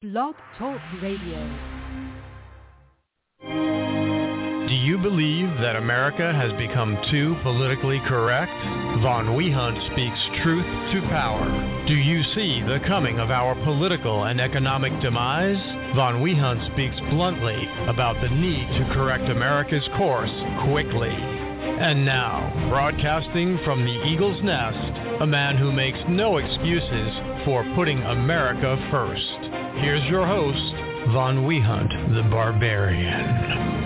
Blog Talk Radio. Do you believe that America has become too politically correct? Von Wehunt speaks truth to power. Do you see the coming of our political and economic demise? Von Wehunt speaks bluntly about the need to correct America's course quickly. And now, broadcasting from the Eagle's Nest, a man who makes no excuses for putting America first. Here's your host, Von Wehunt, the Barbarian.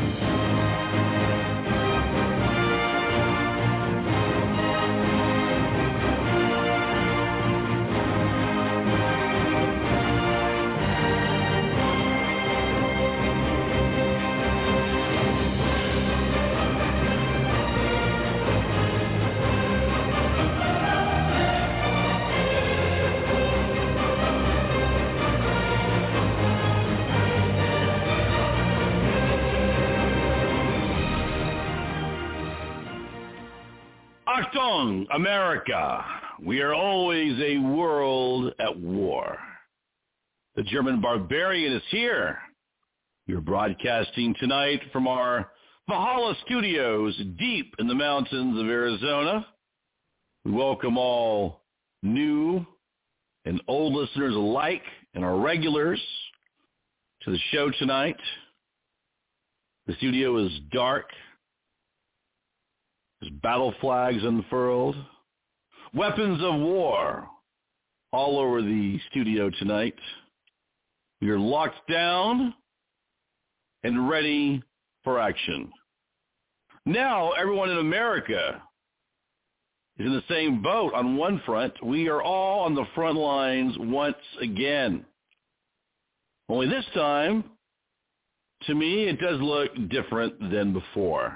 America, we are always a world at war. The German Barbarian is here. We're broadcasting tonight from our Valhalla studios deep in the mountains of Arizona. We welcome all new and old listeners alike and our regulars to the show tonight. The studio is dark. There's battle flags unfurled, weapons of war all over the studio tonight. We are locked down and ready for action. Now everyone in America is in the same boat on one front. We are all on the front lines once again. Only this time, to me, it does look different than before.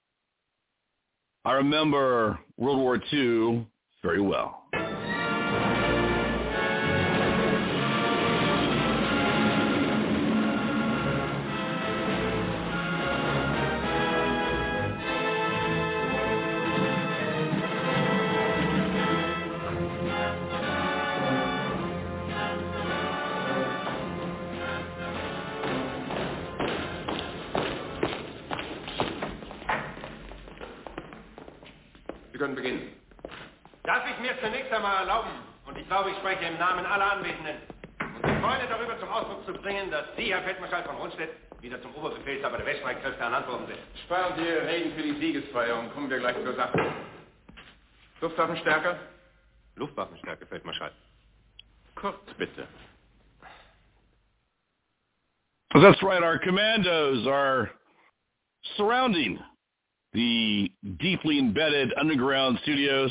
I remember World War II very well. Sie können beginnen. Darf ich mir zunächst einmal erlauben, und ich glaube, ich spreche im Namen aller Anwesenden, unsere Freude darüber zum Ausdruck zu bringen, dass Sie, Herr Feldmarschall von Rundstedt, wieder zum Oberbefehlshaber der Weststreitkräfte ernannt worden sind. Sparen Sie Ihre Reden für die Siegesfeier kommen wir gleich zur Sache. Luftwaffenstärke? Luftwaffenstärke, Feldmarschall. Kurz, bitte. That's right. Our commandos are surrounding the deeply embedded underground studios.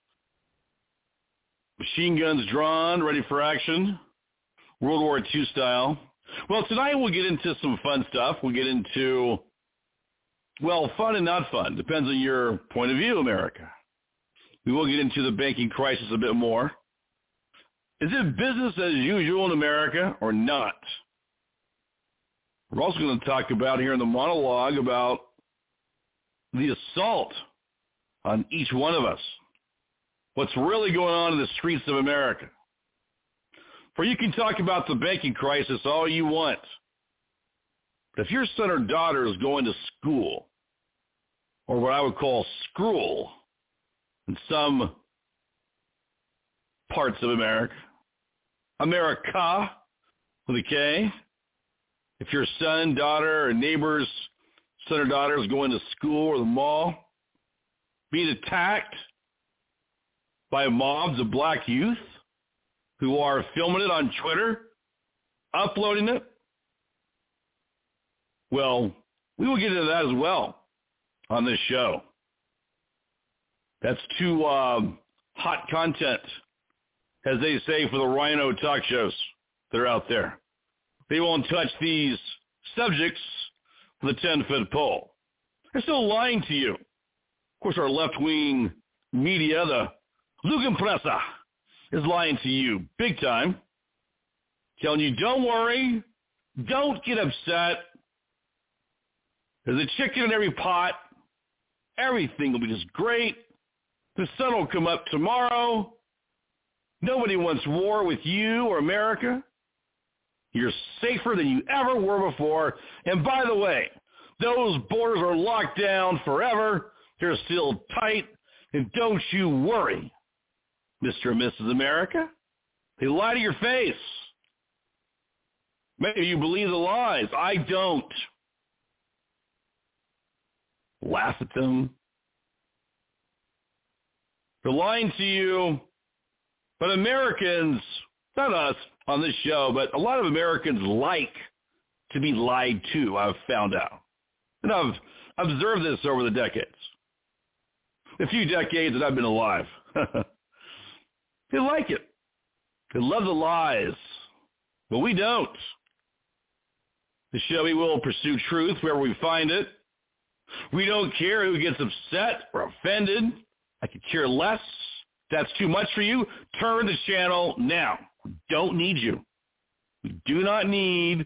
Machine guns drawn, ready for action. World War II style. Well, tonight we'll get into some fun stuff. We'll get into, well, fun and not fun. Depends on your point of view, America. We will get into the banking crisis a bit more. Is it business as usual in America or not? We're also going to talk about here in the monologue about the assault on each one of us. What's really going on in the streets of America. For you can talk about the banking crisis all you want. But if your son or daughter is going to school, or what I would call school in some parts of America, America with a K, if your son, daughter, or neighbor's son or daughter is going to school or the mall, being attacked by mobs of black youth who are filming it on Twitter, uploading it, well, we will get into that as well on this show. That's too hot content, as they say, for the Rhino talk shows that are out there. They won't touch these subjects with a 10-foot pole. They're still lying to you. Of course, our left-wing media, the Lügenpresse, is lying to you big time, telling you, don't worry, don't get upset. There's a chicken in every pot. Everything will be just great. The sun will come up tomorrow. Nobody wants war with you or America. You're safer than you ever were before. And by the way, those borders are locked down forever. They're still tight. And don't you worry, Mr. and Mrs. America. They lie to your face. Maybe you believe the lies. I don't. Laugh at them. They're lying to you. But Americans, not us on this show, but a lot of Americans like to be lied to, I've found out. And I've observed this over the decades. The few decades that I've been alive. They like it. They love the lies. But we don't. The show, we will pursue truth wherever we find it. We don't care who gets upset or offended. I could care less. If that's too much for you, turn the channel now. We don't need you. We do not need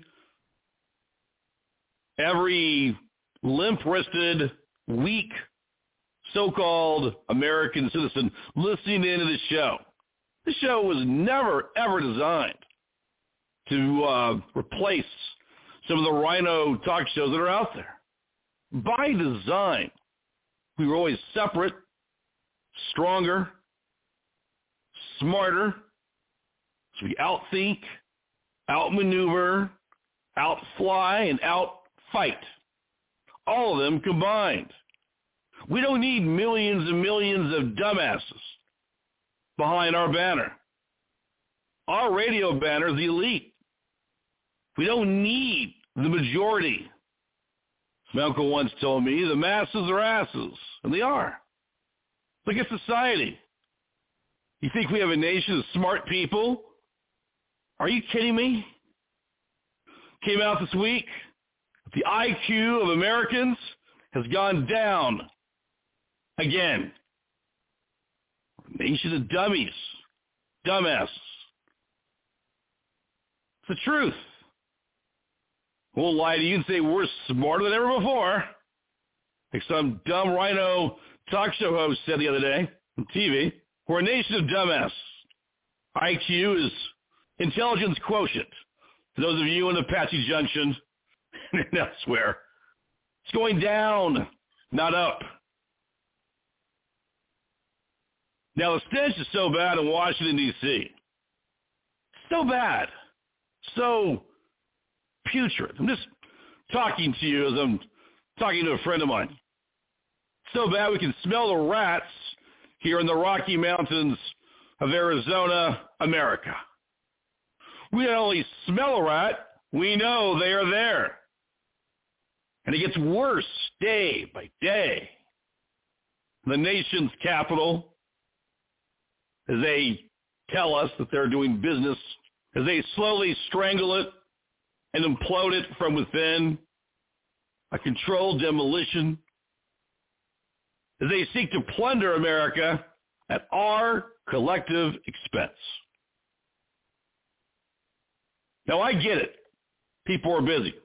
every limp-wristed, weak, so-called American citizen listening into the show. This show was never, ever designed to replace some of the Rhino talk shows that are out there. By design, we were always separate, stronger, smarter. So we outthink, outmaneuver, outfly, and outfight. All of them combined. We don't need millions and millions of dumbasses behind our banner. Our radio banner is the elite. We don't need the majority. My uncle once told me the masses are asses, and they are. Look at society. You think we have a nation of smart people? Are you kidding me? Came out this week. The IQ of Americans has gone down again. Nation of dummies, dumbasses. It's the truth. We'll lie to you and say we're smarter than ever before. Like some dumb Rhino talk show host said the other day on TV. We're a nation of dumbasses. IQ is intelligence quotient. For those of you in Apache Junction and elsewhere, it's going down, not up. Now, the stench is so bad in Washington, D.C. So bad. So putrid. I'm just talking to you as I'm talking to a friend of mine. So bad we can smell the rats here in the Rocky Mountains of Arizona, America. We not only smell a rat, we know they are there. And it gets worse day by day. The nation's capital, as they tell us that they're doing business, as they slowly strangle it and implode it from within, a controlled demolition, as they seek to plunder America at our collective expense. Now, I get it. People are busy.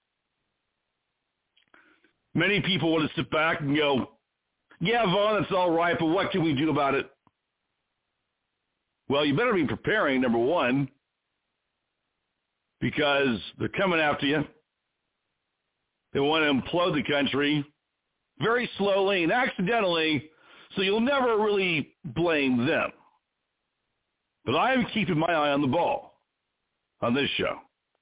Many people want to sit back and go, yeah, Vaughn, it's all right, but what can we do about it? Well, you better be preparing, number one, because they're coming after you. They want to implode the country very slowly and accidentally, so you'll never really blame them. But I am keeping my eye on the ball on this show.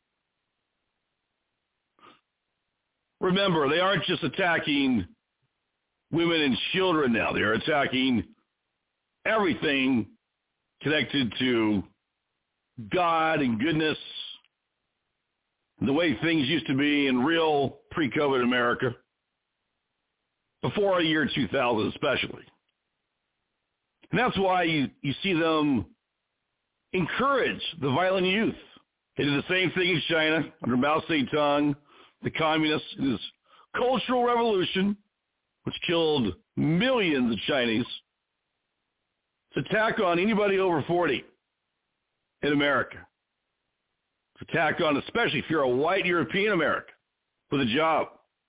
Remember, they aren't just attacking women and children now. They are attacking everything connected to God and goodness, the way things used to be in real pre-COVID America, before the year 2000 especially. And that's why you see them encourage the violent youth. They did the same thing in China under Mao Zedong, the communists, in his Cultural Revolution, which killed millions of Chinese. It's an attack on anybody over 40 in America. It's an attack on, especially if you're a white European American with a job.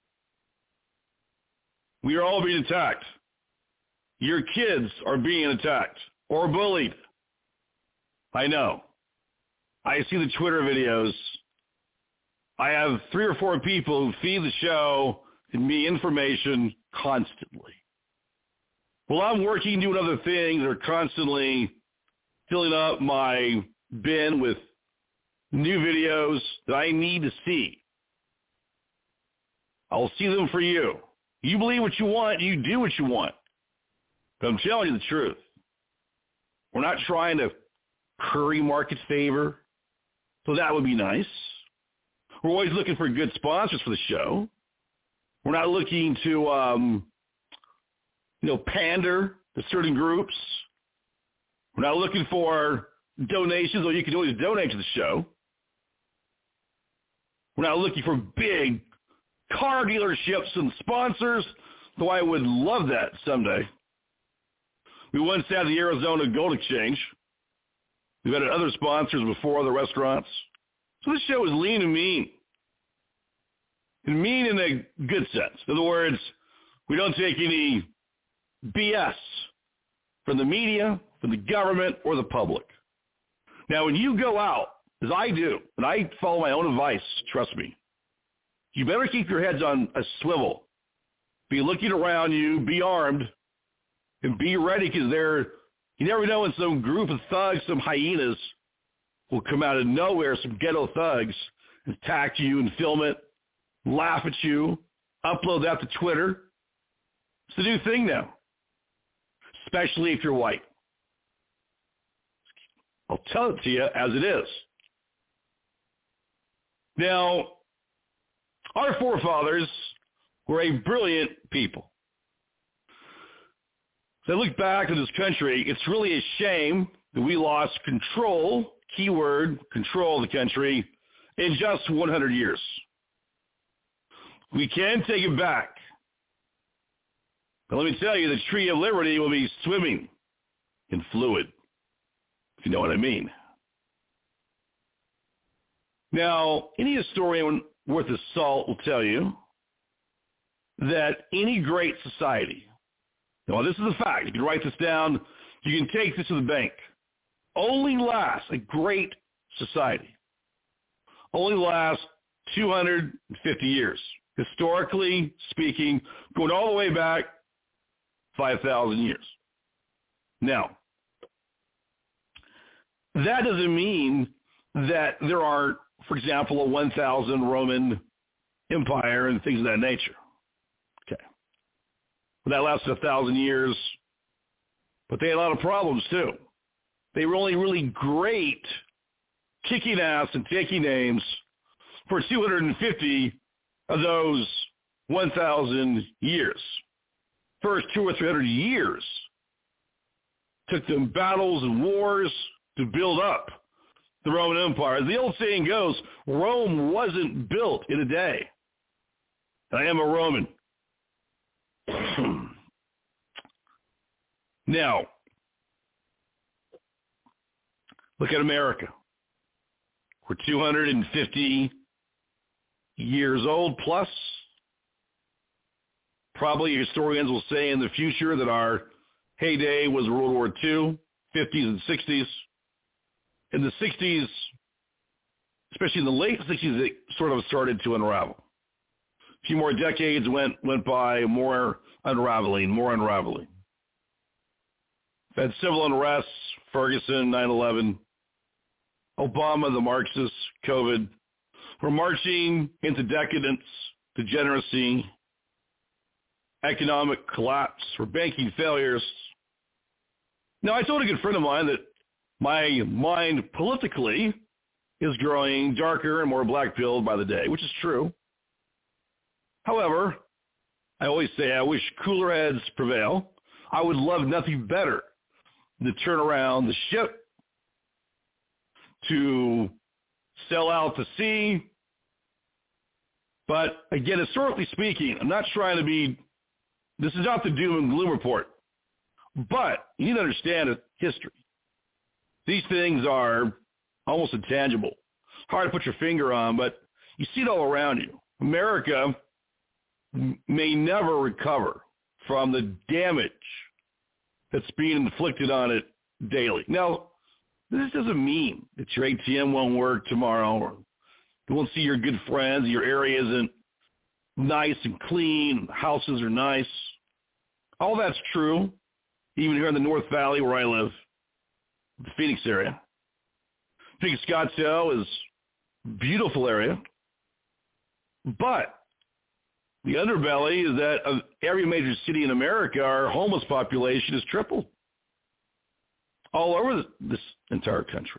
We are all being attacked. Your kids are being attacked or bullied. I know. I see the Twitter videos I have 3 or 4 people who feed the show and me information constantly. Well, I'm working, doing other things, or constantly filling up my bin with new videos that I need to see. I'll see them for you. You believe what you want, you do what you want. But I'm telling you the truth. We're not trying to curry market favor, so that would be nice. We're always looking for good sponsors for the show. We're not looking to, pander to certain groups. We're not looking for donations, though you can always donate to the show. We're not looking for big car dealerships and sponsors, though I would love that someday. We once had the Arizona Gold Exchange. We've had other sponsors before, other restaurants. So this show is lean and mean. And mean in a good sense. In other words, we don't take any BS from the media, from the government, or the public. Now, when you go out, as I do, and I follow my own advice, trust me, you better keep your heads on a swivel. Be looking around you, be armed, and be ready, because you never know when some group of thugs, some hyenas, will come out of nowhere, some ghetto thugs, and attack you and film it, laugh at you, upload that to Twitter. It's the new thing now, especially if you're white. I'll tell it to you as it is. Now, our forefathers were a brilliant people. As I look back at this country, it's really a shame that we lost control, keyword, control of the country, in just 100 years. We can take it back. But let me tell you, the Tree of Liberty will be swimming in fluid, if you know what I mean. Now, any historian worth his salt will tell you that any great society, now this is a fact, you can write this down, you can take this to the bank, only lasts, a great society, only lasts 250 years. Historically speaking, going all the way back 5,000 years. Now, that doesn't mean that there aren't, for example, a 1,000 Roman Empire and things of that nature. Okay. That lasted 1,000 years, but they had a lot of problems too. They were only really great, kicking ass and taking names for 250 of those 1,000 years. First 200 or 300 years took them battles and wars to build up the Roman Empire. As the old saying goes, Rome wasn't built in a day. I am a Roman. Now, look at America. We're 250 years old plus. Probably historians will say in the future that our heyday was World War II, 50s and 60s. In the 60s, especially in the late 60s, it sort of started to unravel. A few more decades went by, more unraveling. We've had civil unrest, Ferguson, 9/11, Obama, the Marxists, COVID. We're marching into decadence, degeneracy, economic collapse, or banking failures. Now, I told a good friend of mine that my mind politically is growing darker and more black-pilled by the day, which is true. However, I always say I wish cooler heads prevail. I would love nothing better than to turn around the ship, to sell out the sea. But again, historically speaking, I'm not trying to be, this is not the doom and gloom report. But you need to understand history. These things are almost intangible. Hard to put your finger on, but you see it all around you. America may never recover from the damage that's being inflicted on it daily. Now, this doesn't mean that your ATM won't work tomorrow, or You won't see your good friends. Your area isn't nice and clean. Houses are nice. All that's true, even here in the North Valley where I live, the Phoenix area. Phoenix Scottsdale is a beautiful area. But the underbelly is that of every major city in America, our homeless population has tripled all over this entire country.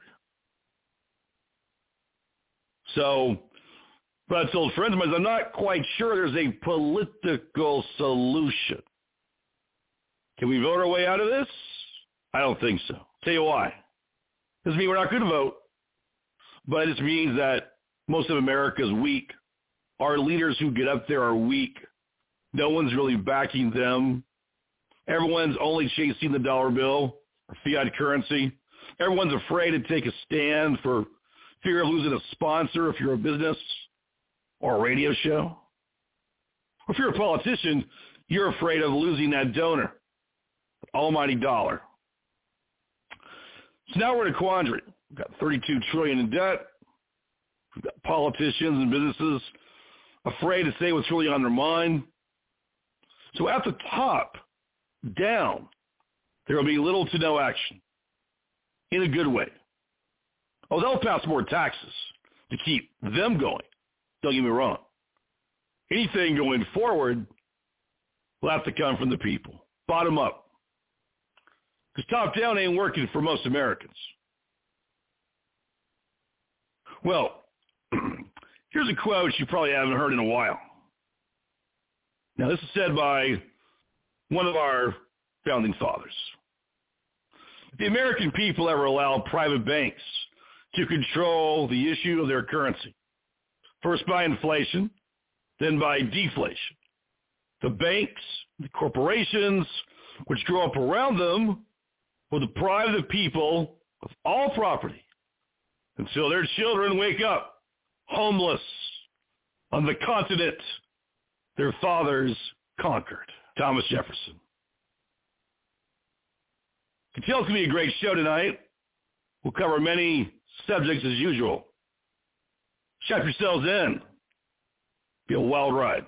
So, but I told friends of mine, I'm not quite sure there's a political solution. Can we vote our way out of this? I don't think so. Tell you why. Doesn't mean we're not going to vote, but it just means that most of America is weak. Our leaders who get up there are weak. No one's really backing them. Everyone's only chasing the dollar bill or fiat currency. Everyone's afraid to take a stand for fear of losing a sponsor if you're a business or a radio show. Or if you're a politician, you're afraid of losing that donor, the almighty dollar. So now we're in a quandary. We've got $32 trillion in debt. We've got politicians and businesses afraid to say what's really on their mind. So at the top, down, there will be little to no action in a good way. Oh, they'll pass more taxes to keep them going. Don't get me wrong. Anything going forward will have to come from the people, bottom up. Because top down ain't working for most Americans. Well, here's a quote you probably haven't heard in a while. Now, this is said by one of our founding fathers. If the American people ever allow private banks to control the issue of their currency, first by inflation, then by deflation, the banks, the corporations which grow up around them will deprive the people of all property until their children wake up homeless on the continent their fathers conquered. Thomas Jefferson. You can tell it's going to be a great show tonight. We'll cover many subjects as usual. Strap yourselves in. Be a wild ride.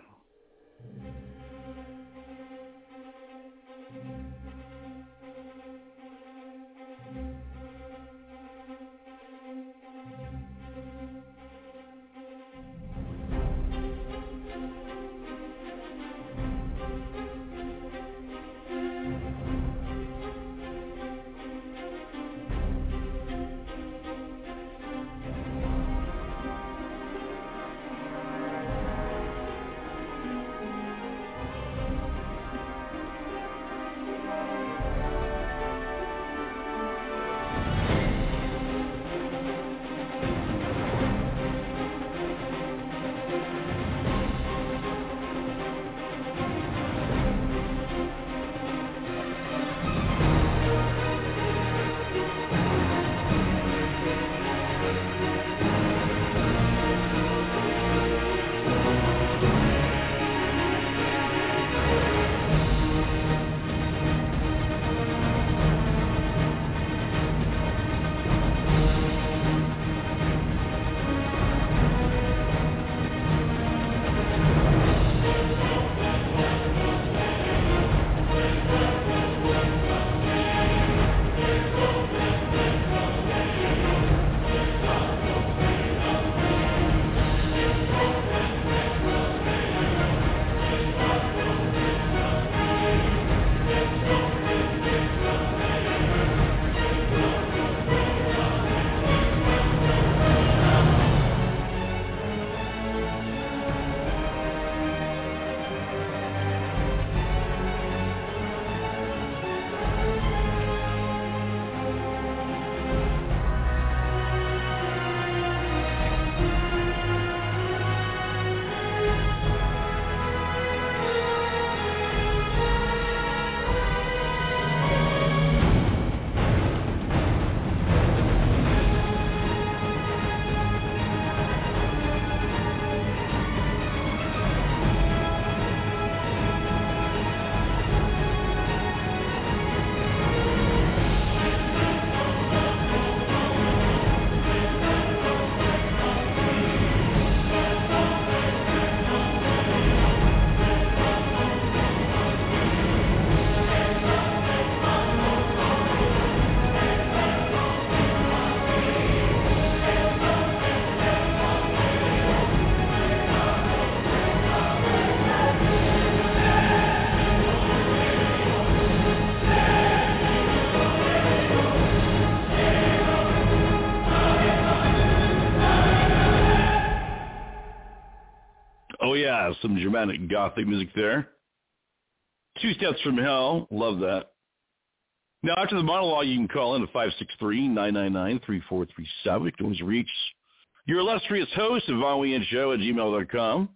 Oh, yeah, some Germanic Gothic music there. Two Steps from Hell. Love that. Now, after the monologue, you can call in at 563-999-3437. You can always reach your illustrious host, VonWeHuntShow@gmail.com.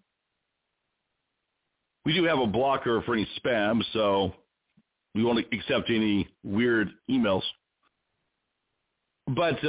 We do have a blocker for any spam, so we won't accept any weird emails. But,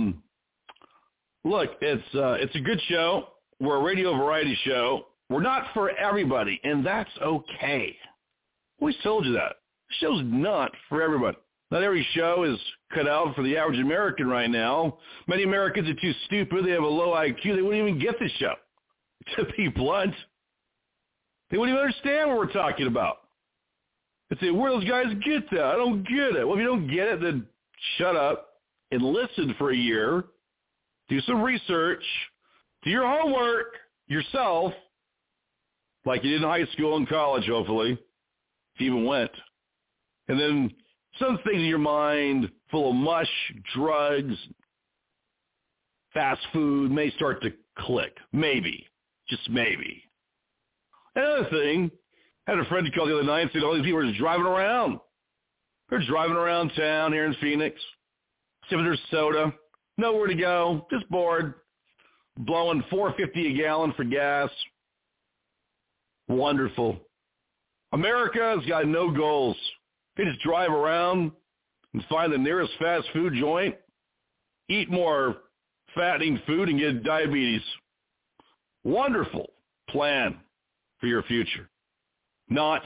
look, it's a good show. We're a radio variety show. We're not for everybody, and that's okay. I always told you that. The show's not for everybody. Not every show is cut out for the average American right now. Many Americans are too stupid. They have a low IQ. They wouldn't even get the show. To be blunt, they wouldn't even understand what we're talking about. They'd say, where do those guys get that? I don't get it. Well, if you don't get it, then shut up and listen for a year. Do some research. Do your homework yourself, like you did in high school and college, hopefully, if you even went. And then some things in your mind full of mush, drugs, fast food may start to click. Maybe. Just maybe. Another thing, I had a friend call the other night and said all these people are just driving around. They're driving around town here in Phoenix, sipping their soda, nowhere to go, just bored, blowing $4.50 a gallon for gas. Wonderful. America has got no goals. They just drive around and find the nearest fast food joint, eat more fattening food, and get diabetes. Wonderful plan for your future. Not.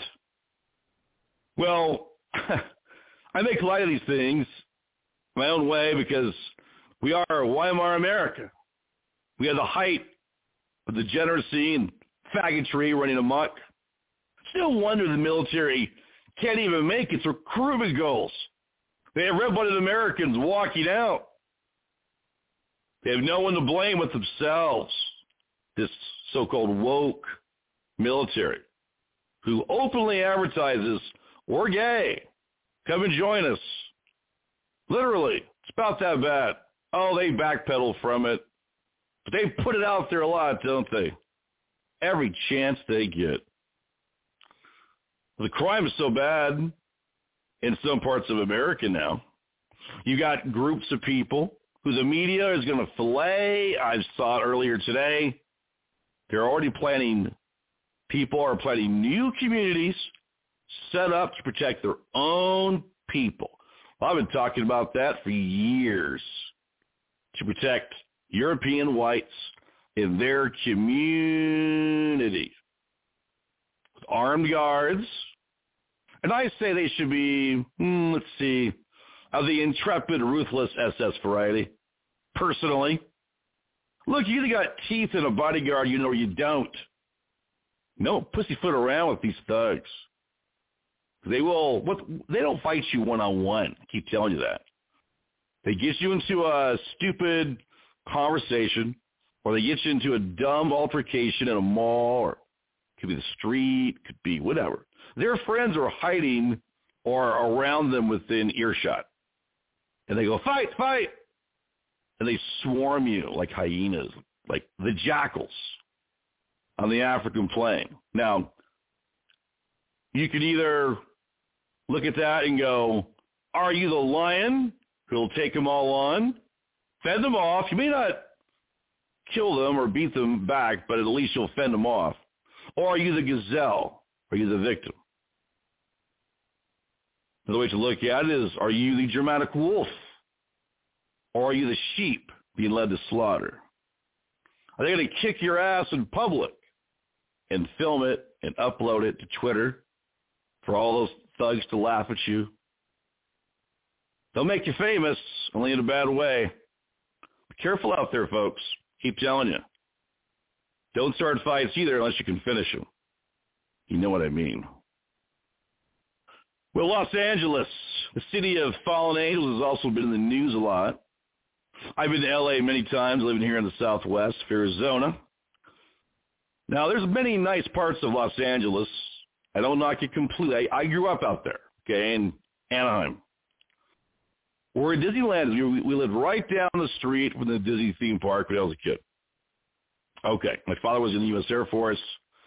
Well, I make light of these things my own way because we are Weimar America. We have the height of degeneracy and faggotry running amok. Still wonder the military can't even make its recruitment goals. They have red-blooded Americans walking out. They have no one to blame but themselves. This so-called woke military who openly advertises, we're gay, come and join us. Literally, it's about that bad. Oh, they backpedal from it. But they put it out there a lot, don't they? Every chance they get. The crime is so bad in some parts of America now. You got groups of people who the media is going to fillet. I saw it earlier today. They're already planning, people are planning new communities set up to protect their own people. Well, I've been talking about that for years, to protect European whites in their community with armed guards. And I say they should be, let's see, of the intrepid, ruthless SS variety, personally. Look, you either got teeth in a bodyguard, or you don't. No, pussyfoot around with these thugs. They don't fight you one-on-one. I keep telling you that. They get you into a stupid conversation, or they get you into a dumb altercation in a mall, or it could be the street, could be whatever. Their friends are hiding or around them within earshot. And they go, fight, fight. And they swarm you like hyenas, like the jackals on the African plain. Now, you could either look at that and go, are you the lion who'll take them all on, fend them off? You may not kill them or beat them back, but at least you'll fend them off. Or are you the gazelle? Are you the victim? Another way to look at it is, are you the Germanic wolf? Or are you the sheep being led to slaughter? Are they going to kick your ass in public and film it and upload it to Twitter for all those thugs to laugh at you? They'll make you famous, only in a bad way. Be careful out there, folks. Keep telling you. Don't start fights either unless you can finish them. You know what I mean. Well, Los Angeles, the city of fallen angels, has also been in the news a lot. I've been to L.A. many times, living here in the Southwest, Arizona. Now, there's many nice parts of Los Angeles. I don't knock it completely. I grew up out there, okay, in Anaheim. We're at Disneyland. We lived right down the street from the Disney theme park when I was a kid. Okay, my father was in the U.S. Air Force.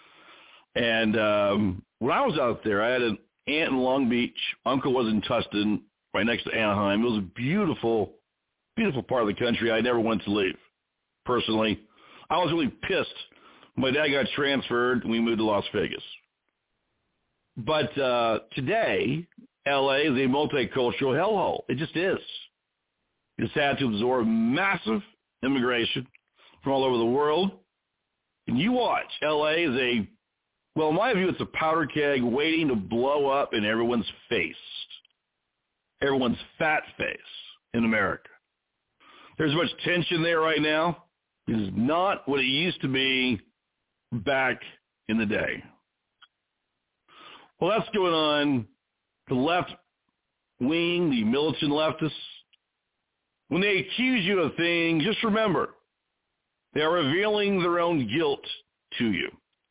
And when I was out there, I had an aunt in Long Beach. Uncle was in Tustin, right next to Anaheim. It was a beautiful, beautiful part of the country I never wanted to leave, personally. I was really pissed when my dad got transferred and we moved to Las Vegas. But today, L.A. is a multicultural hellhole. It just is. It's had to absorb massive immigration from all over the world. And you watch, L.A. is well, in my view, it's a powder keg waiting to blow up in everyone's face, everyone's fat face in America. There's much tension there right now. It is not what it used to be back in the day. Well, that's going on. The left wing, the militant leftists, when they accuse you of things, just remember, they are revealing their own guilt to you.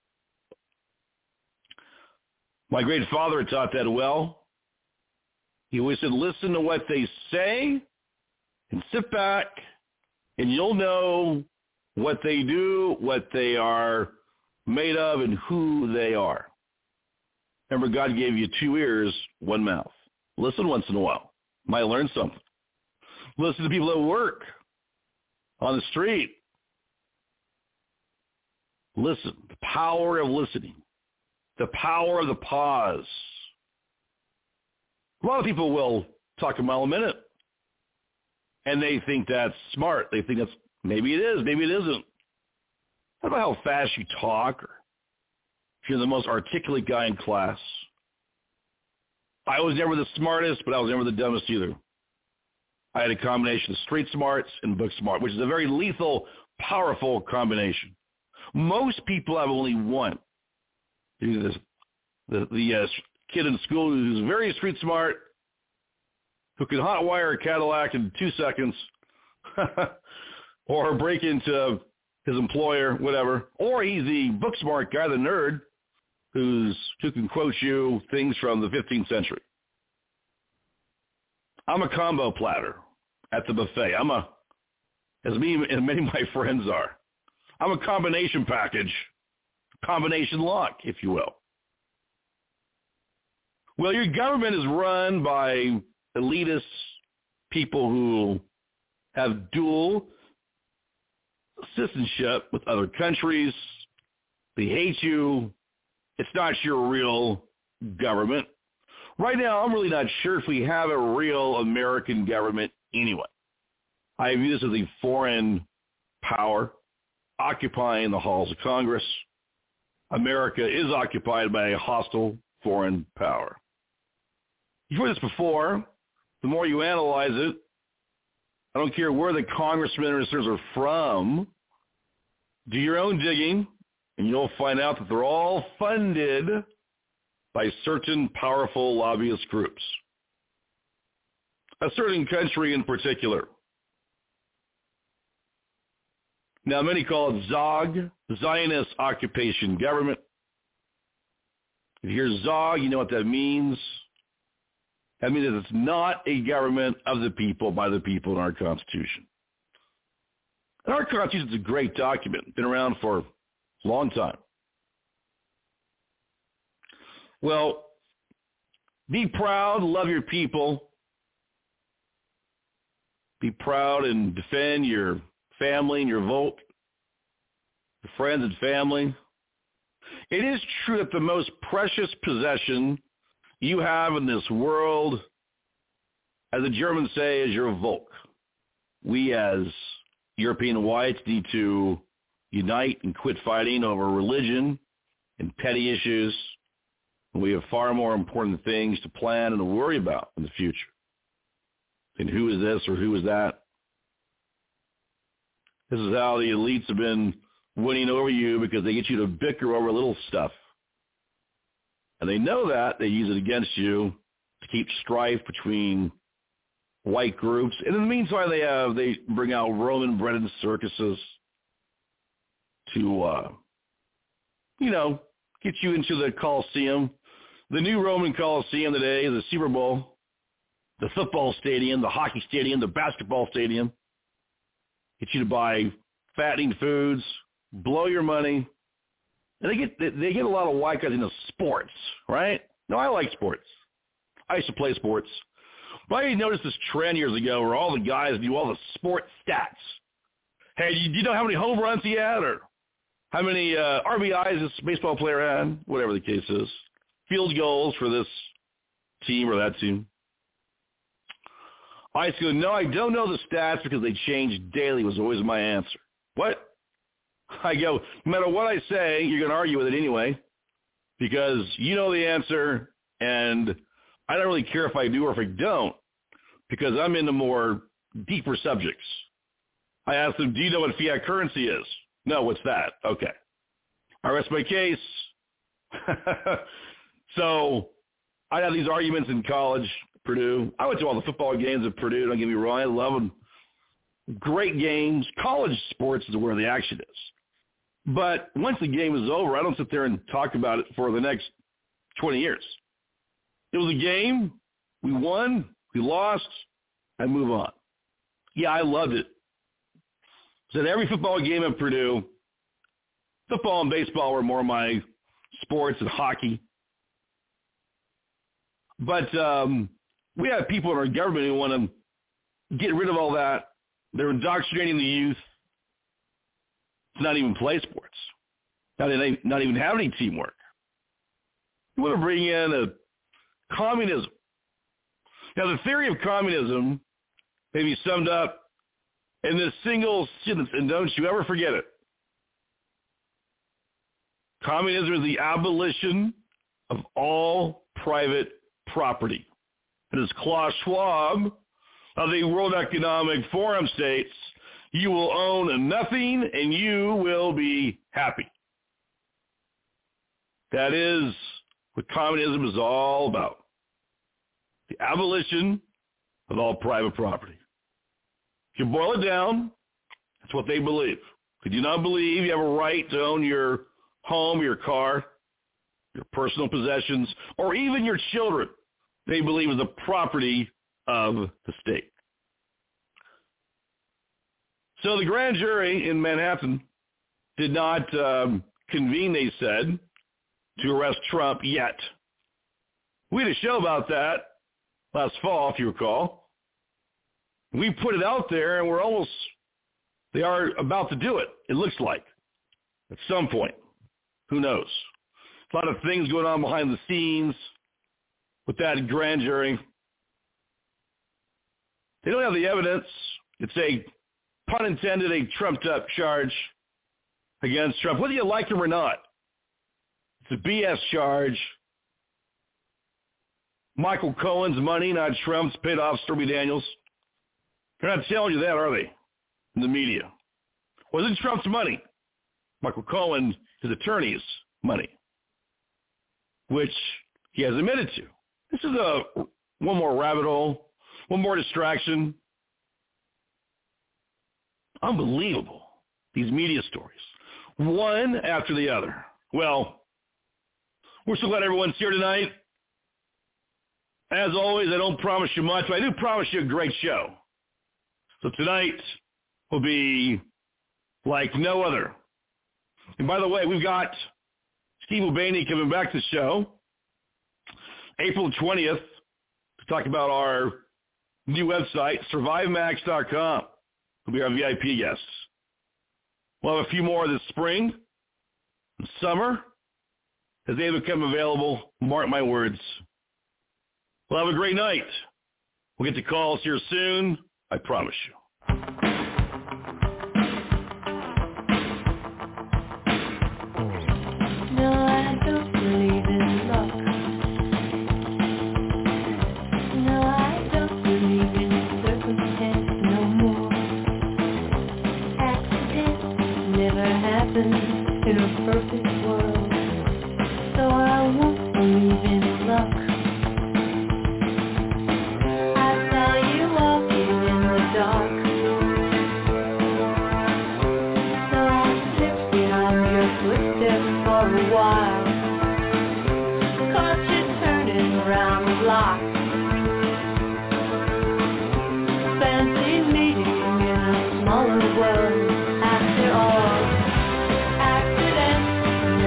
My great father taught that well. He always said, listen to what they say and sit back, and you'll know what they do, what they are made of, and who they are. Remember, God gave you 2 ears, 1 mouth. Listen once in a while. Might learn something. Listen to people at work, on the street. Listen. The power of listening. The power of the pause. A lot of people will talk a mile a minute, and they think that's smart. They think that's, maybe it is, maybe it isn't. How about how fast you talk, or if you're the most articulate guy in class? I was never the smartest, but I was never the dumbest either. I had a combination of street smarts and book smart, which is a very lethal, powerful combination. Most people have only one. The kid in school who's very street smart, who can hotwire a Cadillac in 2 seconds, or break into his employer, whatever. Or he's the book smart guy, the nerd, who can quote you things from the 15th century. I'm a combo platter at the buffet. As me and many of my friends are. I'm a combination package, combination lock, if you will. Well, your government is run by elitist people who have dual citizenship with other countries. They hate you. It's not your real government. Right now, I'm really not sure if we have a real American government anyway. I view this as a foreign power occupying the halls of Congress. America is occupied by a hostile foreign power. You've heard this before. The more you analyze it, I don't care where the congressmen or senators are from, do your own digging, and you'll find out that they're all funded by certain powerful lobbyist groups. A certain country in particular. Now, many call it ZOG, Zionist Occupation Government. If you hear ZOG, you know what that means. That means that it's not a government of the people, by the people in our Constitution. And our Constitution is a great document, been around for a long time. Well, be proud, love your people. Be proud and defend your family and your vote, your friends and family. It is true that the most precious possession you have in this world, as the Germans say, is your Volk. We as European whites need to unite and quit fighting over religion and petty issues. We have far more important things to plan and to worry about in the future than who is this or who is that. This is how the elites have been winning over you, because they get you to bicker over little stuff. And they know that. They use it against you to keep strife between white groups. And in the meantime, they bring out Roman-bred circuses to, get you into the Coliseum. The new Roman Coliseum today, the Super Bowl, the football stadium, the hockey stadium, the basketball stadium. Get you to buy fattening foods, blow your money, And they get a lot of white guys into sports, right? No, I like sports. I used to play sports. But I noticed this trend years ago where all the guys do all the sport stats. Hey, do you know how many home runs he had, or how many RBIs this baseball player had? Whatever the case is. Field goals for this team or that team. I used to go, no, I don't know the stats because they change daily was always my answer. What? I go, no matter what I say, you're going to argue with it anyway because you know the answer, and I don't really care if I do or if I don't because I'm into more deeper subjects. I asked them, do you know what fiat currency is? No, what's that? Okay. I rest my case. So I had these arguments in college, Purdue. I went to all the football games at Purdue. Don't get me wrong. I love them. Great games. College sports is where the action is. But once the game is over, I don't sit there and talk about it for the next 20 years. It was a game. We won. We lost. I move on. Yeah, I loved it. So at every football game at Purdue, football and baseball were more my sports, and hockey. But we have people in our government who want to get rid of all that. They're indoctrinating the youth to not even play sports, not even have any teamwork. You want to bring in a communism. Now, the theory of communism may be summed up in this single sentence, and don't you ever forget it. Communism is the abolition of all private property. And as Klaus Schwab of the World Economic Forum states, you will own nothing and you will be happy. That is what communism is all about. The abolition of all private property. If you boil it down, that's what they believe. They do not believe you have a right to own your home, your car, your personal possessions, or even your children. They believe is the property of the state. So the grand jury in Manhattan did not convene, they said, to arrest Trump yet. We had a show about that last fall, if you recall. We put it out there, and they are about to do it, it looks like, at some point. Who knows? A lot of things going on behind the scenes with that grand jury. They don't have the evidence. It's a, pun intended, a trumped-up charge against Trump, whether you like him or not. It's a BS charge. Michael Cohen's money, not Trump's, paid off Stormy Daniels. They're not telling you that, are they, in the media? Wasn't Trump's money. Michael Cohen, his attorney's money, which he has admitted to. This is one more rabbit hole, one more distraction. Unbelievable, these media stories, one after the other. Well, we're so glad everyone's here tonight. As always, I don't promise you much, but I do promise you a great show. So tonight will be like no other. And by the way, we've got Steve Mulvaney coming back to the show April 20th to talk about our new website, survivemax.com. He'll be our VIP guest. We'll have a few more this spring and summer as they become available. Mark my words. We'll have a great night. We'll get to calls here soon. I promise you. No, I don't believe in luck. No, I don't believe in circumstance no more. Accidents never happen in a perfect world. So I won't believe in luck. While, 'cause you're turning around the block. Fancy meeting in a smaller world. After all, accidents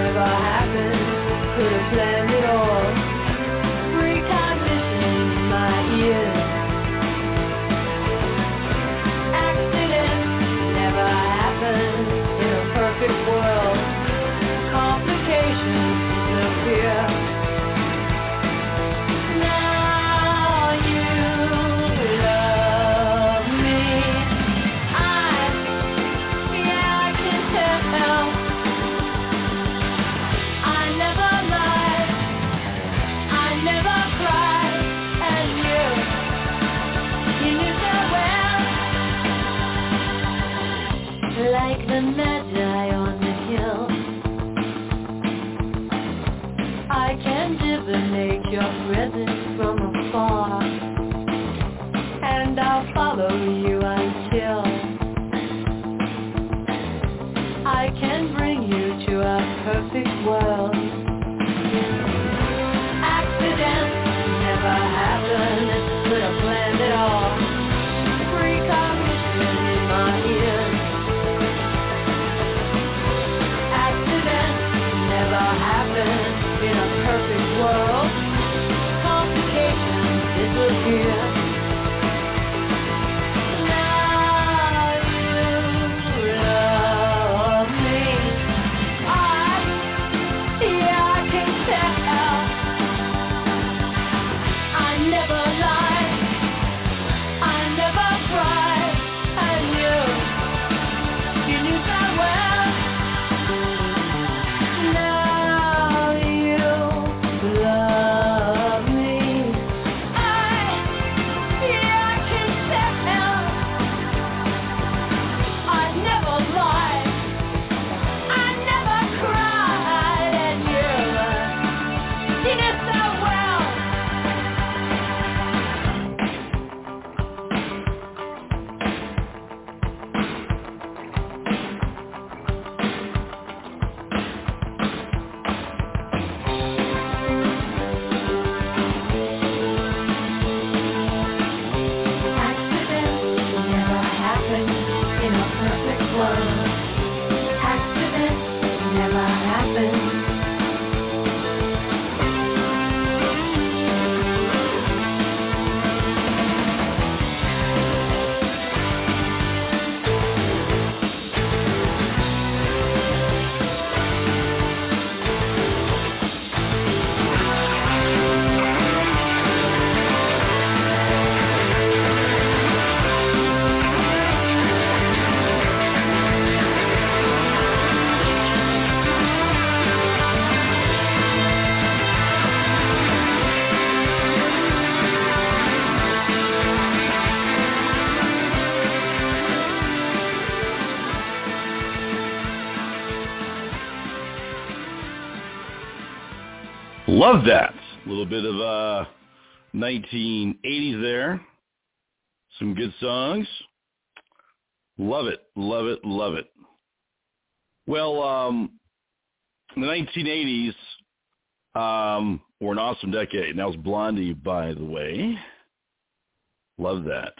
Love that. A little bit of 1980s there. Some good songs. Love it, love it, love it. Well, the 1980s were an awesome decade. And that was Blondie, by the way. Love that.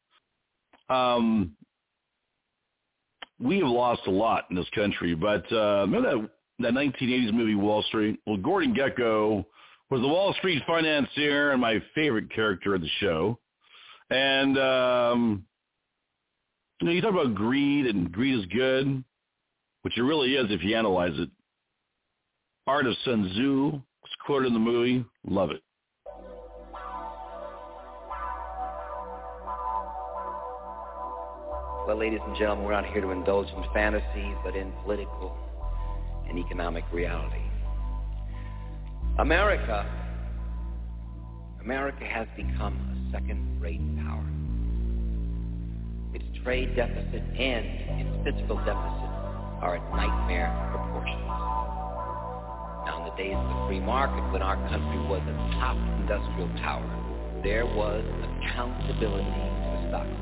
We have lost a lot in this country, but remember that 1980s movie Wall Street? Well, Gordon Gekko was the Wall Street financier and my favorite character of the show. And, you talk about greed, and greed is good, which it really is if you analyze it. Art of Sun Tzu was quoted in the movie. Love it. Well, ladies and gentlemen, we're not here to indulge in fantasy, but in political and economic reality. America has become a second-rate power. Its trade deficit and its fiscal deficit are at nightmare proportions. Now, in the days of the free market, when our country was a top industrial power, there was accountability to the stockholder.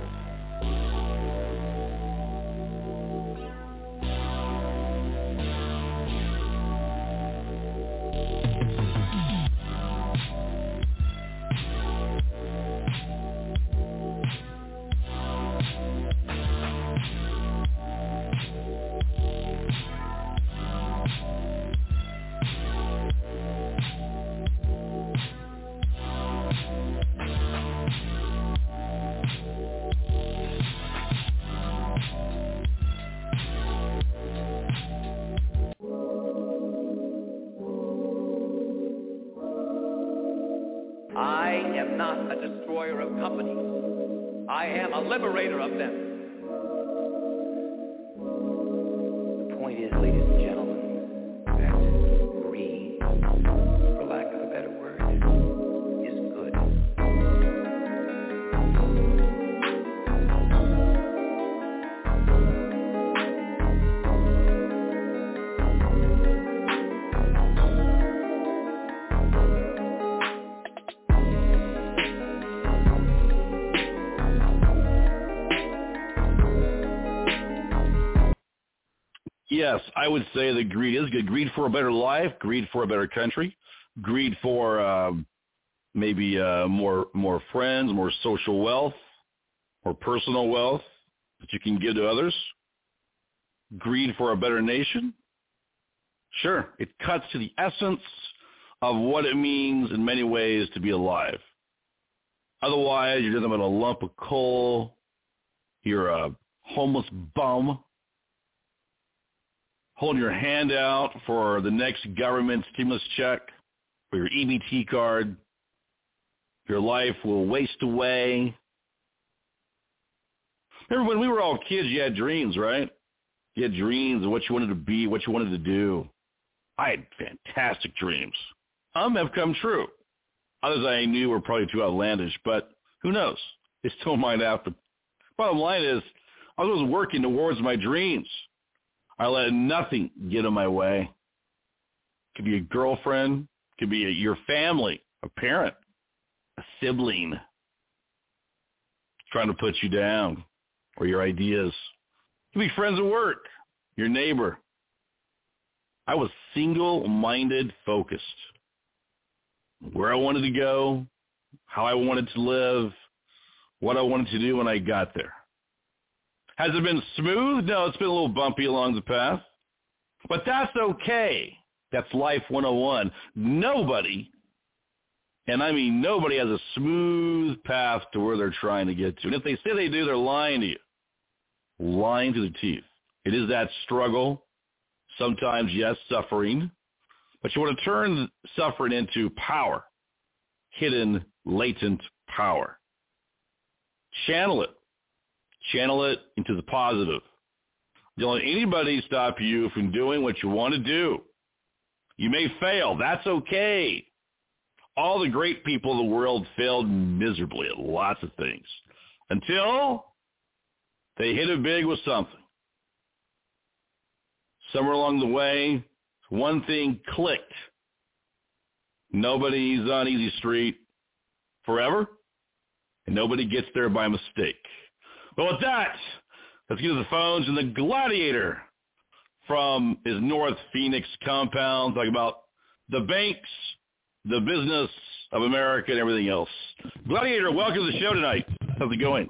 Liberator of them. The point is, ladies and gentlemen, that greed, for lack of a better word, is good. Yes, I would say that greed is good. Greed for a better life, greed for a better country, greed for maybe more friends, more social wealth, more personal wealth that you can give to others. Greed for a better nation. Sure, it cuts to the essence of what it means in many ways to be alive. Otherwise, you're nothing but a lump of coal. You're a homeless bum, holding your hand out for the next government stimulus check, for your EBT card. Your life will waste away. Remember when we were all kids, you had dreams, right? You had dreams of what you wanted to be, what you wanted to do. I had fantastic dreams. Some have come true. Others I knew were probably too outlandish, but who knows? They still might have. But bottom line is, I was working towards my dreams. I let nothing get in my way. It could be a girlfriend, it could be your family, a parent, a sibling trying to put you down, or your ideas. It could be friends at work, your neighbor. I was single-minded focused. Where I wanted to go, how I wanted to live, what I wanted to do when I got there. Has it been smooth? No, it's been a little bumpy along the path. But that's okay. That's life 101. Nobody, and I mean nobody, has a smooth path to where they're trying to get to. And if they say they do, they're lying to you. Lying to the teeth. It is that struggle. Sometimes, yes, suffering. But you want to turn suffering into power. Hidden, latent power. Channel it. Channel it into the positive. Don't let anybody stop you from doing what you want to do. You may fail. That's okay. All the great people of the world failed miserably at lots of things until they hit it big with something. Somewhere along the way, one thing clicked. Nobody's on easy street forever, and nobody gets there by mistake. But with that, let's get to the phones and the Gladiator from his North Phoenix compound, talking about the banks, the business of America, and everything else. Gladiator, welcome to the show tonight. How's it going?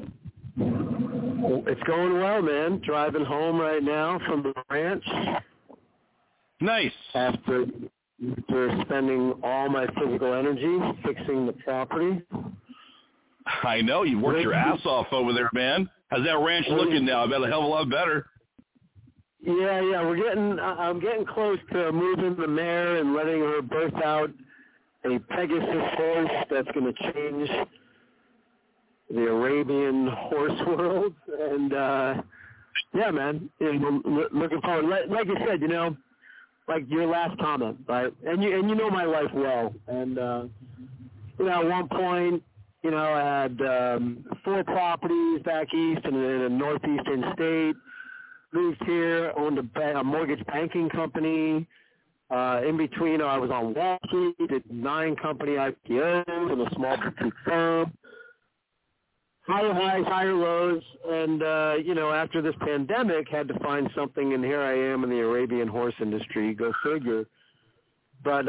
It's going well, man. Driving home right now from the ranch. Nice. After spending all my physical energy fixing the property. I know. You worked your ass off over there, man. How's that ranch looking now? I bet a hell of a lot better. Yeah. I'm getting close to moving the mare and letting her birth out a Pegasus horse that's going to change the Arabian horse world. And, yeah, man, looking forward. Like you said, like your last comment, right? And you know my life well. And, at one point, I had 4 properties back east in a northeastern state. Moved here, owned a mortgage banking company. In between, I was on Wall Street, did 9 company IPOs in a small boutique firm. Higher highs, higher lows, and, after this pandemic, had to find something, and here I am in the Arabian horse industry. Go figure. But,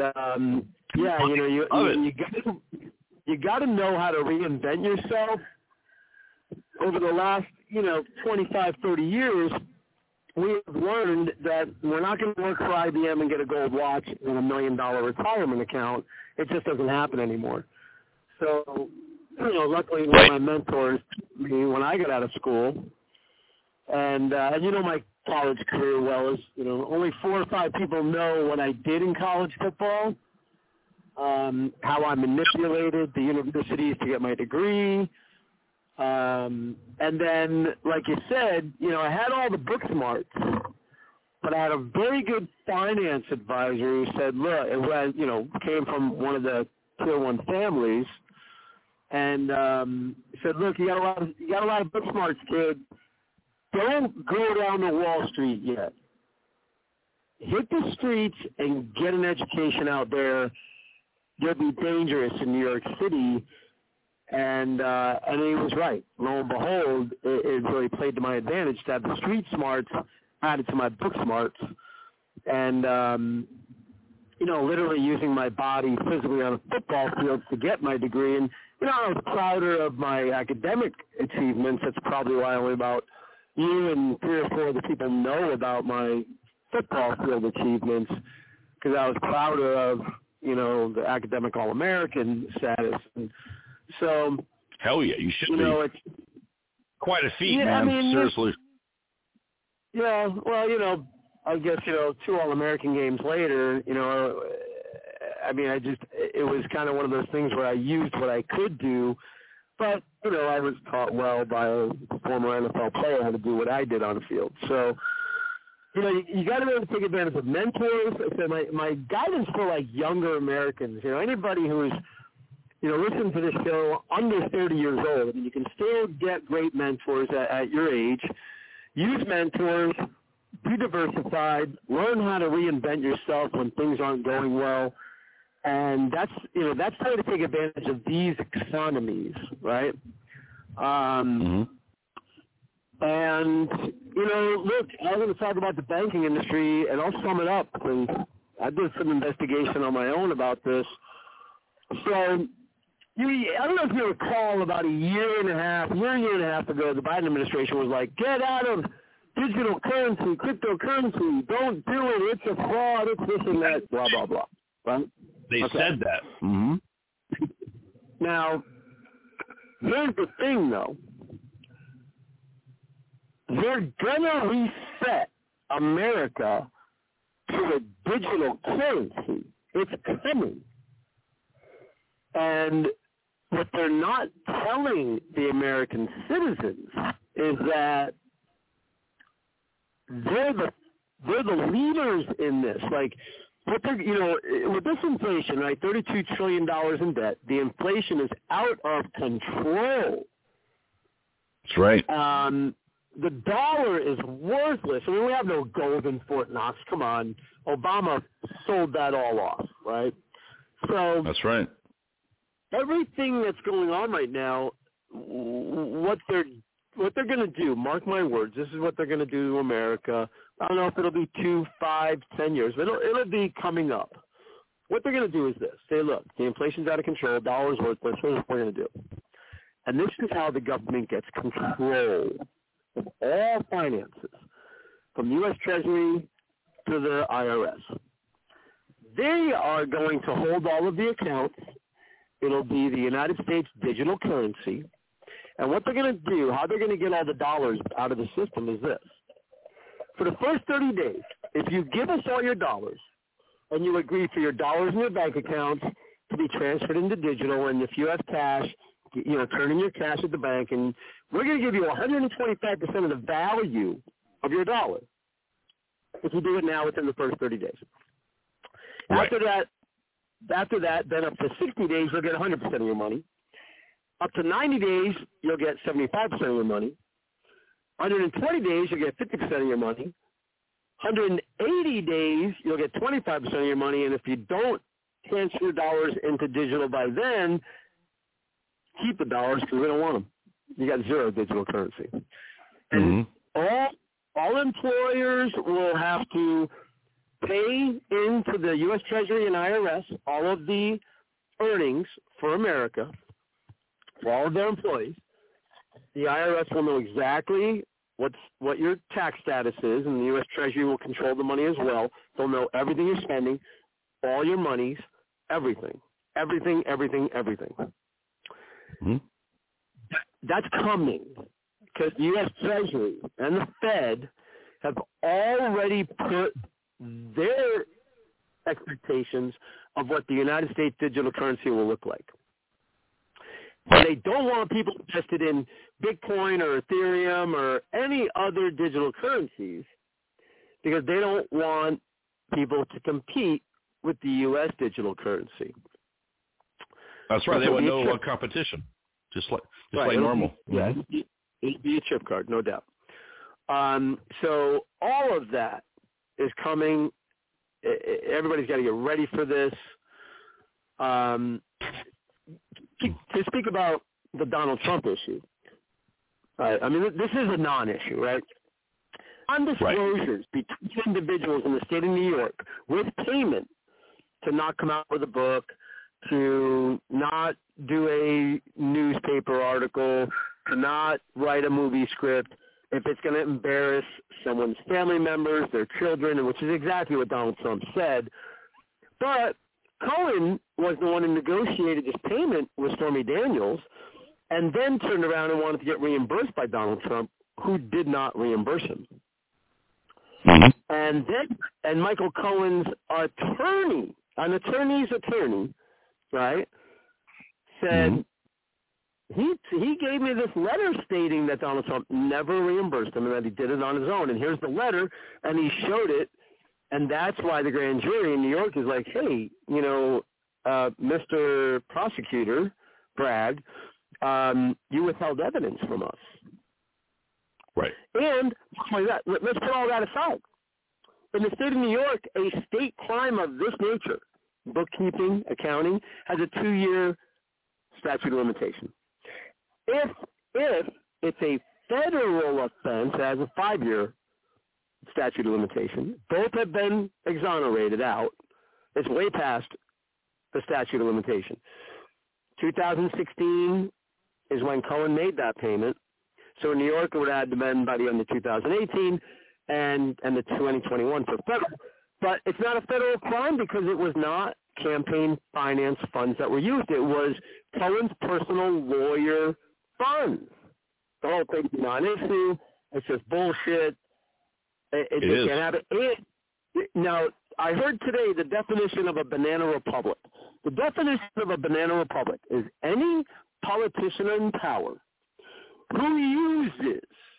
you got to know how to reinvent yourself. Over the last, 25, 30 years, we have learned that we're not going to work for IBM and get a gold watch and $1 million retirement account. It just doesn't happen anymore. So, luckily one of my mentors, when I got out of school, and my college career well is, only 4 or 5 people know what I did in college football, how I manipulated the universities to get my degree. And then, like you said, I had all the book smarts, but I had a very good finance advisor who said, look, came from one of the Tier 1 families, and said, look, you got a lot of book smarts, kid. Don't go down to Wall Street yet. Hit the streets and get an education out there. You'll be dangerous in New York City. And he was right. Lo and behold, it really played to my advantage to have the street smarts added to my book smarts. And, literally using my body physically on a football field to get my degree. And, I was prouder of my academic achievements. That's probably why only about you and 3 or 4 other people know about my football field achievements, because I was prouder of, the academic All-American status. And so, hell yeah, you should be. It's quite a feat, man. Seriously. Yeah, well, I guess 2 All-American games later, it was kind of one of those things where I used what I could do, but I was taught well by a former NFL player how to do what I did on the field. So, you got to be able to take advantage of mentors. I said my guidance for like younger Americans, anybody who's listen to this show under 30 years old. I mean, you can still get great mentors at your age. Use mentors, be diversified, learn how to reinvent yourself when things aren't going well. And that's how to take advantage of these economies, right? And, look, I'm going to talk about the banking industry, and I'll sum it up, because I did some investigation on my own about this. So, I don't know if you recall, about a year and a half ago, the Biden administration was like, get out of digital currency, cryptocurrency, don't do it, it's a fraud, it's this and that, blah, blah, blah. Right? They said that. Mm-hmm. Now, here's the thing, though. They're going to reset America to a digital currency. It's coming. And what they're not telling the American citizens is that they're the leaders in this. Like, what they're, with this inflation, right, $32 trillion in debt, the inflation is out of control. That's right. The dollar is worthless. I mean, we have no gold in Fort Knox. Come on. Obama sold that all off, right? So that's right. Everything that's going on right now, what they're going to do, mark my words, this is what they're going to do to America. I don't know if it'll be 2, 5, 10 years, but it'll be coming up. What they're going to do is this. Say, look, the inflation's out of control, dollar's worthless, here's what we're going to do. And this is how the government gets control of all finances, from the U.S. Treasury to the IRS. They are going to hold all of the accounts. It'll be the United States digital currency. And what they're going to do, how they're going to get all the dollars out of the system is this. For the first 30 days, if you give us all your dollars and you agree for your dollars in your bank accounts to be transferred into digital, and if you have cash, turn in your cash at the bank, and we're going to give you 125% of the value of your dollar if you do it now within the first 30 days. Right. After that, then up to 60 days, you'll get 100% of your money. Up to 90 days, you'll get 75% of your money. 120 days, you'll get 50% of your money. 180 days, you'll get 25% of your money. And if you don't transfer your dollars into digital by then, keep the dollars because we don't want them. You got zero digital currency. And all employers will have to pay into the U.S. Treasury and IRS all of the earnings for America, for all of their employees. The IRS will know exactly what your tax status is, and the U.S. Treasury will control the money as well. They'll know everything you're spending, all your monies, everything. That's coming because the U.S. Treasury and the Fed have already put their expectations of what the United States digital currency will look like. They don't want people invested in Bitcoin or Ethereum or any other digital currencies because they don't want people to compete with the U.S. digital currency. That's right. They want no competition, just like normal. Yeah, it'd be a chip card, no doubt. So all of that is coming. Everybody's got to get ready for this. To speak about the Donald Trump issue, I mean, this is a non-issue, right? Non-disclosures between individuals in the state of New York with payment to not come out with a book, to not do a newspaper article, to not write a movie script, if it's going to embarrass someone's family members, their children, which is exactly what Donald Trump said. But Cohen was the one who negotiated this payment with Stormy Daniels and then turned around and wanted to get reimbursed by Donald Trump, who did not reimburse him. And Michael Cohen's attorney, an attorney's attorney, right, said he gave me this letter stating that Donald Trump never reimbursed him and that he did it on his own. And here's the letter, and he showed it. And that's why the grand jury in New York is like, hey, Mr. Prosecutor Bragg, you withheld evidence from us. Right. And let's put all that aside. In the state of New York, a state crime of this nature, bookkeeping, accounting, has a 2-year statute of limitation. If it's a federal offense, it has a 5-year statute of limitation. Both have been exonerated out. It's way past the statute of limitation. 2016 is when Cohen made that payment. So in New York, it would have had to been by the end of 2018 and the 2021 for federal. But it's not a federal crime because it was not campaign finance funds that were used. It was Cohen's personal lawyer funds. The whole thing's a non-issue. It's just bullshit. It just can't happen. Now, I heard today the definition of a banana republic. The definition of a banana republic is any politician in power who uses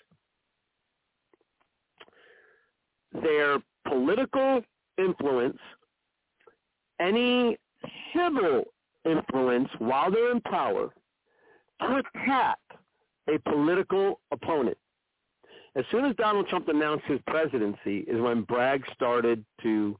their political influence, any civil influence while they're in power, to attack a political opponent. As soon as Donald Trump announced his presidency is when Bragg started to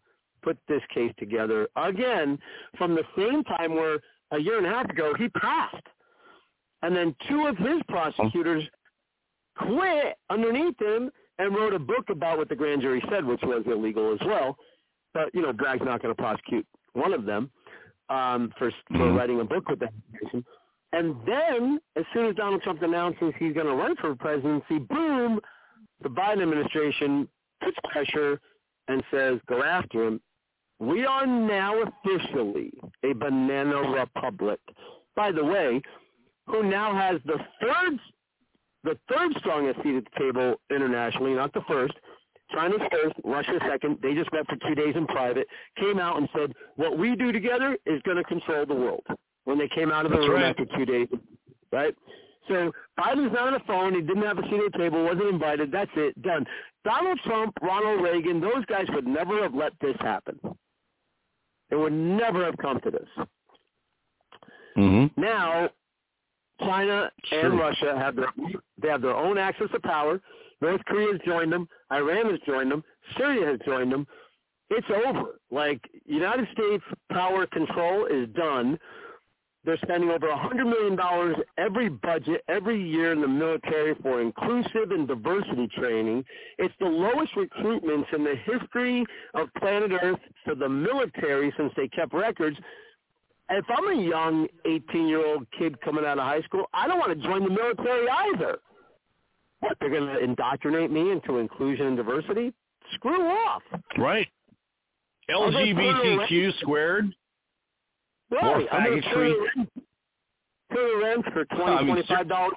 put this case together again from the same time where a year and a half ago he passed. And then two of his prosecutors quit underneath him and wrote a book about what the grand jury said, which was illegal as well. But, Bragg's not going to prosecute one of them for writing a book with that information. And then, as soon as Donald Trump announces he's going to run for presidency, boom, the Biden administration puts pressure and says, go after him. We are now officially a banana republic. By the way, who now has the third strongest seat at the table internationally, not the first. China's first, Russia second. They just met for 2 days in private, came out and said, what we do together is going to control the world. When they came out of the room after 2 days, right? So Biden's not on the phone. He didn't have a seat at the table, wasn't invited. That's it, done. Donald Trump, Ronald Reagan, those guys would never have let this happen. It would never have come to this. Mm-hmm. Now, China and Russia have their own access to power. North Korea has joined them. Iran has joined them. Syria has joined them. It's over. Like, United States power control is done. They're spending over $100 million every year in the military for inclusive and diversity training. It's the lowest recruitments in the history of planet Earth for the military since they kept records. If I'm a young 18-year-old kid coming out of high school, I don't want to join the military either. What, they're going to indoctrinate me into inclusion and diversity? Screw off. Right. LGBTQ squared. Right. More faggotry. Pay rent for $25.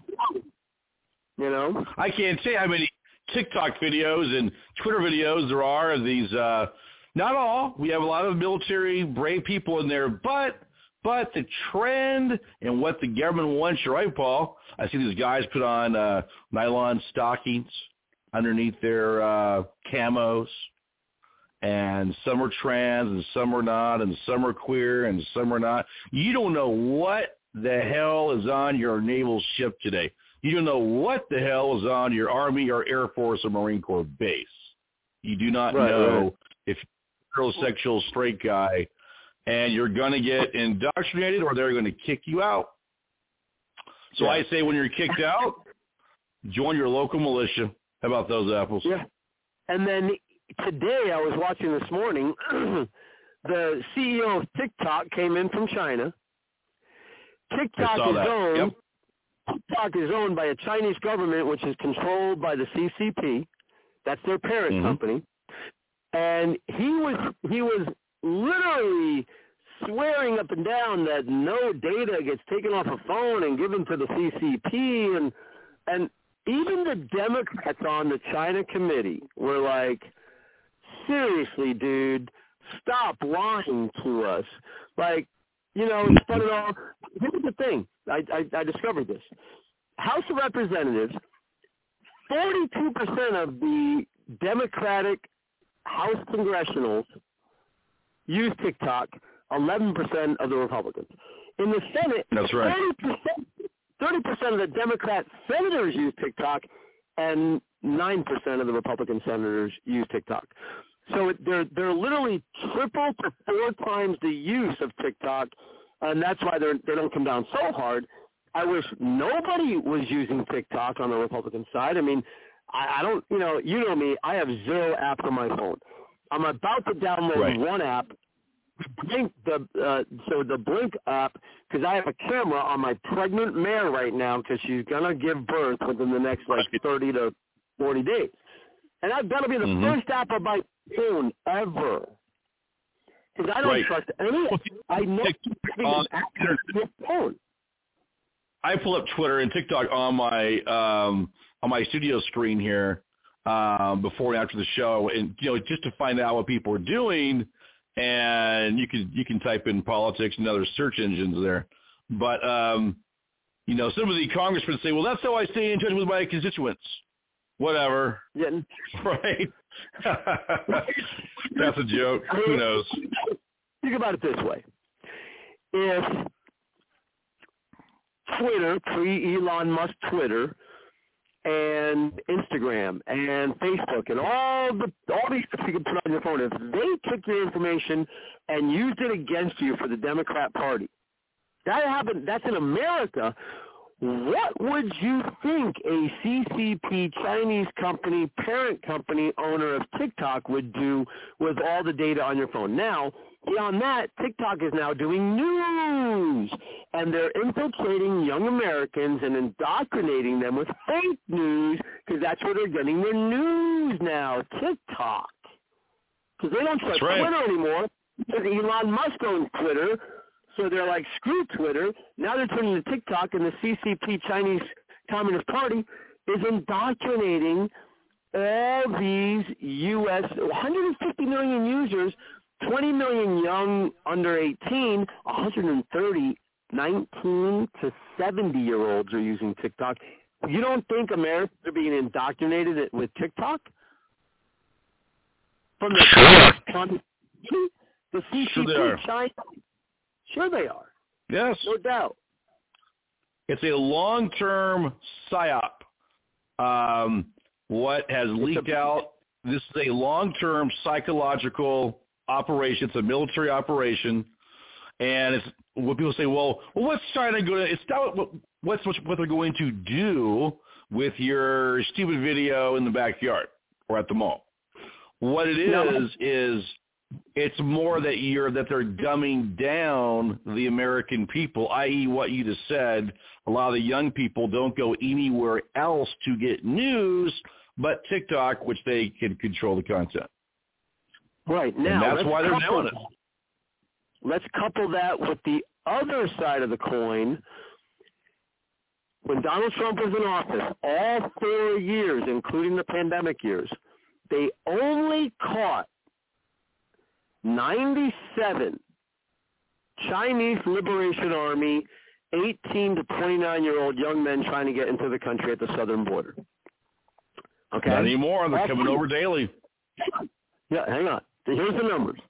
I can't say how many TikTok videos and Twitter videos there are of these. Not all. We have a lot of military brave people in there, but the trend and what the government wants, you're right, Paul. I see these guys put on nylon stockings underneath their camos. And some are trans and some are not, and some are queer and some are not. You don't know what the hell is on your naval ship today. You don't know what the hell is on your Army or Air Force or Marine Corps base. You do not know if you're a heterosexual straight guy, and you're going to get indoctrinated or they're going to kick you out. So I say when you're kicked out, join your local militia. How about those apples? Yeah. And then today, I was watching this morning, the CEO of TikTok came in from China. TikTok is owned by a Chinese government, which is controlled by the CCP. That's their parent company. And he was literally swearing up and down that no data gets taken off a phone and given to the CCP. And even the Democrats on the China committee were like, seriously, dude, stop lying to us. Like, it's fun and all. Here's the thing. I discovered this. House of Representatives, 42% of the Democratic House congressionals use TikTok, 11% of the Republicans. In the Senate, that's right. 30% of the Democrat senators use TikTok, and 9% of the Republican senators use TikTok. So they're literally triple to 4 times the use of TikTok, and that's why they don't come down so hard. I wish nobody was using TikTok on the Republican side. I mean, I don't, you know me, I have 0 apps on my phone. I'm about to download one app, the Blink app, because I have a camera on my pregnant mare right now because she's going to give birth within the next 30 to 40 days. And that'll be the first app on my phone ever. Because I don't trust any. I know an app on your phone. I pull up Twitter and TikTok on my studio screen here before and after the show, and just to find out what people are doing. And you can type in politics and other search engines there. But some of the congressmen say, well, that's how I stay in touch with my constituents. Whatever. Yeah. Right. That's a joke. Who knows? Think about it this way. If Twitter, pre-Elon Musk Twitter, and Instagram and Facebook and all these stuff you can put on your phone, if they took your information and used it against you for the Democrat Party, that happened. That's in America. What would you think a CCP Chinese company, parent company, owner of TikTok would do with all the data on your phone? Now, beyond that, TikTok is now doing news, and they're infiltrating young Americans and indoctrinating them with fake news because that's where they're getting their news now, TikTok. Because they don't trust Twitter anymore because Elon Musk owns Twitter. So they're like, screw Twitter. Now they're turning to TikTok, and the CCP, Chinese Communist Party, is indoctrinating all these U.S. 150 million users, 20 million young under 18, 130 19 to 70-year-olds are using TikTok. You don't think Americans are being indoctrinated with TikTok? From the CCP, China? Sure they are. Yes. No doubt. It's a long-term PSYOP. What has leaked out, this is a long-term psychological operation. It's a military operation. And it's what people say, well what's China going to – it's not what they're going to do with your stupid video in the backyard or at the mall. What it is it's more that they're dumbing down the American people, i.e. what you just said. A lot of the young people don't go anywhere else to get news but TikTok, which they can control the content. Right. Now, and that's why they're doing it. Let's couple that with the other side of the coin. When Donald Trump was in office, all 4 years, including the pandemic years, they only caught 97 Chinese Liberation Army 18 to 29-year-old young men trying to get into the country at the southern border. Okay? Not anymore. They're coming over daily. Yeah, hang on. Here's the numbers.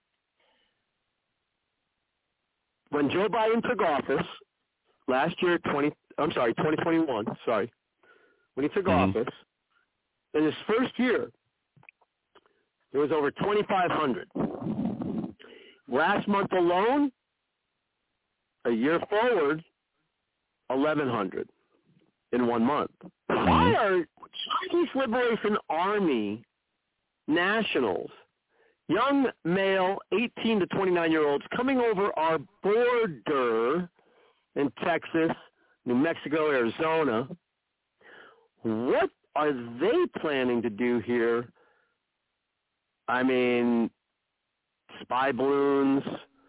When Joe Biden took office last year, 2021, when he took office, in his first year, there was over 2,500. Last month alone, a year forward, 1,100 in 1 month. Why are Chinese Liberation Army nationals, young male 18 to 29-year-olds, coming over our border in Texas, New Mexico, Arizona? What are they planning to do here? I mean, spy balloons,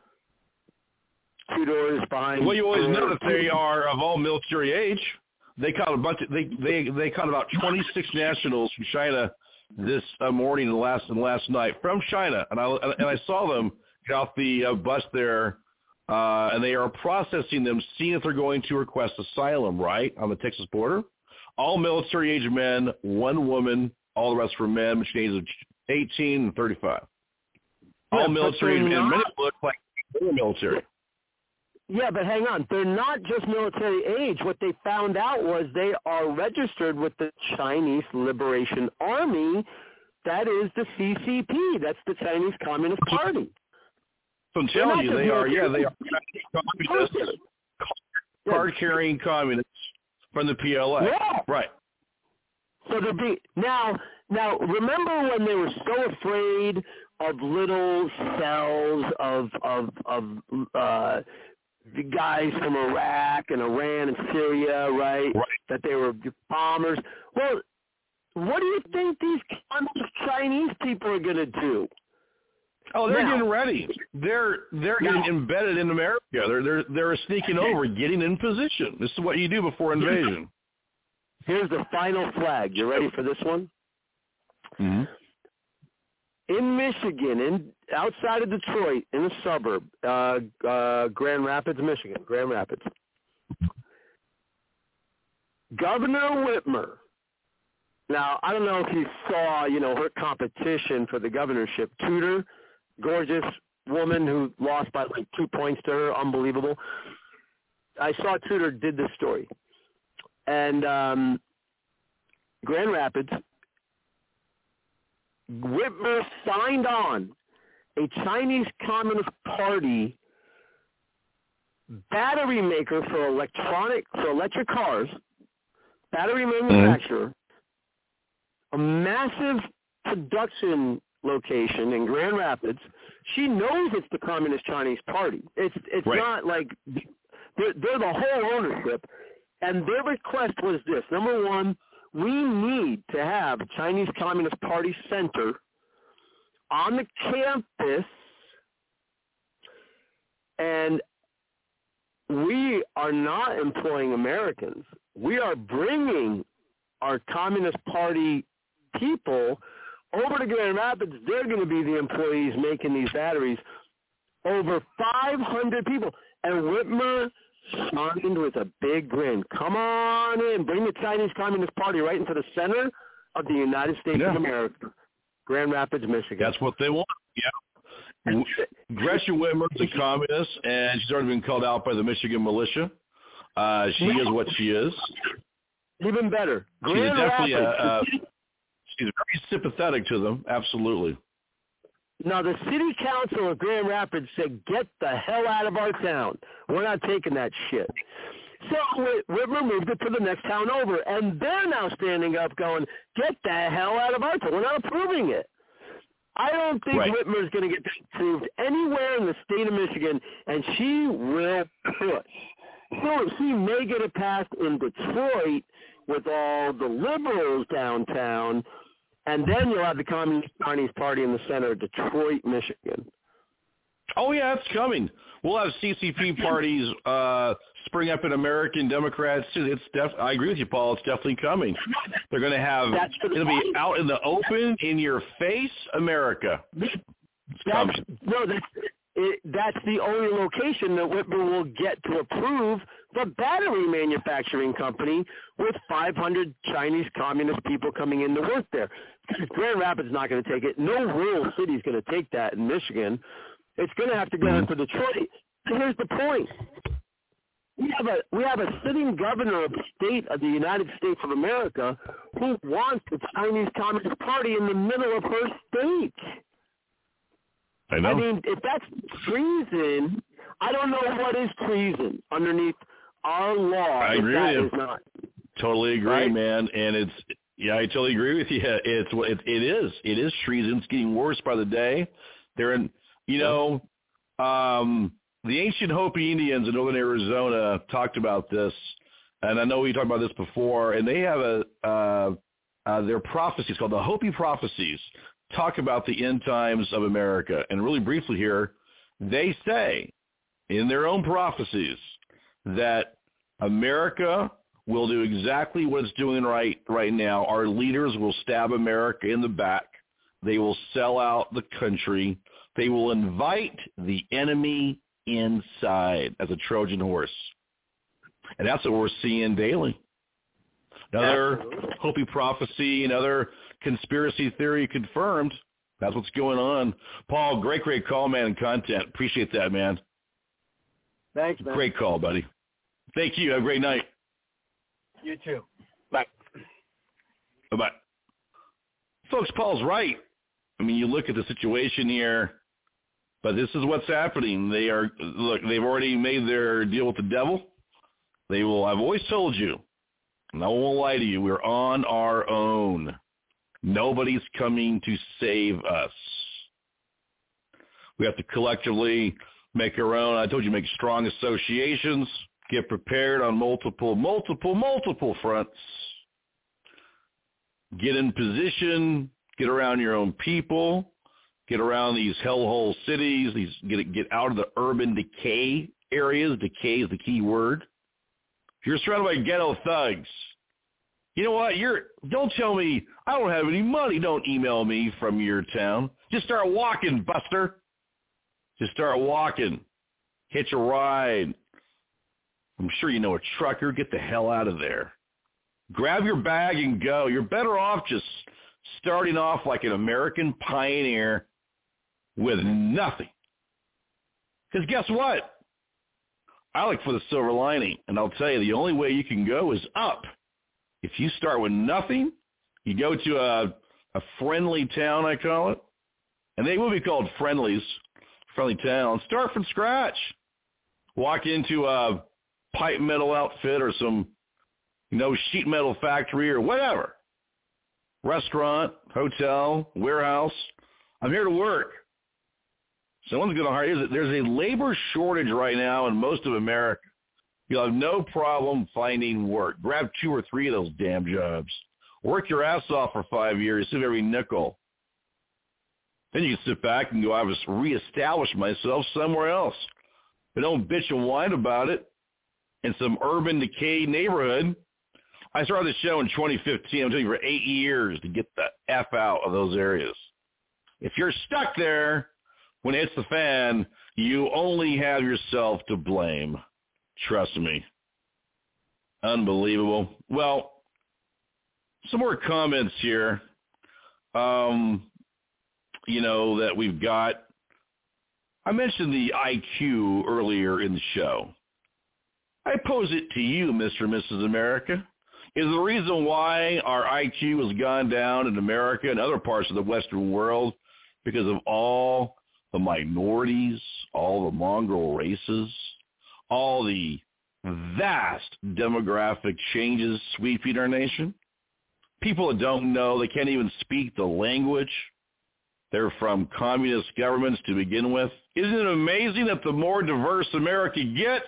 2 doors behind. Well, you always know that they are of all military age. They caught they caught about 26 nationals from China this morning and last night from China, and I saw them get off the bus there, and they are processing them, seeing if they're going to request asylum right on the Texas border. All military age men, 1 woman, all the rest were men, between ages of 18 and 35. All military, and many look like military. Yeah, but hang on. They're not just military age. What they found out was they are registered with the Chinese Liberation Army. That is the CCP. That's the Chinese Communist Party. So I'm telling you, they are communists, card-carrying communists from the PLA. Yeah. Right. So they're being now. Remember when they were so afraid of little cells of the guys from Iraq and Iran and Syria, right? That they were bombers. Well, what do you think these Chinese people are going to do? Oh, they're getting ready. They're getting embedded in America. They're sneaking over, getting in position. This is what you do before invasion. Here's the final flag. You ready for this one? Mm-hmm. In Michigan, outside of Detroit, in a suburb, Grand Rapids, Michigan, Grand Rapids. Governor Whitmer. Now, I don't know if you saw, her competition for the governorship. Tudor, gorgeous woman who lost by like 2 points to her, unbelievable. I saw Tudor did this story. And Grand Rapids, Whitmer signed on a Chinese Communist Party battery maker for electric cars, battery manufacturer, a massive production location in Grand Rapids. She knows it's the Communist Chinese Party. It's right. Not like they're the whole ownership. And their request was this. Number one, we need to have a Chinese Communist Party center on the campus, and we are not employing Americans. We are bringing our Communist Party people over to Grand Rapids. They're going to be the employees making these batteries. Over 500 people. And Whitmer signed with a big grin. Come on in. Bring the Chinese Communist Party right into the center of the United States of America. Grand Rapids, Michigan. That's what they want. Yeah. Gretchen Whitmer's a communist, and she's already been called out by the Michigan militia. She is what she is. Even better. She's definitely she's very sympathetic to them. Absolutely. Now, the city council of Grand Rapids said, get the hell out of our town. We're not taking that shit. So Whitmer moved it to the next town over, and they're now standing up going, get the hell out of our town. We're not approving it. I don't think Whitmer's going to get approved anywhere in the state of Michigan, and she will push. So she may get it passed in Detroit with all the liberals downtown, and then you'll have the Communist Chinese Party in the center of Detroit, Michigan. Oh, yeah, it's coming. We'll have CCP parties spring up in American Democrats. I agree with you, Paul. It's definitely coming. They're going to have – it'll be out in the open, in your face, America. That's the only location that Whitmer will get to approve the battery manufacturing company with 500 Chinese communist people coming in to work there. Grand Rapids is not going to take it. No rural city is going to take that in Michigan. It's going to have to go into Detroit. So here's the point. We have a sitting governor of the state of the United States of America who wants the Chinese Communist Party in the middle of her state. I know. I mean, if that's treason, I don't know what is treason underneath our law. I agree with you. Is not. Totally agree, right? Man. And I totally agree with you. It is treason. It's getting worse by the day. They're in, the ancient Hopi Indians in northern Arizona talked about this, and I know we talked about this before, and they have their prophecies called the Hopi prophecies, talk about the end times of America. And really briefly here, they say in their own prophecies that America will do exactly what it's doing right now. Our leaders will stab America in the back. They will sell out the country. They will invite the enemy inside as a Trojan horse. And that's what we're seeing daily. Another Hopi prophecy, another conspiracy theory confirmed. That's what's going on. Paul, great call, man, and content. Appreciate that, man. Thanks, man. Great call, buddy. Thank you. Have a great night. You too. Bye. Bye-bye. Folks, Paul's right. I mean, you look at the situation here, but this is what's happening. They've already made their deal with the devil. I've always told you, and I won't lie to you, we're on our own. Nobody's coming to save us. We have to collectively make our own. I told you, make strong associations, get prepared on multiple fronts, get in position, get around your own people, get around these hellhole cities, get out of the urban decay areas. Decay is the key word. If you're surrounded by ghetto thugs, you know what? Don't tell me I don't have any money. Don't email me from your town. Just start walking, Buster. Just start walking. Hitch a ride. I'm sure you know a trucker. Get the hell out of there. Grab your bag and go. You're better off just starting off like an American pioneer with nothing. Because guess what? I look for the silver lining, and I'll tell you, the only way you can go is up. If you start with nothing, You go to a friendly town, I call it, and they will be called friendlies, friendly town. Start from scratch. Walk into a pipe metal outfit or some, sheet metal factory or whatever. Restaurant, hotel, warehouse. I'm here to work. Someone's going to hire you. There's a labor shortage right now in most of America. You'll have no problem finding work. Grab 2 or 3 of those damn jobs. Work your ass off for 5 years, save every nickel. Then you can sit back and go, I just reestablish myself somewhere else. But don't bitch and whine about it in some urban decay neighborhood. I started the show in 2015. I'm telling you, for 8 years to get the F out of those areas. If you're stuck there when it hits the fan, you only have yourself to blame. Trust me. Unbelievable. Well, some more comments here, that we've got. I mentioned the IQ earlier in the show. I pose it to you, Mr. and Mrs. America. Is the reason why our IQ has gone down in America and other parts of the Western world because of all the minorities, all the mongrel races, all the vast demographic changes sweeping our nation? People that don't know, they can't even speak the language. They're from communist governments to begin with. Isn't it amazing that the more diverse America gets,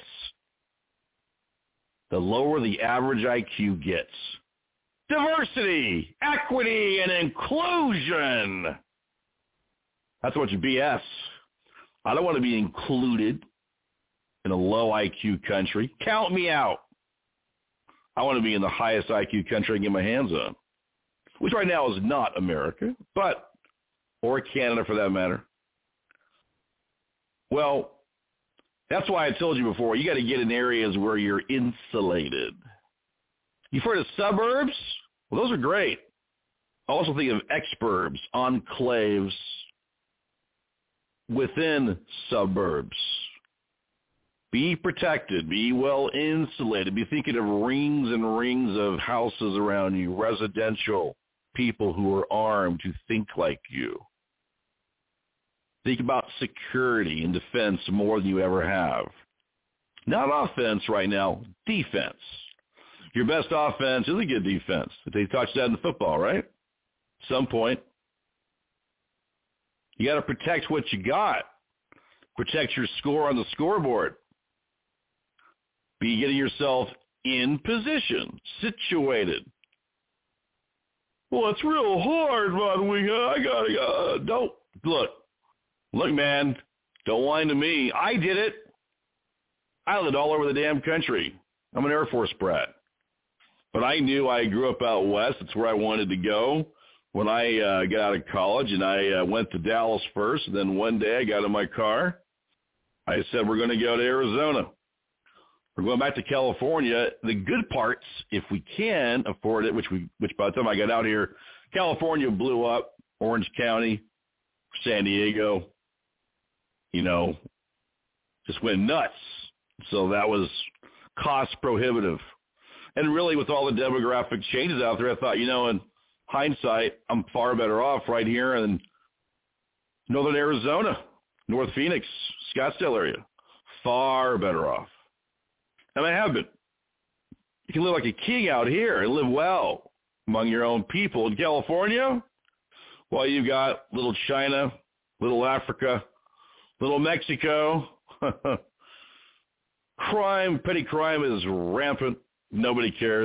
the lower the average IQ gets? Diversity, equity, and inclusion. That's what you BS. I don't want to be included in a low IQ country. Count me out. I want to be in the highest IQ country I can get my hands on, which right now is not America, or Canada for that matter. Well, that's why I told you before, you got to get in areas where you're insulated. You've heard of suburbs? Well, those are great. I also think of exurbs, enclaves within suburbs. Be protected. Be well insulated. Be thinking of rings and rings of houses around you, residential people who are armed, who think like you. Think about security and defense more than you ever have. Not offense right now, defense. Your best offense is a good defense. They touch that in football, right? At some point. You got to protect what you got. Protect your score on the scoreboard. Be getting yourself in position, situated. Well, it's real hard, Von Weehunt. I gotta don't look, man. Don't whine to me. I did it. I lived all over the damn country. I'm an Air Force brat, but I knew I grew up out west. It's where I wanted to go. When I got out of college, and I went to Dallas first, and then one day I got in my car. I said, we're going to go to Arizona. We're going back to California. The good parts, if we can afford it, which by the time I got out here, California blew up, Orange County, San Diego, just went nuts. So that was cost prohibitive. And really with all the demographic changes out there, I thought, in hindsight, I'm far better off right here in northern Arizona, North Phoenix, Scottsdale area. Far better off. And I have been. You can live like a king out here and live well among your own people. In California, well, you've got little China, little Africa, little Mexico. Petty crime is rampant. Nobody cares.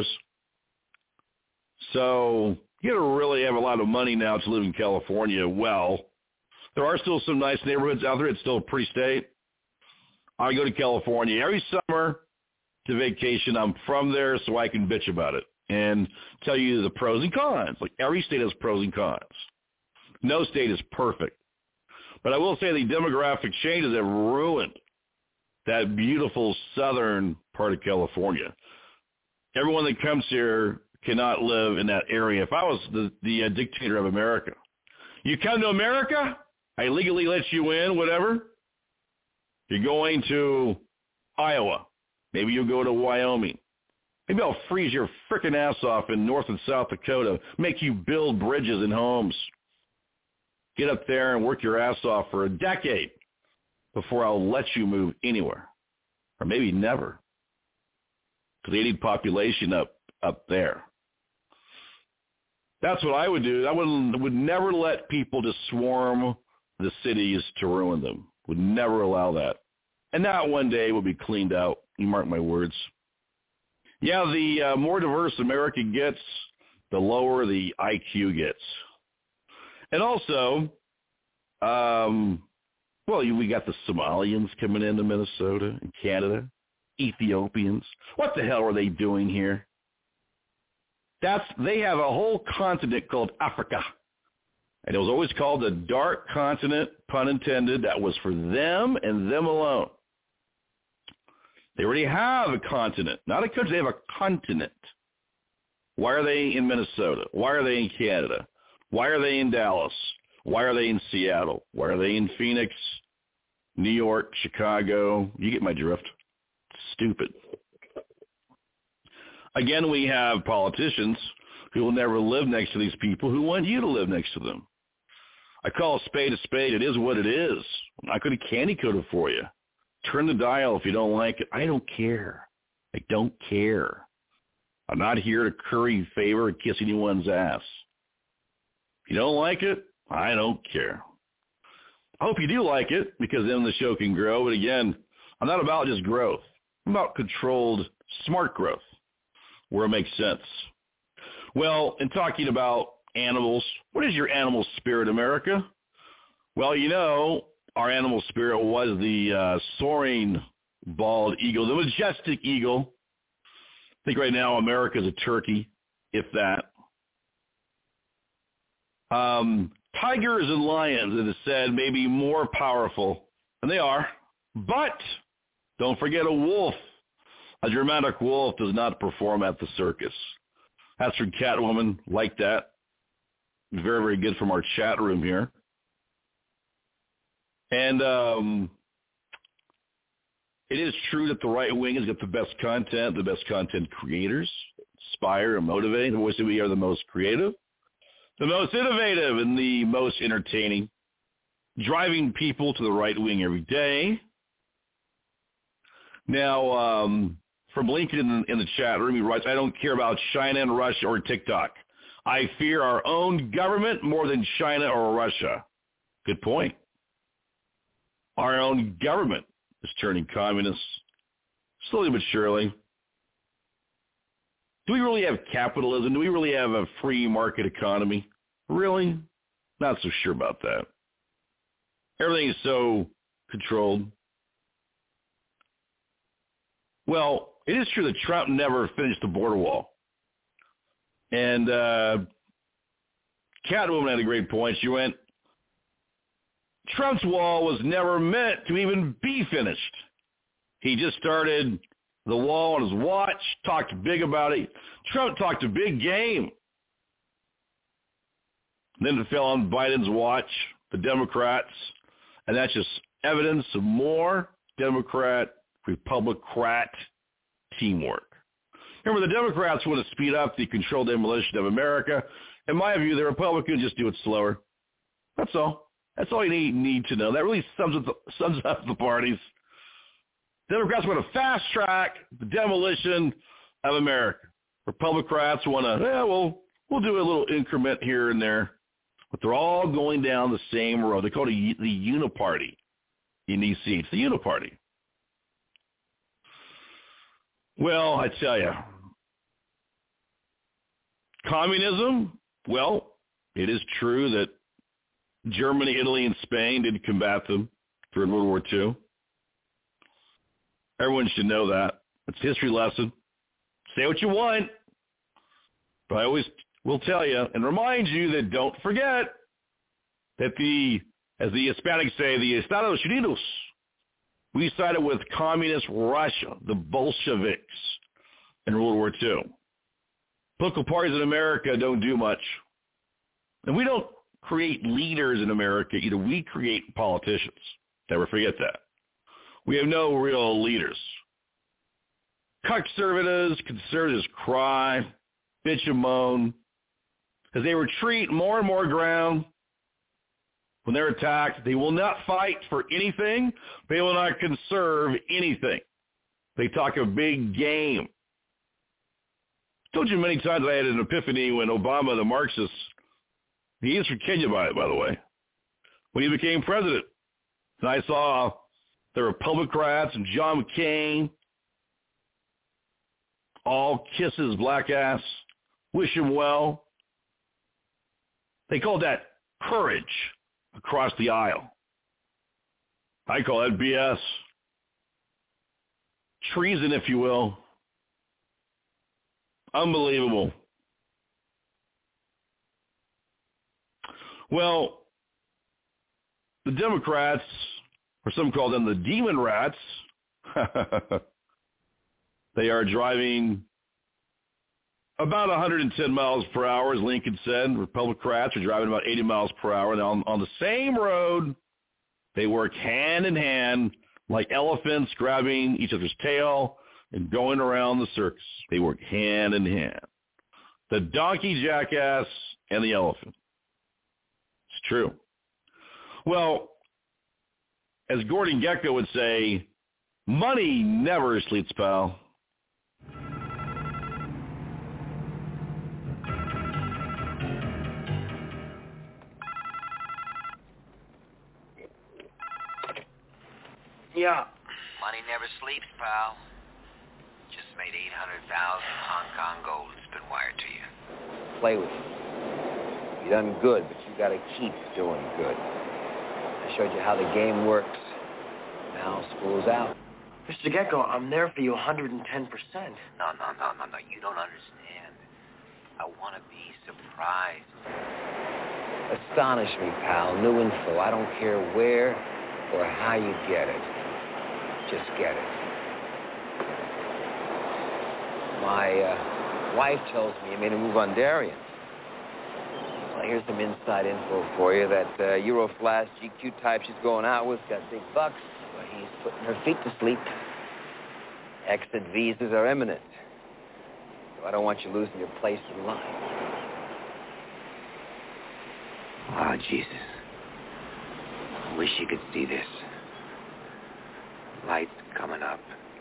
So you got to really have a lot of money now to live in California. Well, there are still some nice neighborhoods out there. It's still a pretty state. I go to California every summer to vacation. I'm from there, so I can bitch about it and tell you the pros and cons. Like every state has pros and cons. No state is perfect. But I will say the demographic changes have ruined that beautiful southern part of California. Everyone that comes here cannot live in that area. If I was the dictator of America, you come to America, I legally let you in, whatever. You're going to Iowa. Maybe you'll go to Wyoming. Maybe I'll freeze your frickin' ass off in North and South Dakota, make you build bridges and homes. Get up there and work your ass off for a decade before I'll let you move anywhere. Or maybe never. Because they need population up there. That's what I would do. I would never let people just swarm the cities to ruin them. Would never allow that. And that one day will be cleaned out. You mark my words. Yeah, the more diverse America gets, the lower the IQ gets. And also, we got the Somalians coming into Minnesota and Canada, Ethiopians. What the hell are they doing here? They have a whole continent called Africa. And it was always called the Dark Continent, pun intended. That was for them and them alone. They already have a continent, not a country. They have a continent. Why are they in Minnesota? Why are they in Canada? Why are they in Dallas? Why are they in Seattle? Why are they in Phoenix, New York, Chicago? You get my drift. Stupid. Again, we have politicians who will never live next to these people who want you to live next to them. I call a spade a spade. It is what it is. I'm not going to candy coat it for you. Turn the dial if you don't like it. I don't care. I don't care. I'm not here to curry favor and kiss anyone's ass. If you don't like it, I don't care. I hope you do like it, because then the show can grow. But again, I'm not about just growth. I'm about controlled, smart growth, where it makes sense. Well, in talking about animals, what is your animal spirit, America? Well, our animal spirit was the soaring bald eagle, the majestic eagle. I think right now America's a turkey, if that. Tigers and lions, it is said, may be more powerful, and they are. But don't forget a wolf. A dramatic wolf does not perform at the circus. That's from Catwoman, like that. Very, very good from our chat room here. And it is true that the right wing has got the best content creators, inspire and motivate. The voice that we are the most creative, the most innovative, and the most entertaining, driving people to the right wing every day. Now, from Lincoln in the chat room, he writes, I don't care about China and Russia or TikTok. I fear our own government more than China or Russia. Good point. Our own government is turning communist, slowly but surely. Do we really have capitalism? Do we really have a free market economy? Really? Not so sure about that. Everything is so controlled. Well, it is true that Trump never finished the border wall. And Catwoman had a great point. She went, Trump's wall was never meant to even be finished. He just started the wall on his watch, talked big about it. Trump talked a big game. Then it fell on Biden's watch, the Democrats, and that's just evidence of more Democrat-Republican teamwork. Remember, the Democrats want to speed up the controlled demolition of America. In my view, the Republicans just do it slower. That's all. That's all you need to know. That really sums up the parties. Democrats want to fast track the demolition of America. Republicans want to, we'll do a little increment here and there. But they're all going down the same road. They call it the uniparty in D.C. It's the uniparty. Well, I tell you, communism, well, it is true that Germany, Italy, and Spain did combat them during World War II. Everyone should know that. It's a history lesson. Say what you want, but I always will tell you and remind you that don't forget that as the Hispanics say, the Estados Unidos, we sided with communist Russia, the Bolsheviks, in World War II. Political parties in America don't do much. And we don't create leaders in America either. We create politicians. Never forget that. We have no real leaders. conservatives cry, bitch and moan, as they retreat more and more ground when they're attacked. They will not fight for anything. They will not conserve anything. They talk a big game. I told you many times I had an epiphany when Obama, the Marxist, he is from Kenya, by the way, when he became president. And I saw the Republicans and John McCain all kiss his black ass, wish him well. They called that courage across the aisle. I call that BS. Treason, if you will. Unbelievable. Well, the Democrats, or some call them the demon rats, they are driving about 110 miles per hour, as Lincoln said. Republicans are driving about 80 miles per hour. And on the same road, they work hand in hand like elephants grabbing each other's tail and going around the circus. They work hand in hand. The donkey jackass and the elephant. It's true. Well, as Gordon Gekko would say, money never sleeps, pal. Yeah. Money never sleeps, pal. Just made 800,000 Hong Kong gold. It's been wired to you. Play with you. You done good, but you gotta keep doing good. I showed you how the game works. Now school's out. Mr. Gekko, I'm there for you 110%. No. You don't understand. I want to be surprised. Astonish me, pal. New info. I don't care where or how you get it. Just get it. My wife tells me you made a move on Darien. Well, here's some inside info for you. That Euroflash GQ type she's going out with got big bucks, but he's putting her feet to sleep. Exit visas are imminent. So I don't want you losing your place in line. Oh, Jesus. I wish you could see this. Lights coming up.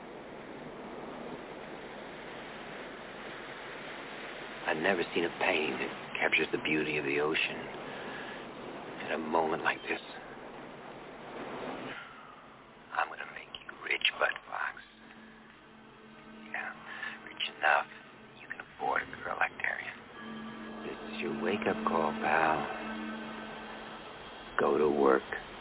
I've never seen a painting that captures the beauty of the ocean in a moment like this. I'm going to make you rich, Bud Fox. Yeah, rich enough you can afford a girl like Darien. This is your wake-up call, pal. Go to work.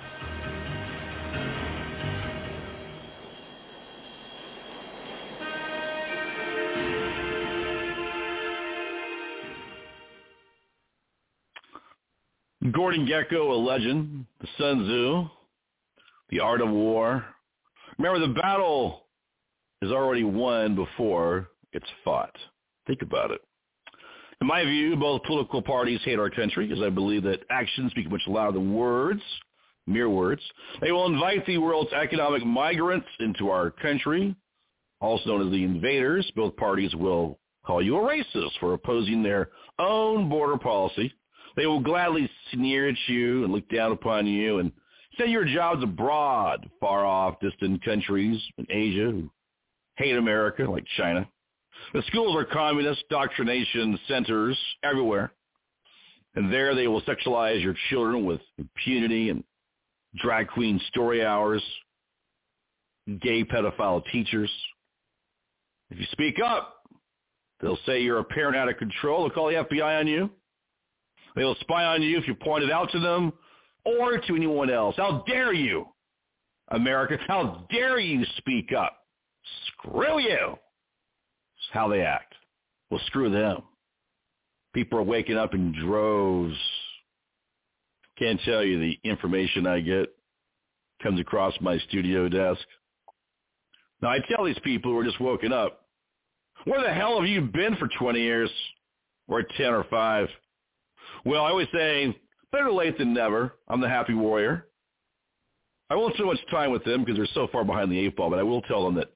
Gordon Gekko, a legend, the Sun Tzu, the art of war. Remember, the battle is already won before it's fought. Think about it. In my view, both political parties hate our country, because I believe that actions speak much louder than words, mere words. They will invite the world's economic migrants into our country, also known as the invaders. Both parties will call you a racist for opposing their own border policy. They will gladly sneer at you and look down upon you and send your jobs abroad, far off, distant countries in Asia who hate America, like China. The schools are communist doctrination centers everywhere. And there they will sexualize your children with impunity and drag queen story hours, gay pedophile teachers. If you speak up, they'll say you're a parent out of control. They'll call the FBI on you. They will spy on you if you point it out to them or to anyone else. How dare you, America? How dare you speak up? Screw you. That's how they act. Well, screw them. People are waking up in droves. Can't tell you the information I get comes across my studio desk. Now, I tell these people who are just woken up, where the hell have you been for 20 years or 10 or 5? Well, I always say, better late than never. I'm the happy warrior. I won't spend much time with them because they're so far behind the 8 ball, but I will tell them that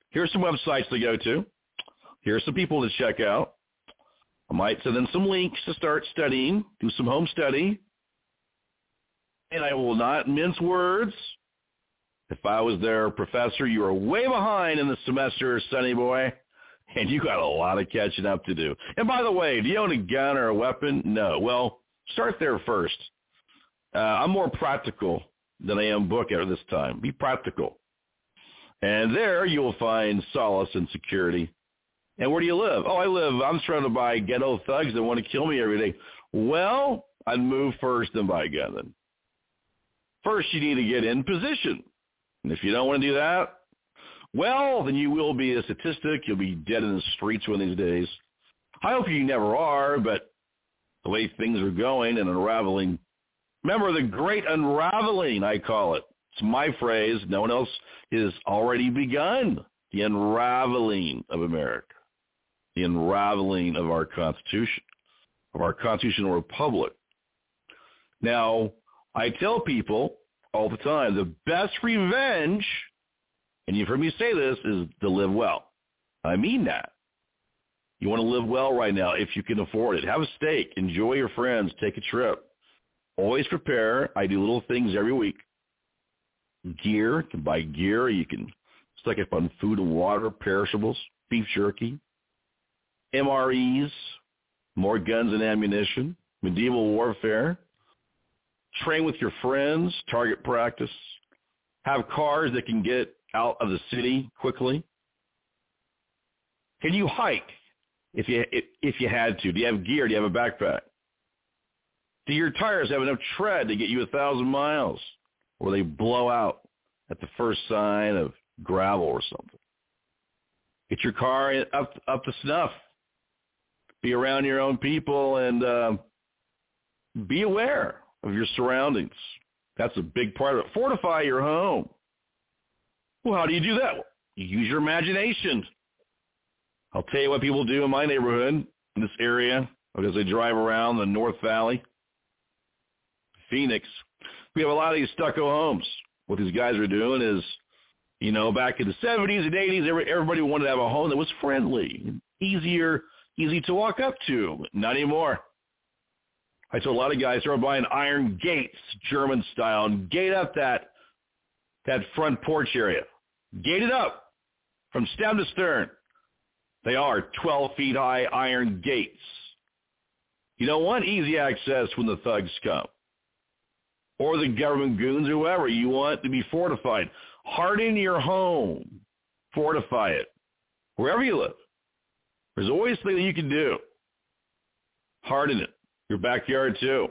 Here's some websites to go to. Here's some people to check out. I might send them some links to start studying, do some home study. And I will not mince words. If I was their professor, you are way behind in the semester, sonny boy, and you got a lot of catching up to do. And by the way, do you own a gun or a weapon? No. Well, start there first. I'm more practical than I am book at this time. Be practical. And there you will find solace and security. And where do you live? I'm surrounded by ghetto thugs that want to kill me every day. Well, I'd move first and buy a gun then. First, you need to get in position. And if you don't want to do that, well, then you will be a statistic. You'll be dead in the streets one of these days. I hope you never are, but the way things are going and unraveling. Remember, the great unraveling, I call it. It's my phrase. No one else has already begun. The unraveling of America. The unraveling of our Constitution, of our constitutional republic. Now, I tell people all the time, the best revenge, and you've heard me say this, is to live well. I mean that. You want to live well right now if you can afford it. Have a steak. Enjoy your friends. Take a trip. Always prepare. I do little things every week. Gear. You can buy gear. You can stock up on food and water, perishables, beef jerky, MREs, more guns and ammunition, medieval warfare. Train with your friends, target practice. Have cars that can get out of the city quickly. Can you hike if you had to? Do you have gear? Do you have a backpack? Do your tires have enough tread to get you 1,000 miles? Or they blow out at the first sign of gravel or something? Get your car up to snuff. Be around your own people and be aware of your surroundings. That's a big part of it. Fortify your home. Well, how do you do that? You use your imagination. I'll tell you what people do in my neighborhood, in this area, because they drive around the North Valley, Phoenix. We have a lot of these stucco homes. What these guys are doing is, back in the 70s and 80s, everybody wanted to have a home that was friendly, easy to walk up to. Not anymore. I told a lot of guys start buying iron gates, German style, and gate up that front porch area. Gate it up from stem to stern. They are 12 feet high iron gates. You don't want easy access when the thugs come. Or the government goons, whoever. You want to be fortified. Harden your home. Fortify it. Wherever you live. There's always something that you can do. Harden it. Your backyard, too.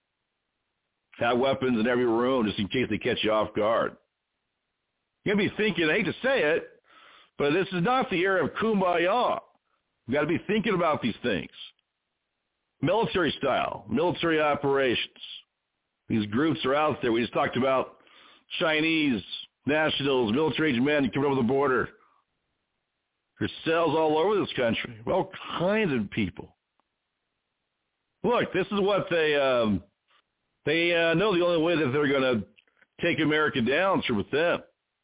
Have weapons in every room just in case they catch you off guard. You're going to be thinking, I hate to say it, but this is not the era of kumbaya. You've got to be thinking about these things. Military style, military operations. These groups are out there. We just talked about Chinese nationals, military-age men coming over the border. There's cells all over this country. All kinds of people. Look, this is what they know the only way that they're going to take America down is with them.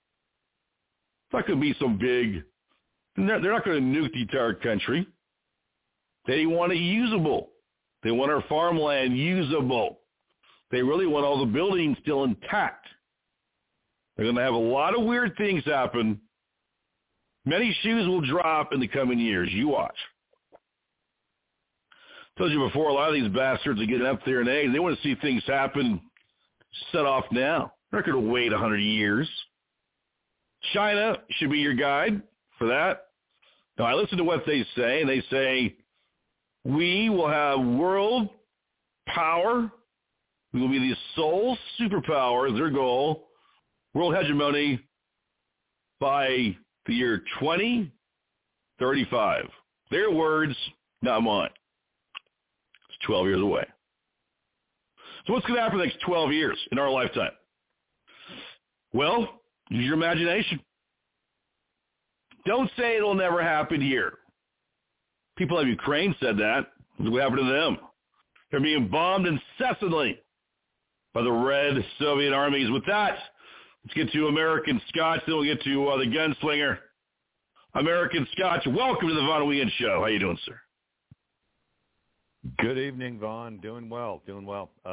It's not going to be some big – they're not going to nuke the entire country. They want it usable. They want our farmland usable. They really want all the buildings still intact. They're going to have a lot of weird things happen. Many shoes will drop in the coming years. You watch. I told you before, a lot of these bastards are getting up there in age. They want to see things happen, set off now. They're not going to wait 100 years. China should be your guide for that. Now, I listen to what they say, and they say, we will have world power. We will be the sole superpower, is their goal, world hegemony by the year 2035. Their words, not mine. It's 12 years away. So what's going to happen the next 12 years in our lifetime? Well, use your imagination. Don't say it'll never happen here. People of Ukraine said that. What happened to them? They're being bombed incessantly by the Red Soviet armies. With that, let's get to American Scotch, then we'll get to the gunslinger. American Scotch. Welcome to the Von Weekend Show. How you doing, sir? Good evening, Vaughn. Doing well. Good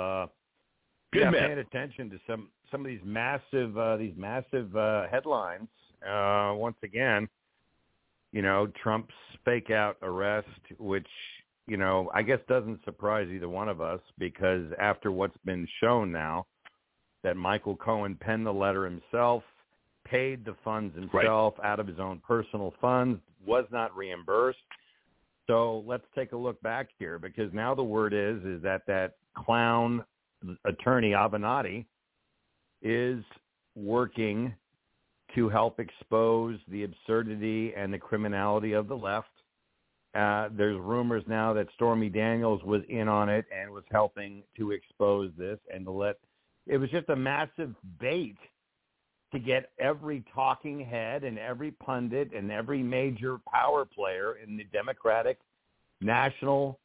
man. Paying attention to some of these massive headlines. Once again, Trump's fake out arrest, which I guess doesn't surprise either one of us, because after what's been shown now, that Michael Cohen penned the letter himself, paid the funds himself out of his own personal funds, was not reimbursed. So let's take a look back here, because now the word is that clown attorney Avenatti is working to help expose the absurdity and the criminality of the left. There's rumors now that Stormy Daniels was in on it and was helping to expose this and to let – it was just a massive bait to get every talking head and every pundit and every major power player in the Democratic national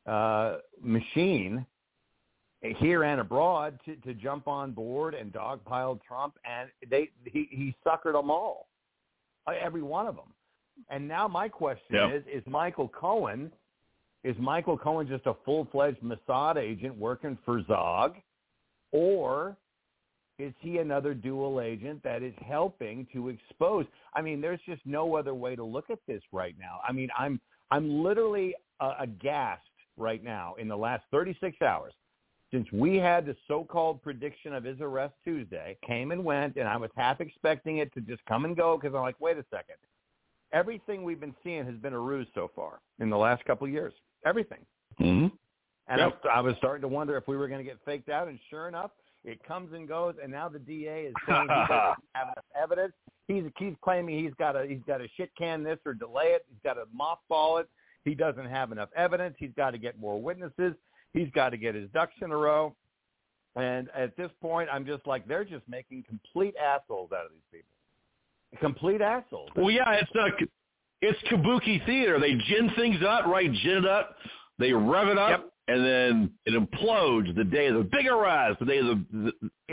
machine here and abroad to jump on board and dogpile Trump, and he suckered them all, every one of them. And now my question is Michael Cohen just a full-fledged Mossad agent working for Zog, or is he another dual agent that is helping to expose? I mean, there's just no other way to look at this right now. I mean, I'm literally aghast right now in the last 36 hours. Since we had the so-called prediction of his arrest Tuesday, came and went, and I was half expecting it to just come and go, because I'm like, wait a second. Everything we've been seeing has been a ruse so far in the last couple of years. Everything. Mm-hmm. And I was starting to wonder if we were going to get faked out, and sure enough, it comes and goes, and now the DA is saying he doesn't have enough evidence. He's claiming he's got to shit can this or delay it. He's got to mothball it. He doesn't have enough evidence. He's got to get more witnesses. He's got to get his ducks in a row. And at this point, I'm just like, they're just making complete assholes out of these people. Complete assholes. Well, yeah, it's kabuki theater. They gin things up, gin it up. They rev it up, and then it implodes the day of the big arrest, the day of the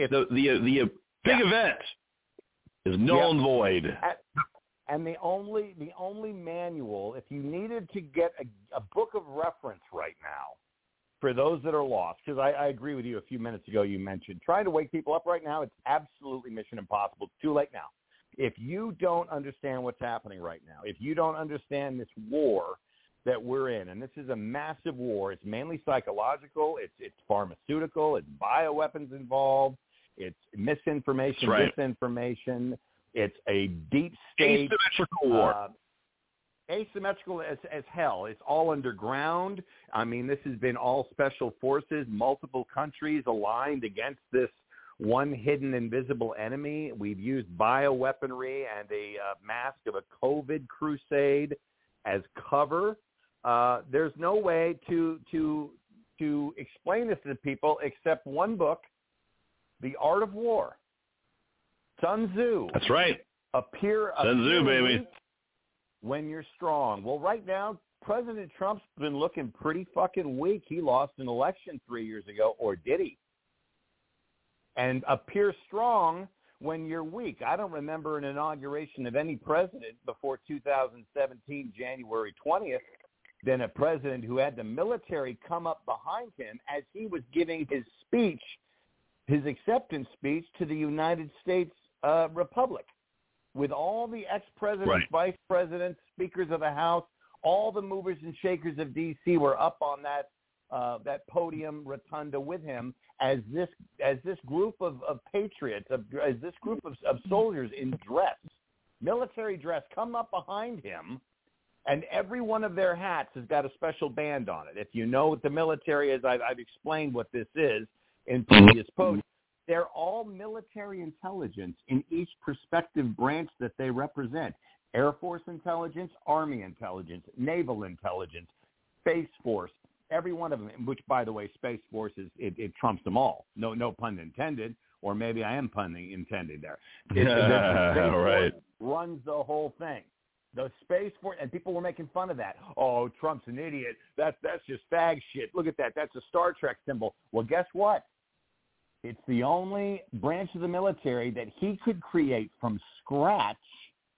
big event is null and void. And the only manual, if you needed to get a book of reference right now for those that are lost, because I agree with you a few minutes ago you mentioned, trying to wake people up right now, it's absolutely mission impossible. It's too late now. If you don't understand what's happening right now, if you don't understand this war that we're in, and this is a massive war, it's mainly psychological, it's pharmaceutical, it's bioweapons involved, it's misinformation, disinformation, it's a deep state asymmetrical war. Asymmetrical as hell. It's all underground. I mean, this has been all special forces, multiple countries aligned against this one hidden invisible enemy. We've used bioweaponry and a mask of a COVID crusade as cover. There's no way to explain this to people except one book, The Art of War. Sun Tzu. That's right. Appear Sun Tzu, baby. Weak when you're strong. Well, right now, President Trump's been looking pretty fucking weak. He lost an election 3 years ago, or did he? And appear strong when you're weak. I don't remember an inauguration of any president before 2017, January 20th, than a president who had the military come up behind him as he was giving his speech, his acceptance speech to the United States Republic, with all the ex-presidents, vice presidents, speakers of the House, all the movers and shakers of D.C. were up on that podium rotunda with him as this group of patriots, as this group of soldiers in dress, military dress, come up behind him, and every one of their hats has got a special band on it. If you know what the military is, I've explained what this is in previous posts. They're all military intelligence in each prospective branch that they represent. Air Force intelligence, Army intelligence, Naval intelligence, Space Force, every one of them, which, by the way, Space Force, it trumps them all. No pun intended, or maybe I am punning intended there. The Space Force runs the whole thing. The Space Force, and people were making fun of that. Oh, Trump's an idiot. That's just fag shit. Look at that. That's a Star Trek symbol. Well, guess what? It's the only branch of the military that he could create from scratch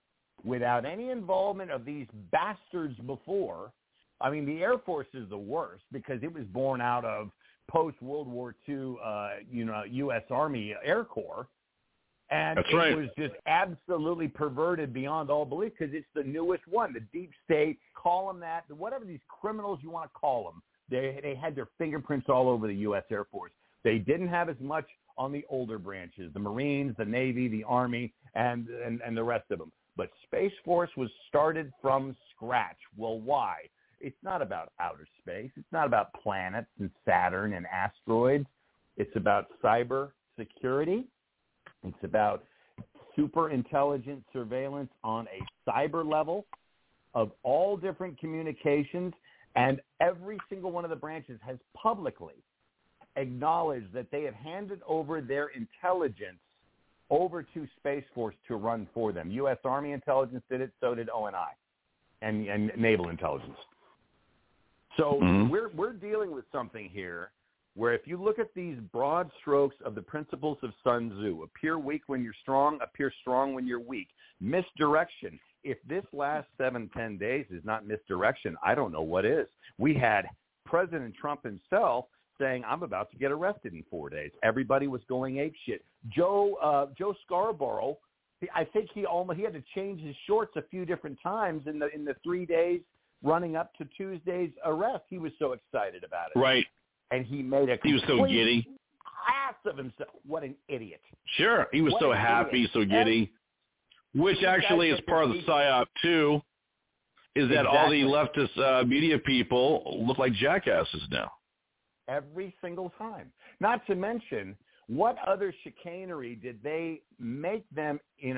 without any involvement of these bastards before. I mean, the Air Force is the worst because it was born out of post-World War II, U.S. Army Air Corps. And That's it right. was just absolutely perverted beyond all belief because it's the newest one, the deep state, call them that, whatever these criminals you want to call them. They had their fingerprints all over the U.S. Air Force. They didn't have as much on the older branches, the Marines, the Navy, the Army, and the rest of them. But Space Force was started from scratch. Well, why? It's not about outer space. It's not about planets and Saturn and asteroids. It's about cyber security. It's about super intelligent surveillance on a cyber level of all different communications, and every single one of the branches has publicly acknowledged that they have handed over their intelligence over to Space Force to run for them. U.S. Army intelligence did it, so did ONI and Naval intelligence. So we're dealing with something here where if you look at these broad strokes of the principles of Sun Tzu, appear weak when you're strong, appear strong when you're weak, misdirection. If this last 7-10 days is not misdirection, I don't know what is. We had President Trump himself saying, I'm about to get arrested in 4 days. Everybody was going apeshit. Joe Scarborough, I think he had to change his shorts a few different times in the 3 days running up to Tuesday's arrest. He was so excited about it. Right. And he made a he was so giddy. Ass of himself. What an idiot. Sure. He was so happy, so giddy. Which actually is part of the PSYOP, too, is that all the leftist media people look like jackasses now. Every single time. Not to mention, what other chicanery did they make them,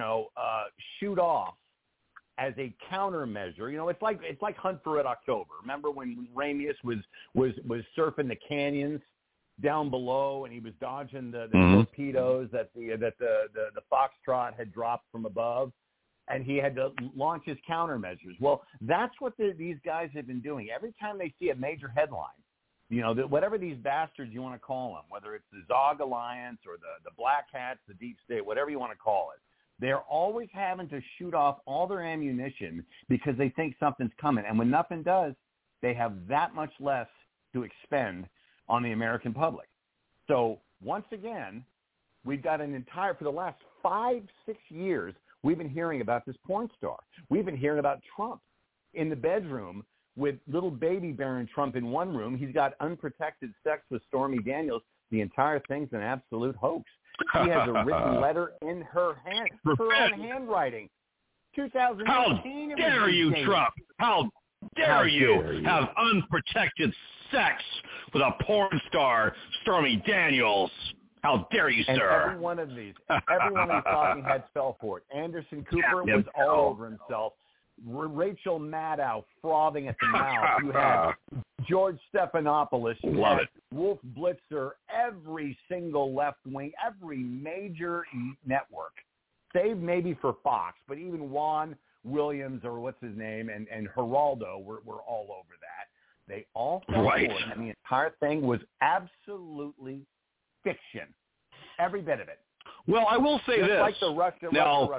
shoot off as a countermeasure? It's like Hunt for Red October. Remember when Ramius was surfing the canyons down below, and he was dodging the torpedoes that the Foxtrot had dropped from above, and he had to launch his countermeasures. Well, that's what these guys have been doing. Every time they see a major headline, whatever these bastards you want to call them, whether it's the Zog Alliance or the Black Hats, the Deep State, whatever you want to call it, they're always having to shoot off all their ammunition because they think something's coming. And when nothing does, they have that much less to expend on the American public. So once again, we've got for the last 5-6 years, we've been hearing about this porn star. We've been hearing about Trump in the bedroom with little baby Barron Trump in one room. He's got unprotected sex with Stormy Daniels. The entire thing's an absolute hoax. She has a written letter in her hand, her own handwriting. 2018. How dare you, Trump? How dare you have unprotected sex with a porn star, Stormy Daniels? How dare you, and sir? Every one of these talking heads fell for it. Anderson Cooper was all over himself. Rachel Maddow frothing at the mouth. You had George Stephanopoulos. You had Wolf Blitzer. Every single left wing, every major network, save maybe for Fox, but even Juan Williams or what's his name and Geraldo were all over that. They all fell for it, and the entire thing was absolutely fiction. Every bit of it. Well, I will say just this. Like the Russia.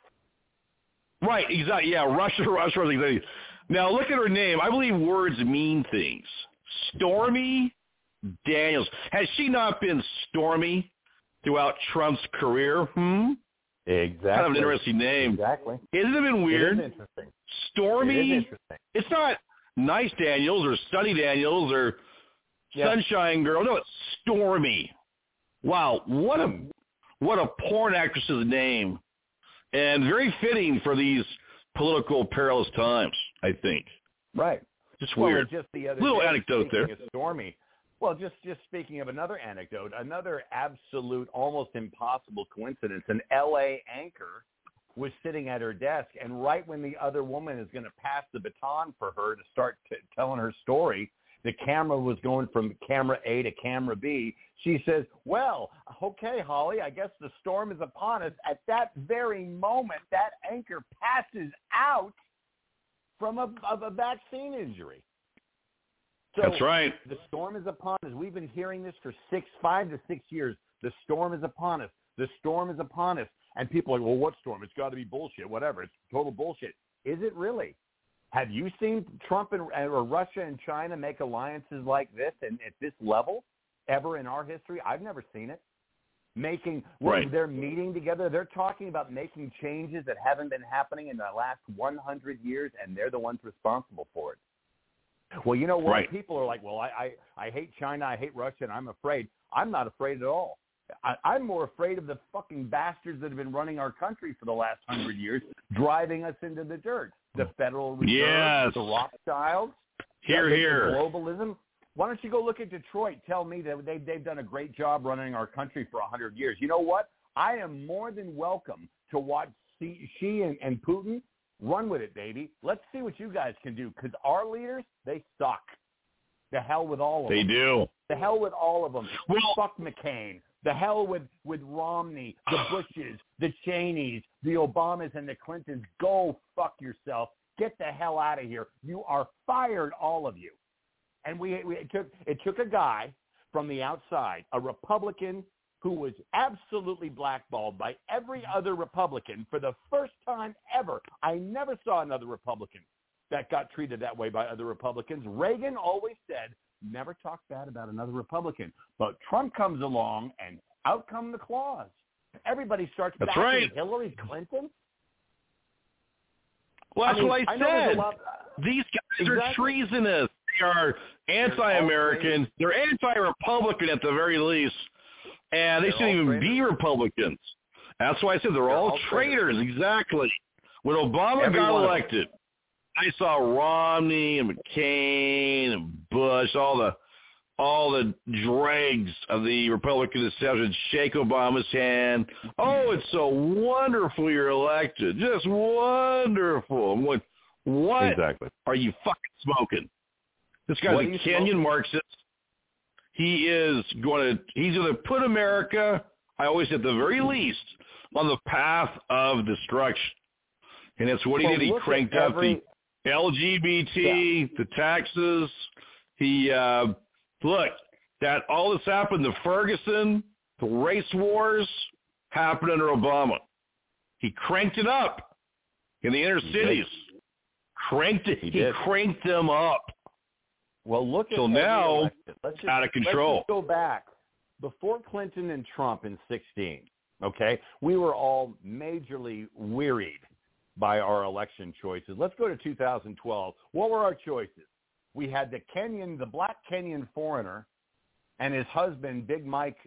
Right, exactly. Yeah, Russia. Exactly. Now, look at her name. I believe words mean things. Stormy Daniels. Has she not been Stormy throughout Trump's career? Exactly. Kind of an interesting name. Exactly. Isn't it been weird? It is interesting. Stormy. It is interesting. It's not Nice Daniels or Sunny Daniels or Sunshine Girl. No, it's Stormy. Wow, what a porn actress's name. And very fitting for these political perilous times, I think. Right. Just weird. Just the other little day, anecdote there. Stormy. Well, just speaking of another anecdote, another absolute, almost impossible coincidence. An L.A. anchor was sitting at her desk, and right when the other woman is going to pass the baton for her to start telling her story, the camera was going from camera A to camera B. She says, well, okay, Holly, I guess the storm is upon us. At that very moment, that anchor passes out from a vaccine injury. So that's right. The storm is upon us. We've been hearing this for 5 to 6 years. The storm is upon us. The storm is upon us. And people are like, well, what storm? It's got to be bullshit, whatever. It's total bullshit. Is it really? Have you seen Trump or Russia and China make alliances like this and at this level ever in our history? I've never seen it. They're meeting together. They're talking about making changes that haven't been happening in the last 100 years, and they're the ones responsible for it. Well, you know what? Right. People are like, well, I hate China, I hate Russia, and I'm afraid. I'm not afraid at all. I'm more afraid of the fucking bastards that have been running our country for the last 100 years, driving us into the dirt. The Federal Reserve, the Rothschilds, here. Globalism. Why don't you go look at Detroit? Tell me that they've done a great job running our country for 100 years. You know what? I am more than welcome to watch Xi and Putin run with it, baby. Let's see what you guys can do, because our leaders, they suck. The hell with all of them. They do. The hell with all of them. Well, fuck McCain. The hell with Romney, the Bushes, the Cheneys, the Obamas, and the Clintons. Go fuck yourself. Get the hell out of here. You are fired, all of you. And it took a guy from the outside, a Republican who was absolutely blackballed by every other Republican for the first time ever. I never saw another Republican that got treated that way by other Republicans. Reagan always said, never talk bad about another Republican. But Trump comes along, and out come the claws. Everybody starts backing Hillary Clinton. Well, that's what I said. These guys are treasonous. They are anti-American. They're anti-Republican at the very least. And they shouldn't even be Republicans. That's why I said they're all traitors. Exactly. When Obama got elected, I saw Romney and McCain and Bush, all the dregs of the Republican establishment shake Obama's hand. Oh, it's so wonderful you're elected. Just wonderful. I'm going, what are you fucking smoking? This guy's a Kenyan Marxist. He's going to put America, I always said at the very least, on the path of destruction. And that's what he did. He cranked up the LGBT, the taxes. He, that all this happened to Ferguson, the race wars, happened under Obama. He cranked it up in the inner cities. He cranked them up. Well, look at now out of control. Let's just go back. Before Clinton and Trump in 2016, okay, we were all majorly wearied by our election choices. Let's go to 2012. What were our choices? We had the black Kenyan foreigner and his husband, Big Mike,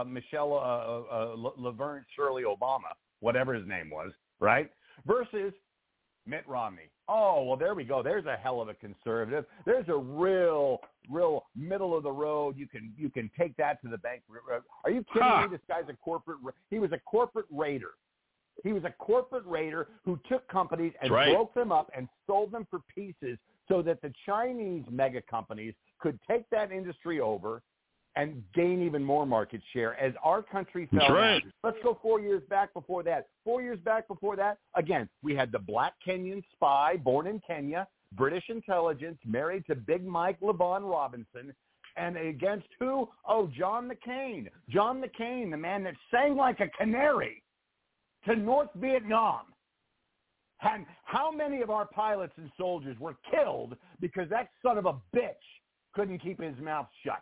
Laverne Shirley Obama, whatever his name was, right? Versus Mitt Romney. Oh, well, there we go. There's a hell of a conservative. There's a real middle of the road. You can take that to the bank. Are you kidding me? This guy's he was a corporate raider. He was a corporate raider who took companies and broke them up and sold them for pieces so that the Chinese mega companies could take that industry over and gain even more market share as our country fell down. Let's go 4 years back before that. 4 years back before that, again, we had the black Kenyan spy born in Kenya, British intelligence, married to Big Mike LeVon Robinson, and against who? Oh, John McCain. John McCain, the man that sang like a canary to North Vietnam. And how many of our pilots and soldiers were killed because that son of a bitch couldn't keep his mouth shut?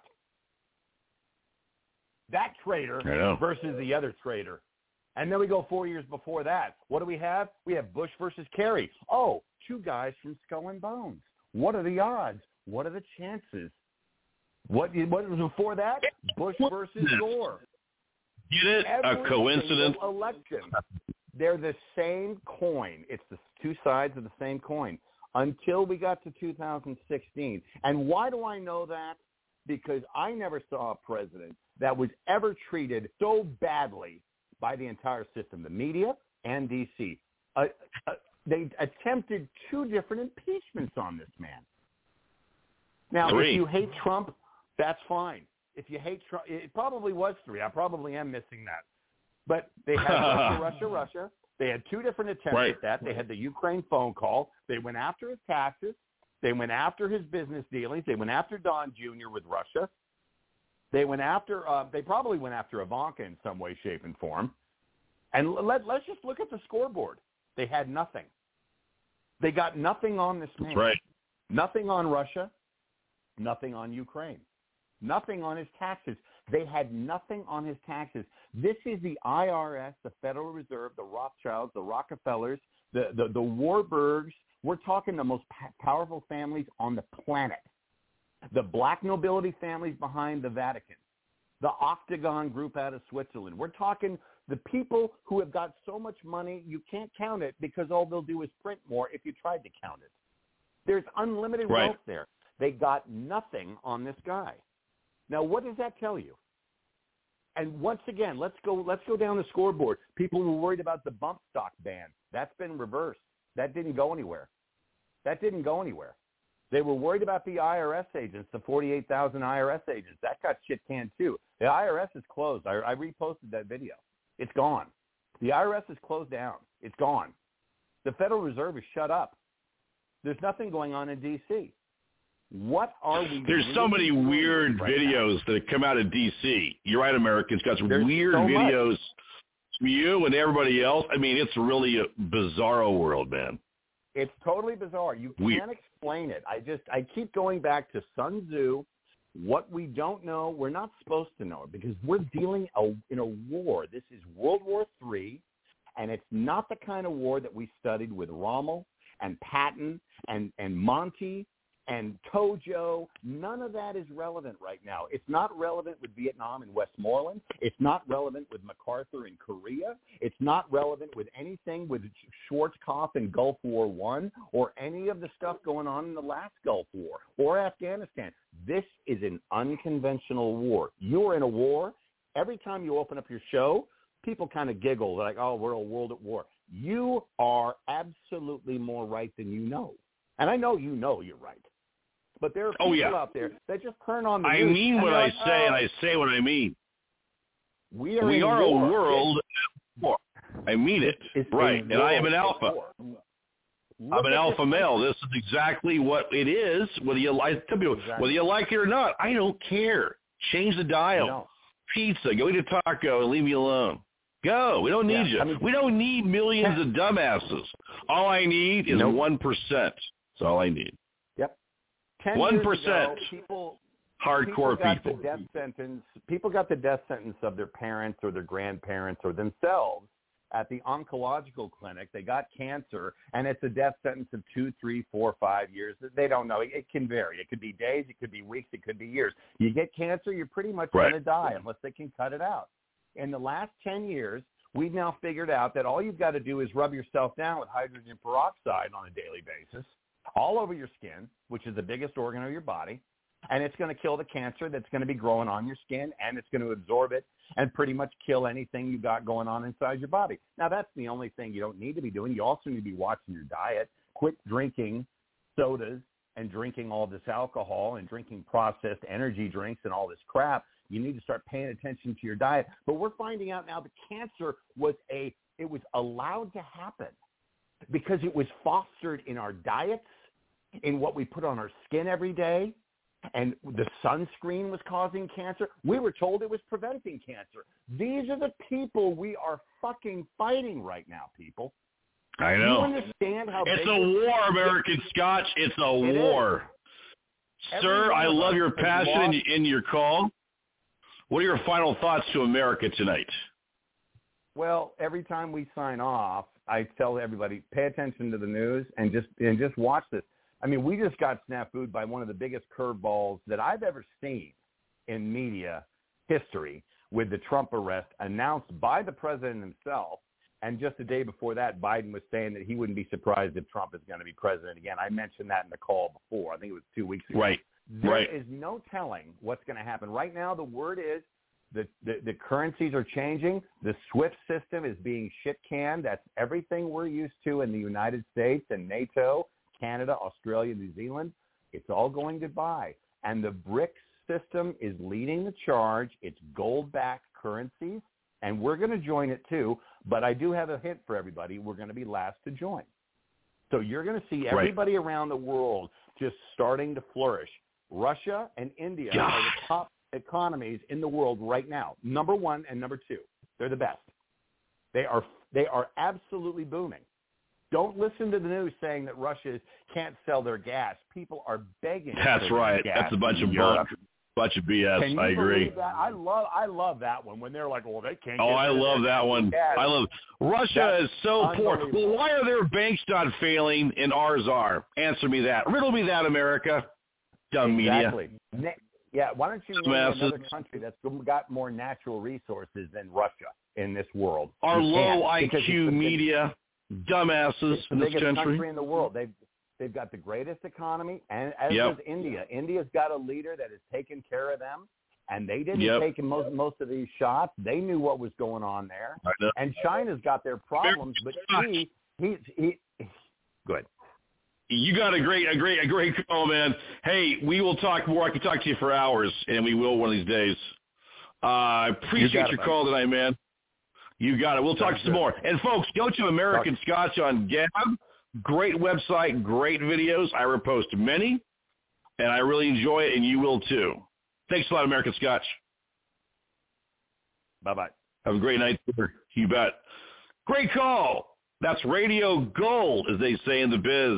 That traitor versus the other traitor. And then we go 4 years before that. What do we have? We have Bush versus Kerry. Oh, two guys from Skull and Bones. What are the odds? What are the chances? What was before that? Bush versus Gore. Get it? A coincidence? Election. They're the same coin. It's the two sides of the same coin until we got to 2016. And why do I know that? Because I never saw a president that was ever treated so badly by the entire system, the media and D.C. They attempted two different impeachments on this man. Now, if you hate Trump, that's fine. If you hate Trump, it probably was three. I probably am missing that. But they had Russia. They had two different attempts at that. They had the Ukraine phone call. They went after his taxes. They went after his business dealings. They went after Don Jr. with Russia. They went after. They probably went after Ivanka in some way, shape, and form. And let's just look at the scoreboard. They had nothing. They got nothing on this man. Right. Nothing on Russia, nothing on Ukraine, nothing on his taxes. They had nothing on his taxes. This is the IRS, the Federal Reserve, the Rothschilds, the Rockefellers, the Warburgs. We're talking the most powerful families on the planet. The black nobility families behind the Vatican, the Octagon Group out of Switzerland. We're talking the people who have got so much money you can't count it because all they'll do is print more if you tried to count it. There's unlimited wealth there. They got nothing on this guy. Now, what does that tell you? And once again, let's go down the scoreboard. People were worried about the bump stock ban. That's been reversed. That didn't go anywhere. They were worried about the IRS agents, the 48,000 IRS agents. That got shit canned too. The IRS is closed. I reposted that video. It's gone. The IRS is closed down. It's gone. The Federal Reserve is shut up. There's nothing going on in D.C. What are we There's so many weird videos that come out of D.C. You're right, Americans got some weird videos from you and everybody else. I mean, it's really a bizarro world, man. It's totally bizarre. You can't explain it. I keep going back to Sun Tzu. What we don't know, we're not supposed to know it because we're dealing in a war. This is World War III, and it's not the kind of war that we studied with Rommel and Patton and Monty and Tojo. None of that is relevant right now. It's not relevant with Vietnam and Westmoreland. It's not relevant with MacArthur in Korea. It's not relevant with anything with Schwarzkopf in Gulf War I or any of the stuff going on in the last Gulf War or Afghanistan. This is an unconventional war. You're in a war. Every time you open up your show, people kind of giggle like, oh, we're a world at war. You are absolutely more right than you know. And I know you know you're right. But there are people out there that just turn on the news. I mean what I say, and I say what I mean. We are a world at war. I mean it. Right. And I am an alpha. I'm an alpha male. This is exactly what it is, whether you like it or not. I don't care. Change the dial. No. Pizza. Go eat a taco and leave me alone. Go. We don't need you. I mean, we don't need millions of dumbasses. All I need is 1%. That's all I need. Yep. 1%. Hardcore people. People got the death sentence of their parents or their grandparents or themselves at the oncological clinic. They got cancer, and it's a death sentence of 2, 3, 4, 5 years. They don't know. It can vary. It could be days. It could be weeks. It could be years. You get cancer, you're pretty much going to die unless they can cut it out. In the last 10 years, we've now figured out that all you've got to do is rub yourself down with hydrogen peroxide on a daily basis all over your skin, which is the biggest organ of your body, and it's going to kill the cancer that's going to be growing on your skin, and it's going to absorb it and pretty much kill anything you got going on inside your body. Now, that's the only thing you don't need to be doing. You also need to be watching your diet. Quit drinking sodas and drinking all this alcohol and drinking processed energy drinks and all this crap. You need to start paying attention to your diet. But we're finding out now the cancer was allowed to happen because it was fostered in our diets, in what we put on our skin every day, and the sunscreen was causing cancer. We were told it was preventing cancer. These are the people we are fucking fighting right now, people. I know. Do you understand how it's a war, American Scotch. It's a war. Sir, I love your passion in your call. What are your final thoughts to America tonight? Well, every time we sign off, I tell everybody, pay attention to the news and just watch this. I mean, we just got snafu'd by one of the biggest curveballs that I've ever seen in media history with the Trump arrest announced by the president himself. And just the day before that, Biden was saying that he wouldn't be surprised if Trump is going to be president again. I mentioned that in the call before. I think it was 2 weeks ago. Right. There is no telling what's going to happen. Right now, the word is the currencies are changing. The SWIFT system is being shit-canned. That's everything we're used to in the United States and NATO, Canada, Australia, New Zealand. It's all going goodbye. And the BRICS system is leading the charge. It's gold-backed currencies, and we're going to join it too. But I do have a hint for everybody. We're going to be last to join. So you're going to see everybody around the world just starting to flourish. Russia and India are the top economies in the world right now, number 1 and number 2. They're the best. They are absolutely booming. Don't listen to the news saying that Russia can't sell their gas. People are begging. That's right. Gas That's a bunch of bunk. Bunch of BS. Can you I agree. That? I love that one when they're like, well, they can't. I love that one. I love Russia is so poor. Well, why are their banks not failing and ours are? Answer me that. Riddle me that, America. Dumb media. Yeah, why don't you name another country that's got more natural resources than Russia in this world? Our low IQ media, dumbasses in this country in the world. They've got the greatest economy, and as does India. India's got a leader that has taken care of them, and they didn't take most of these shots. They knew what was going on there. And China's got their problems, but he's good. You got a great call, man. Hey, we will talk more. I can talk to you for hours, and we will one of these days. I appreciate your call tonight, man. You got it. We'll talk some more. And, folks, go to American Scotch on Gab. Great website, great videos. I repost many, and I really enjoy it, and you will too. Thanks a lot, American Scotch. Bye-bye. Have a great night, sir. You bet. Great call. That's radio gold, as they say in the biz.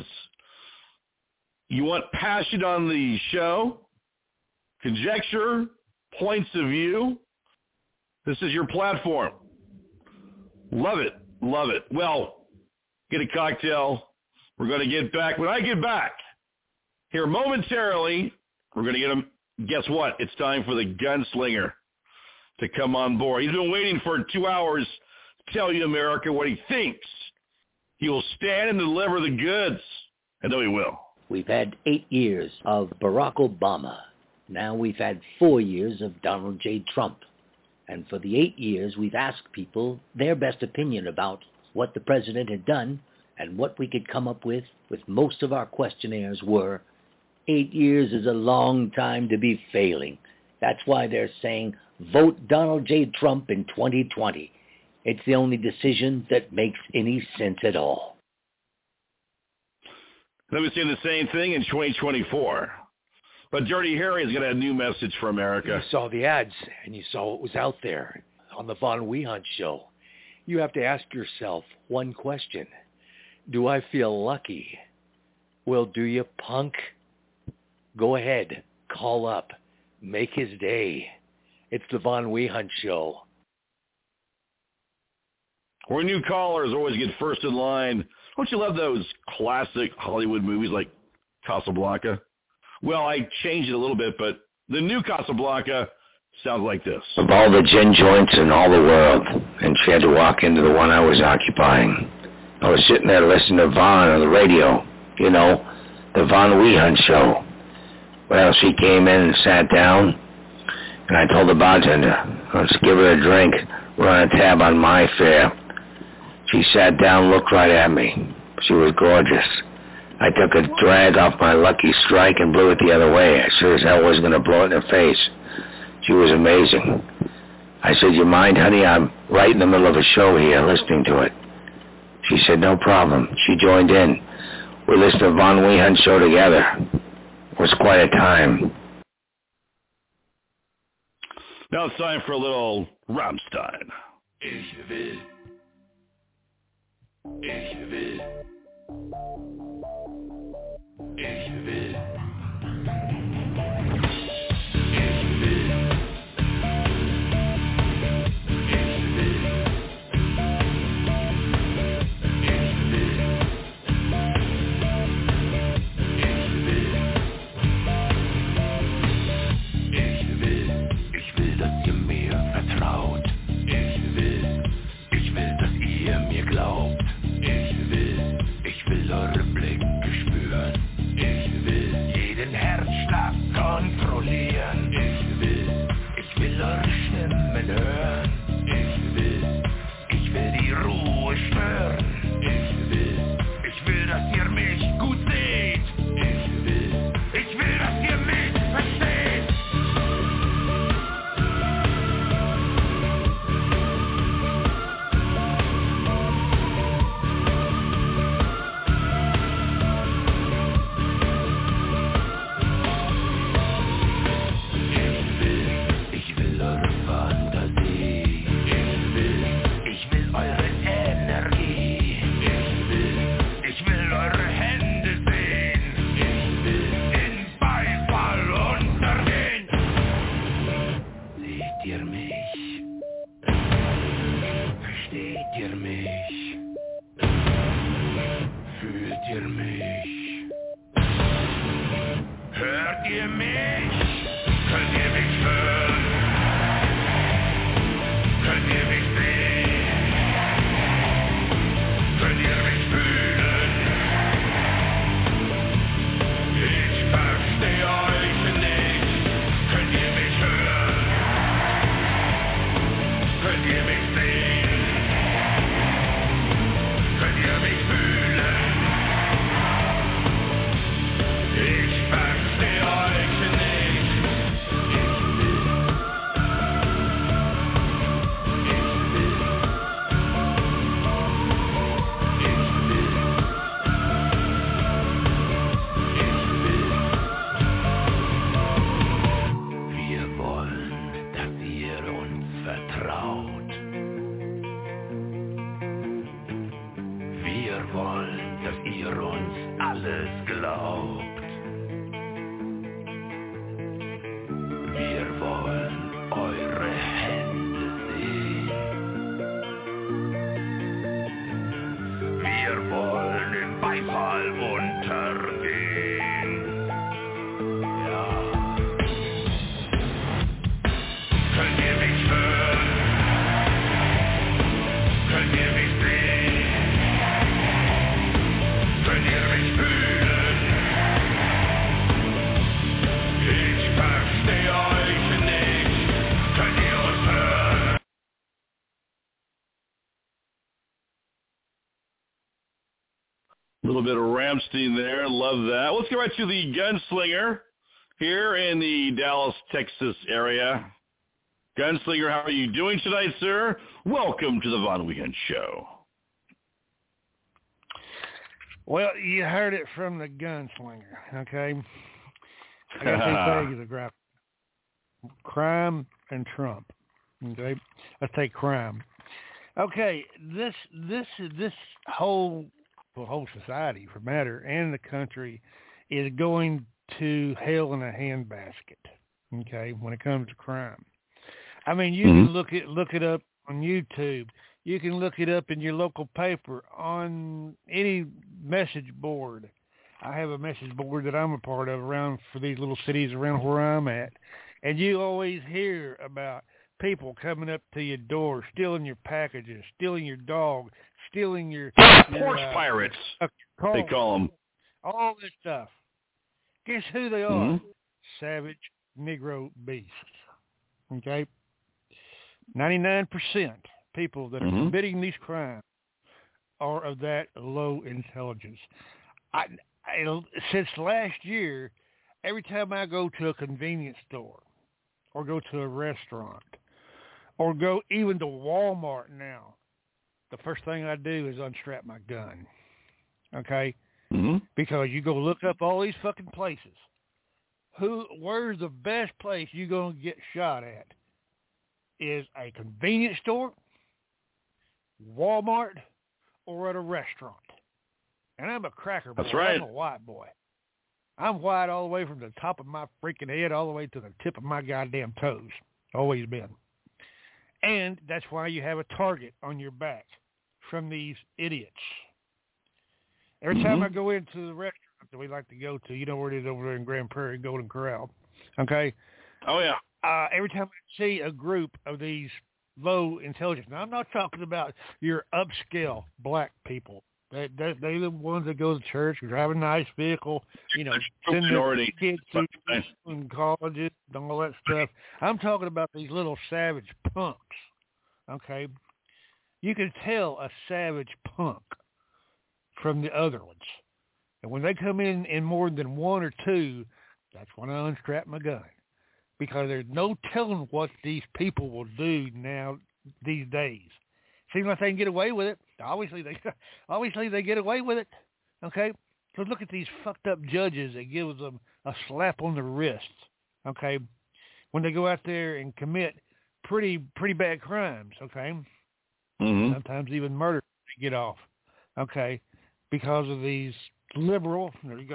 You want passion on the show? Conjecture? Points of view? This is your platform. Love it. Love it. Well, get a cocktail. We're going to get back. When I get back here momentarily, we're going to get him. Guess what? It's time for the gunslinger to come on board. He's been waiting for 2 hours to tell you, America, what he thinks. He will stand and deliver the goods. I know he will. We've had 8 years of Barack Obama. Now we've had 4 years of Donald J. Trump. And for the 8 years, we've asked people their best opinion about what the president had done, and what we could come up with most of our questionnaires were, 8 years is a long time to be failing. That's why they're saying, vote Donald J. Trump in 2020. It's the only decision that makes any sense at all. Let me say the same thing in 2024. But Dirty Harry has got a new message for America. You saw the ads, and you saw what was out there on the Von Wehunt show. You have to ask yourself one question. Do I feel lucky? Well, do you, punk? Go ahead. Call up. Make his day. It's the Von Wehunt show. Where new callers always get first in line. Don't you love those classic Hollywood movies like Casablanca? Well, I changed it a little bit, but the new Casablanca sounds like this. Of all the gin joints in all the world, and she had to walk into the one I was occupying. I was sitting there listening to Von on the radio, you know, the Von Wehunt show. Well, she came in and sat down, and I told the bartender, let's give her a drink, run a tab on my fare. She sat down, looked right at me. She was gorgeous. I took a drag off my Lucky Strike and blew it the other way. I sure as hell was going to blow it in her face. She was amazing. I said, you mind, honey? I'm right in the middle of a show here listening to it. She said, no problem. She joined in. We listened to Von Wehunt show together. It was quite a time. Now it's time for a little Rammstein. Ich will. Ich will. Ich will. Eure Hört ihr mich? Hört ihr mich? Könnt ihr mich hören? Könnt ihr mich sehen? Könnt ihr mich fühlen? Ich verstehe euch nicht. Könnt ihr mich hören? Könnt ihr mich sehen? Könnt ihr mich fühlen? Ich verstehe euch nicht. Wir wollen, dass ihr uns vertraut. Wir wollen, dass ihr uns alles glaubt. Wir wollen eure Hände sehen. Wir wollen im Beifall untergehen. Ja. Könnt ihr mich hören? Könnt ihr mich sehen? Könnt ihr mich fühlen? Ich verstehe euch nicht. Könnt ihr uns hören? A little bit of Rammstein there. Love that. Let's get right to the Gunslinger here in the Dallas, Texas area. Gunslinger, how are you doing tonight, sir? Welcome to the Von Weekend Show. Well, you heard it from the Gunslinger, okay? I got two things to grab. Crime and Trump, okay? Let's take crime. Okay, this whole society, for matter, and the country is going to hell in a handbasket, okay, when it comes to crime. I mean, you can look it up on YouTube. You can look it up in your local paper, on any message board. I have a message board that I'm a part of around for these little cities around where I'm at. And you always hear about people coming up to your door, stealing your packages, stealing your dog, stealing your porch pirates, they call them. All this stuff. Guess who they are? Savage Negro beasts. Okay? 99% people that are committing these crimes are of that low intelligence. Since last year, every time I go to a convenience store or go to a restaurant or go even to Walmart now, the first thing I do is unstrap my gun, okay? Because you go look up all these fucking places. Where's the best place you're going to get shot at? Is a convenience store, Walmart, or at a restaurant. And I'm a cracker boy. That's right. I'm a white boy. I'm white all the way from the top of my freaking head all the way to the tip of my goddamn toes. Always been. And that's why you have a target on your back from these idiots. Every time I go into the restaurant that we like to go to, you know where it is over there in Grand Prairie, Golden Corral, okay? Oh, yeah. Every time I see a group of these low intelligence, now I'm not talking about your upscale black people. They're the ones that go to church, drive a nice vehicle, you know, send their kids to colleges and all that stuff. I'm talking about these little savage punks, okay? You can tell a savage punk from the other ones. And when they come in more than one or two, that's when I unstrap my gun. Because there's no telling what these people will do now these days. Seems like they can get away with it. Obviously they get away with it. Okay? So look at these fucked up judges that gives them a slap on the wrist. Okay? When they go out there and commit pretty bad crimes, okay? Sometimes even murder to get off. Okay? Because of these liberal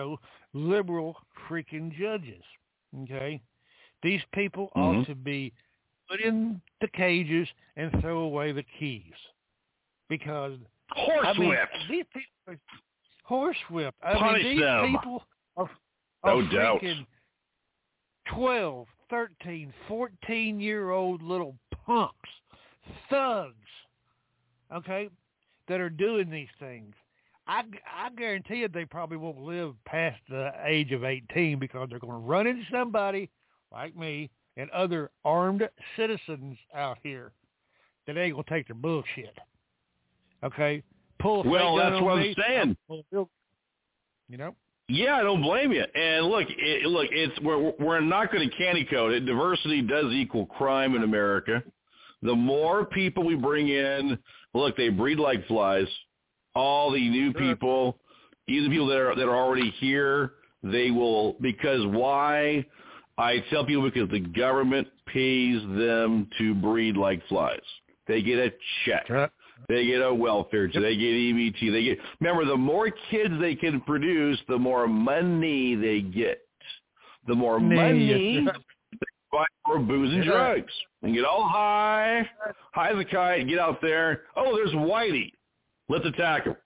freaking judges. Okay? These people ought to be put in the cages and throw away the keys. Because horsewhips. These people are Horsewhipped. Punish these them. people are No doubt. freaking 12, 13, 14-year-old little punks, thugs, okay, that are doing these things. I guarantee you they probably won't live past the age of 18 because they're going to run into somebody like me and other armed citizens out here that ain't going to take their bullshit. Okay? Pull a fake gun that's on what me, I'm saying. You know? Yeah, I don't blame you. And look, we're not going to candy coat it. Diversity does equal crime in America. The more people we bring in, look, they breed like flies. All the new people, even people that are already here, they will, because why? I tell people because the government pays them to breed like flies. They get a check. They get a welfare check. They get EBT. Remember, the more kids they can produce, the more money they get. The more money, they buy more booze and drugs. And get all high as a kite, get out there. Oh, there's Whitey. Let's attack him.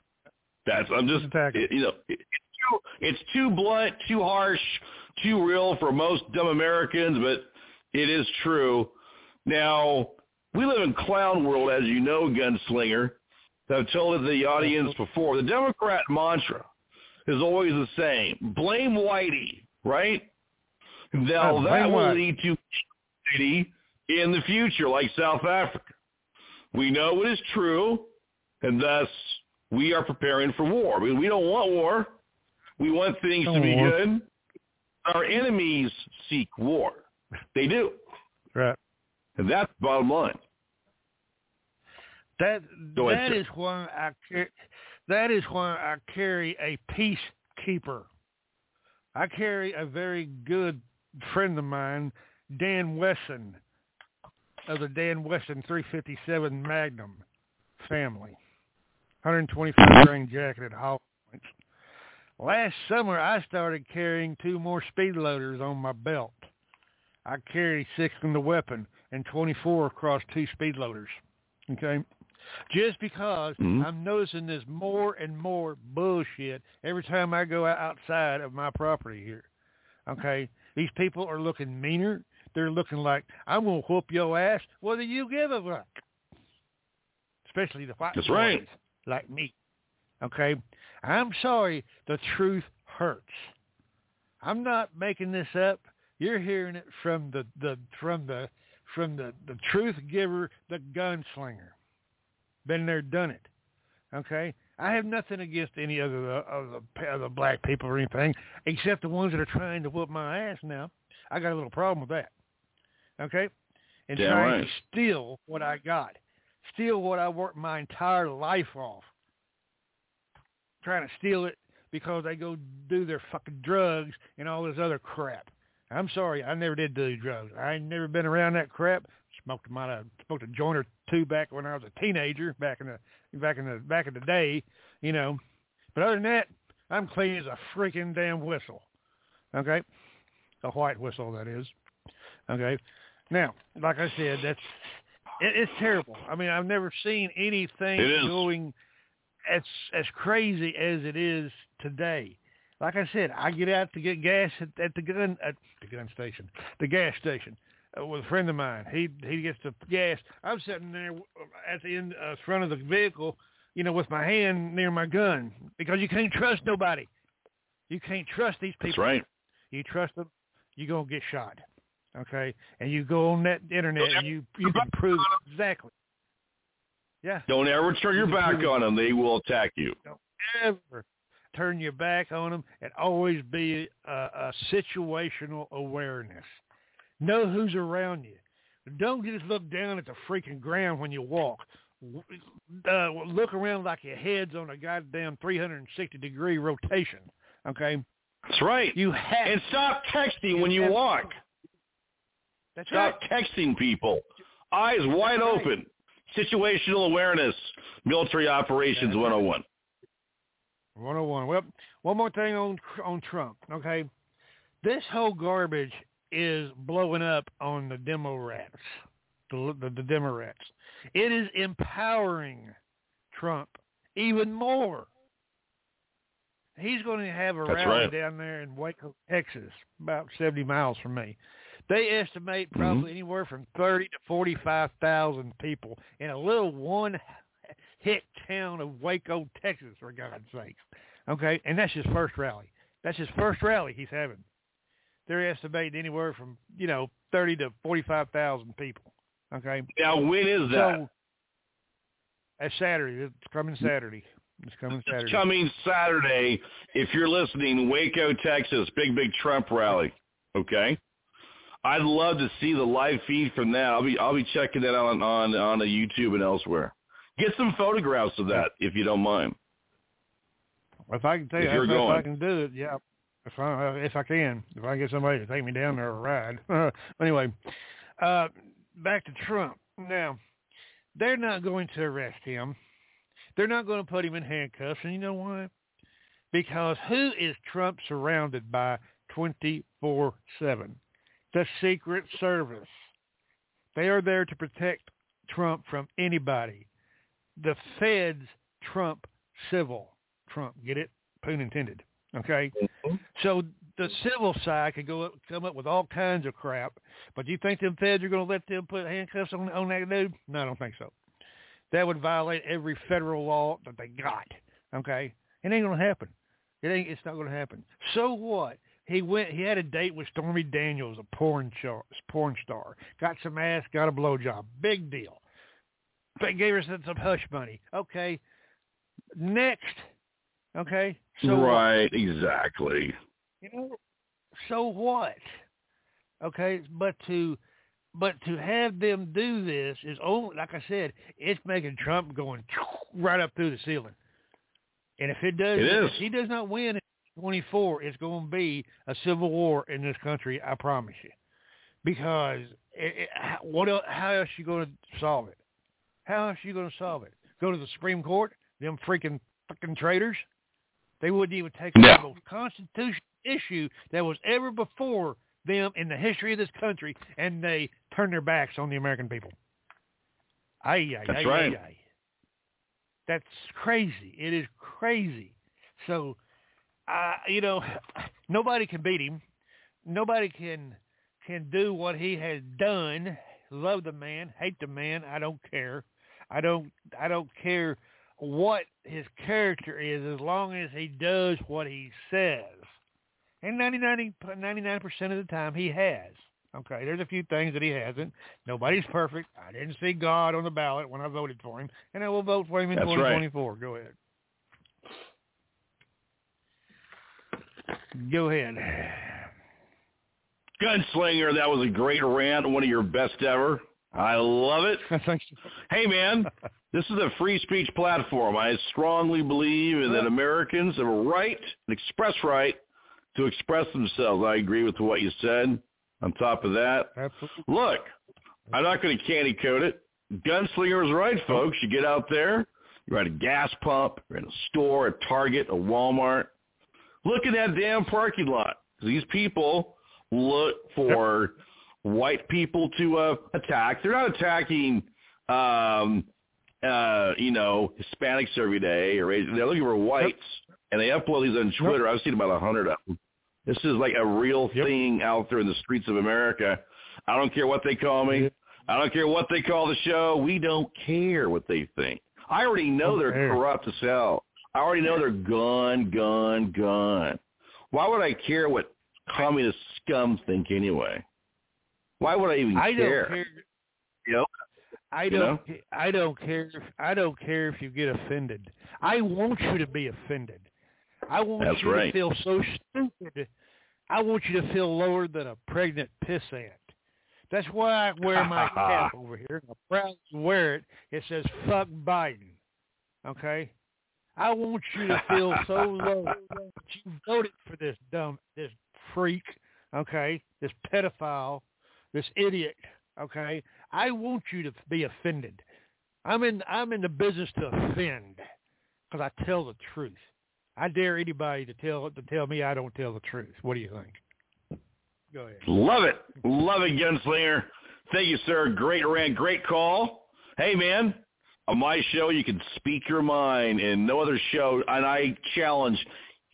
It's too blunt, too harsh, too real for most dumb Americans, but it is true. Now, we live in clown world, as you know, Gunslinger. I've told the audience before. The Democrat mantra is always the same. Blame Whitey, right? Now, that will lead to Whitey in the future, like South Africa. We know it is true. And thus, we are preparing for war. We don't want war. We want things to be good. Our enemies seek war. They do. Right. And that's the bottom line. That is why I carry a peacekeeper. I carry a very good friend of mine, Dan Wesson, of the Dan Wesson 357 Magnum family. 125 grain jacket at Hall Points. Last summer, I started carrying 2 more speed loaders on my belt. I carry 6 in the weapon and 24 across 2 speed loaders. Okay? Just because I'm noticing this more and more bullshit every time I go outside of my property here. Okay? These people are looking meaner. They're looking like, I'm going to whoop your ass whether you give a fuck. Especially the white That's boys. right. Like me, okay? I'm sorry, the truth hurts. I'm not making this up. You're hearing it from the truth giver, the gunslinger. Been there, done it. Okay? I have nothing against any of the black people or anything, except the ones that are trying to whoop my ass now. I got a little problem with that. Okay? And trying to steal what I got. Steal what I worked my entire life off. Trying to steal it because they go do their fucking drugs and all this other crap. I'm sorry, I never did do drugs. I ain't never been around that crap. Smoked a joint or 2 back when I was a teenager, back in the day, you know. But other than that, I'm clean as a freaking damn whistle. Okay? A white whistle, that is. Okay? Now, like I said, it's terrible. I mean, I've never seen anything going as crazy as it is today. Like I said, I get out to get gas at the gas station with a friend of mine. He gets the gas. I'm sitting there at the end front of the vehicle, you know, with my hand near my gun because you can't trust nobody. You can't trust these people. That's right. You trust them, you're gonna get shot. Okay, and you go on that internet and you can prove exactly. Yeah. Don't ever turn your back on them. They will attack you. Don't ever turn your back on them, and always be a situational awareness. Know who's around you. Don't just look down at the freaking ground when you walk. Look around like your head's on a goddamn 360-degree rotation. Okay? That's right. You have and stop texting when you walk. That's Stop texting people. Eyes wide open. Situational awareness. Military Operations 101. 101. Well, one more thing on Trump, okay? This whole garbage is blowing up on the demo rats, the demo rats. It is empowering Trump even more. He's going to have a That's rally right. down there in Waco, Texas, about 70 miles from me. They estimate probably anywhere from 30 to 45,000 people in a little one-hick town of Waco, Texas, for God's sakes. Okay, and that's his first rally. That's his first rally he's having. They're estimating anywhere from 30 to 45,000 people. Okay. Now, when is that? So, that's Saturday. It's coming Saturday. It's coming Saturday. If you're listening, Waco, Texas, big Trump rally. Okay. I'd love to see the live feed from that. I'll be checking that out on the YouTube and elsewhere. Get some photographs of that if you don't mind. If I can tell you, if I can do it, yeah. If I can get somebody to take me down there or ride. Anyway, back to Trump. Now, they're not going to arrest him. They're not going to put him in handcuffs, and you know why? Because who is Trump surrounded by 24/7? The Secret Service. They are there to protect Trump from anybody. The feds trump civil Trump. Get it? Pun intended. Okay? So the civil side could come up with all kinds of crap, but do you think them feds are going to let them put handcuffs on that dude? No, I don't think so. That would violate every federal law that they got. Okay? It ain't going to happen. It's not going to happen. So what? He had a date with Stormy Daniels, a porn star. Got some ass, got a blowjob. Big deal. They gave her some hush money. Okay. Next. Okay. So right, what? Exactly. So what? Okay, but to have them do this is only, like I said, it's making Trump going right up through the ceiling. And if if he does not win in 24, it's going to be a civil war in this country, I promise you. Because how else are you going to solve it? How else are you going to solve it? Go to the Supreme Court? Them fucking traitors? They wouldn't even take on the most constitutional issue that was ever before them in the history of this country, and they turn their backs on the American people. That's right. That's crazy. It is crazy. So, nobody can beat him. Nobody can do what he has done. Love the man, hate the man. I don't care. I don't care what his character is as long as he does what he says. And 99% of the time he has. Okay, there's a few things that he hasn't. Nobody's perfect. I didn't see God on the ballot when I voted for him, and I will vote for him in 2024. Right. Go ahead. Go ahead. Gunslinger, that was a great rant, one of your best ever. I love it. Thanks. Hey, man, this is a free speech platform. I strongly believe that Americans have a right, an express right, to express themselves. I agree with what you said. On top of that, look, I'm not going to candy coat it. Gunslinger is right, folks. You get out there, you're at a gas pump, you're in a store, a Target, a Walmart. Look at that damn parking lot. These people look for white people to attack. They're not attacking, Hispanics every day. They're looking for whites, and they upload these on Twitter. I've seen about 100 of them. This is like a real thing out there in the streets of America. I don't care what they call me. I don't care what they call the show. We don't care what they think. I already know they're corrupt as hell. I already know they're gone. Why would I care what communist scum think anyway? Why would I even care? I don't care. I don't care. I don't care if you get offended. I want you to be offended. I want you to feel so stupid. I want you to feel lower than a pregnant pissant. That's why I wear my cap over here. I'm proud to wear it. It says, fuck Biden. Okay? I want you to feel so low that you voted for this freak, okay, this pedophile, this idiot, okay? I want you to be offended. I'm in the business to offend because I tell the truth. I dare anybody to tell me I don't tell the truth. What do you think? Go ahead. Love it, Gunslinger. Thank you, sir. Great rant, great call. Hey, man, on my show you can speak your mind, and no other show. And I challenge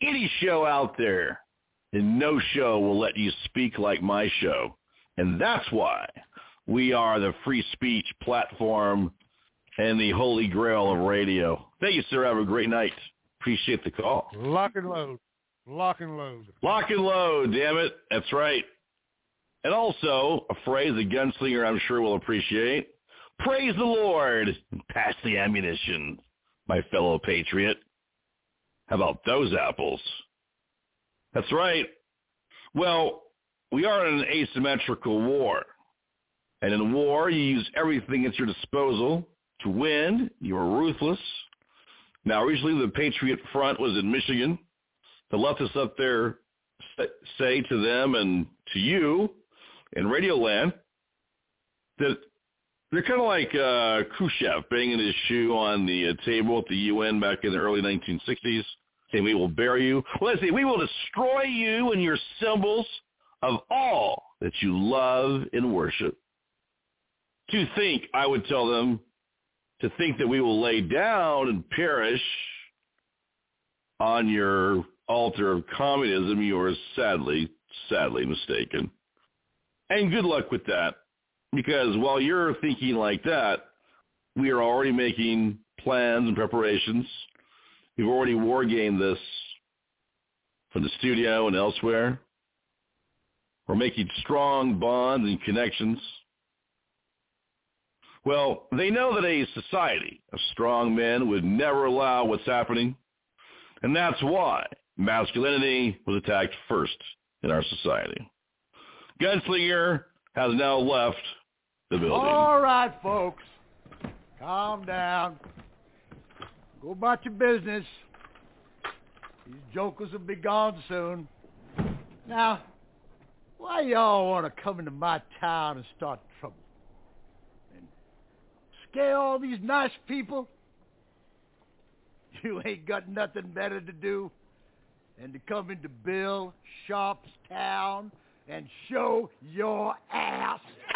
any show out there, and no show will let you speak like my show. And that's why we are the free speech platform and the holy grail of radio. Thank you, sir. Have a great night. Appreciate the call. Lock and load. Lock and load. Lock and load, damn it. That's right. And also, a phrase a gunslinger I'm sure will appreciate. Praise the Lord and pass the ammunition, my fellow patriot. How about those apples? That's right. Well, we are in an asymmetrical war. And in war, you use everything at your disposal to win. You are ruthless. Now, originally the Patriot Front was in Michigan. The leftists up there say to them and to you in Radio Land that they're kind of like Khrushchev banging his shoe on the table at the UN back in the early 1960s, saying, we will bury you. Well, they say, we will destroy you and your symbols of all that you love and worship. To think, I would tell them, to think that we will lay down and perish on your altar of communism, you are sadly mistaken. And good luck with that, because while you're thinking like that, we are already making plans and preparations. We've already war-gamed this from the studio and elsewhere. We're making strong bonds and connections. Well, they know that a society of strong men would never allow what's happening, and that's why masculinity was attacked first in our society. Gunslinger has now left the building. All right, folks. Calm down. Go about your business. These jokers will be gone soon. Now, why y'all want to come into my town and start trouble? And scare all these nice people? You ain't got nothing better to do than to come into Bill Sharp's town and show your ass.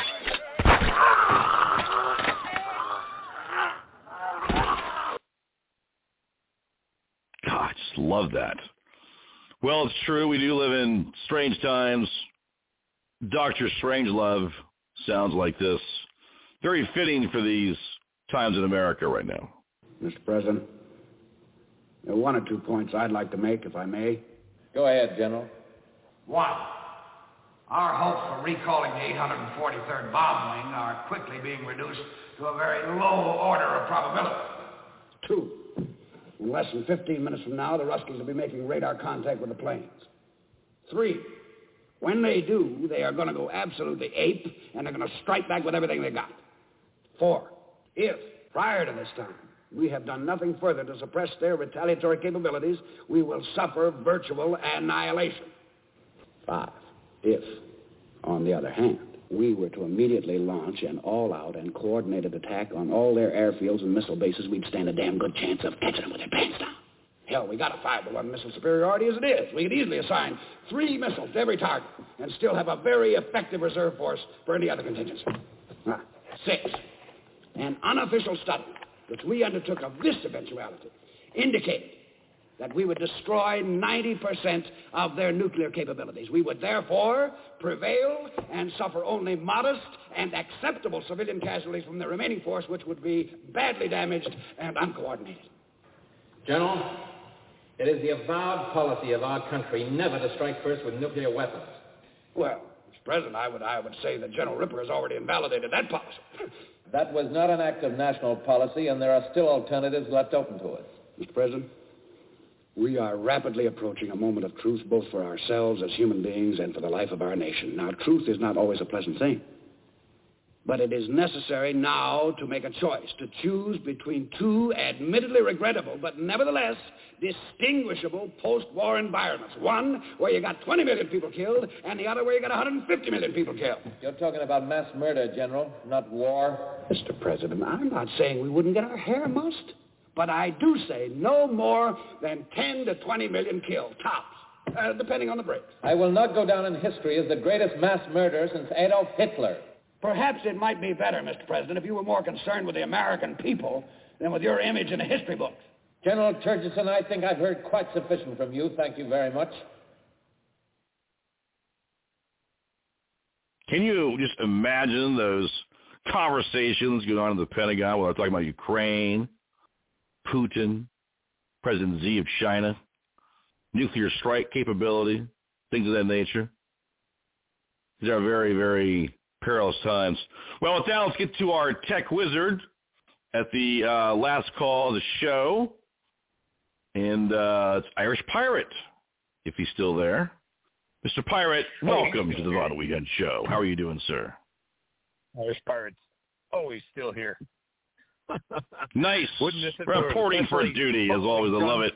God, I just love that. Well, it's true. We do live in strange times. Dr. Strangelove sounds like this. Very fitting for these times in America right now. Mr. President, there are one or two points I'd like to make, if I may. Go ahead, General. One, our hopes for recalling the 843rd Bomb Wing are quickly being reduced to a very low order of probability. Two, in less than 15 minutes from now, the Ruskies will be making radar contact with the planes. Three, when they do, they are going to go absolutely ape, and they're going to strike back with everything they got. Four, if, prior to this time, we have done nothing further to suppress their retaliatory capabilities, we will suffer virtual annihilation. Five, if, on the other hand, we were to immediately launch an all-out and coordinated attack on all their airfields and missile bases, we'd stand a damn good chance of catching them with their pants down. Hell, we got a 5-to-1 missile superiority as it is. We could easily assign 3 missiles to every target and still have a very effective reserve force for any other contingency. 6, an unofficial study which we undertook of this eventuality indicated that we would destroy 90% of their nuclear capabilities. We would therefore prevail and suffer only modest and acceptable civilian casualties from the remaining force, which would be badly damaged and uncoordinated. General, it is the avowed policy of our country never to strike first with nuclear weapons. Well, Mr. President, I would say that General Ripper has already invalidated that policy. That was not an act of national policy, and there are still alternatives left open to us. Mr. President, we are rapidly approaching a moment of truth, both for ourselves as human beings and for the life of our nation. Now, truth is not always a pleasant thing. But it is necessary now to make a choice, to choose between two admittedly regrettable, but nevertheless distinguishable post-war environments. One where you got 20 million people killed, and the other where you got 150 million people killed. You're talking about mass murder, General, not war. Mr. President, I'm not saying we wouldn't get our hair mussed, but I do say no more than 10 to 20 million killed, tops, depending on the breaks. I will not go down in history as the greatest mass murderer since Adolf Hitler. Perhaps it might be better, Mr. President, if you were more concerned with the American people than with your image in the history books. General Turgidson, I think I've heard quite sufficient from you. Thank you very much. Can you just imagine those conversations going on in the Pentagon while they're talking about Ukraine, Putin, President Xi of China, nuclear strike capability, things of that nature? These are very, very perilous times. Well, with that, let's get to our tech wizard at the last call of the show. And it's Irish Pirate, if he's still there. Mr. Pirate, welcome to the Von Weekend Show. How are you doing, sir? Irish Pirate's always still here. Nice. Reporting for duty, as always. I love it.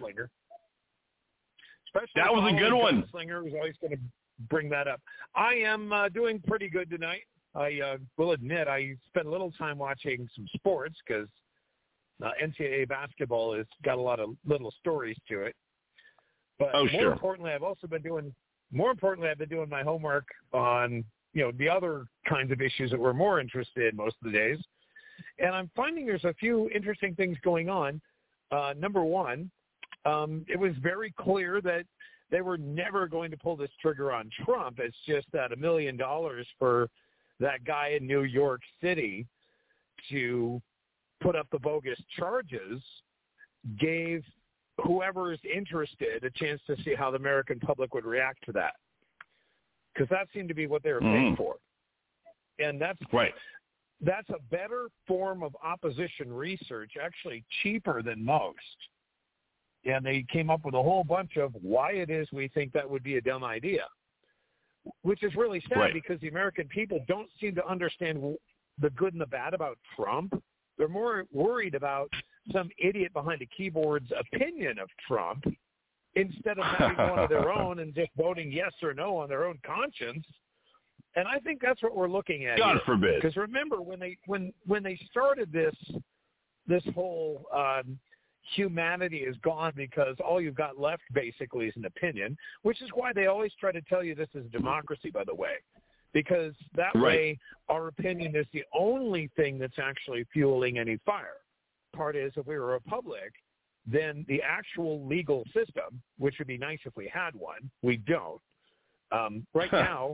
That was a good one. Gunslinger was always going to bring that up. I am doing pretty good tonight. I will admit I spent a little time watching some sports because NCAA basketball has got a lot of little stories to it. But more importantly, I've been doing my homework on, the other kinds of issues that we're more interested in most of the days. And I'm finding there's a few interesting things going on. Number one, it was very clear that they were never going to pull this trigger on Trump. It's just that $1 million for that guy in New York City to put up the bogus charges gave whoever is interested a chance to see how the American public would react to that. Because that seemed to be what they were paying for. And that's right. That's a better form of opposition research, actually cheaper than most. And they came up with a whole bunch of why it is we think that would be a dumb idea, which is really sad because the American people don't seem to understand the good and the bad about Trump. They're more worried about some idiot behind a keyboard's opinion of Trump instead of having one of their own and just voting yes or no on their own conscience. And I think that's what we're looking at. God forbid. Because remember when they started this whole humanity is gone because all you've got left basically is an opinion, which is why they always try to tell you this is democracy, by the way, because that way our opinion is the only thing that's actually fueling any fire. Part is, if we were a republic, then the actual legal system, which would be nice if we had one, we don't. Right now,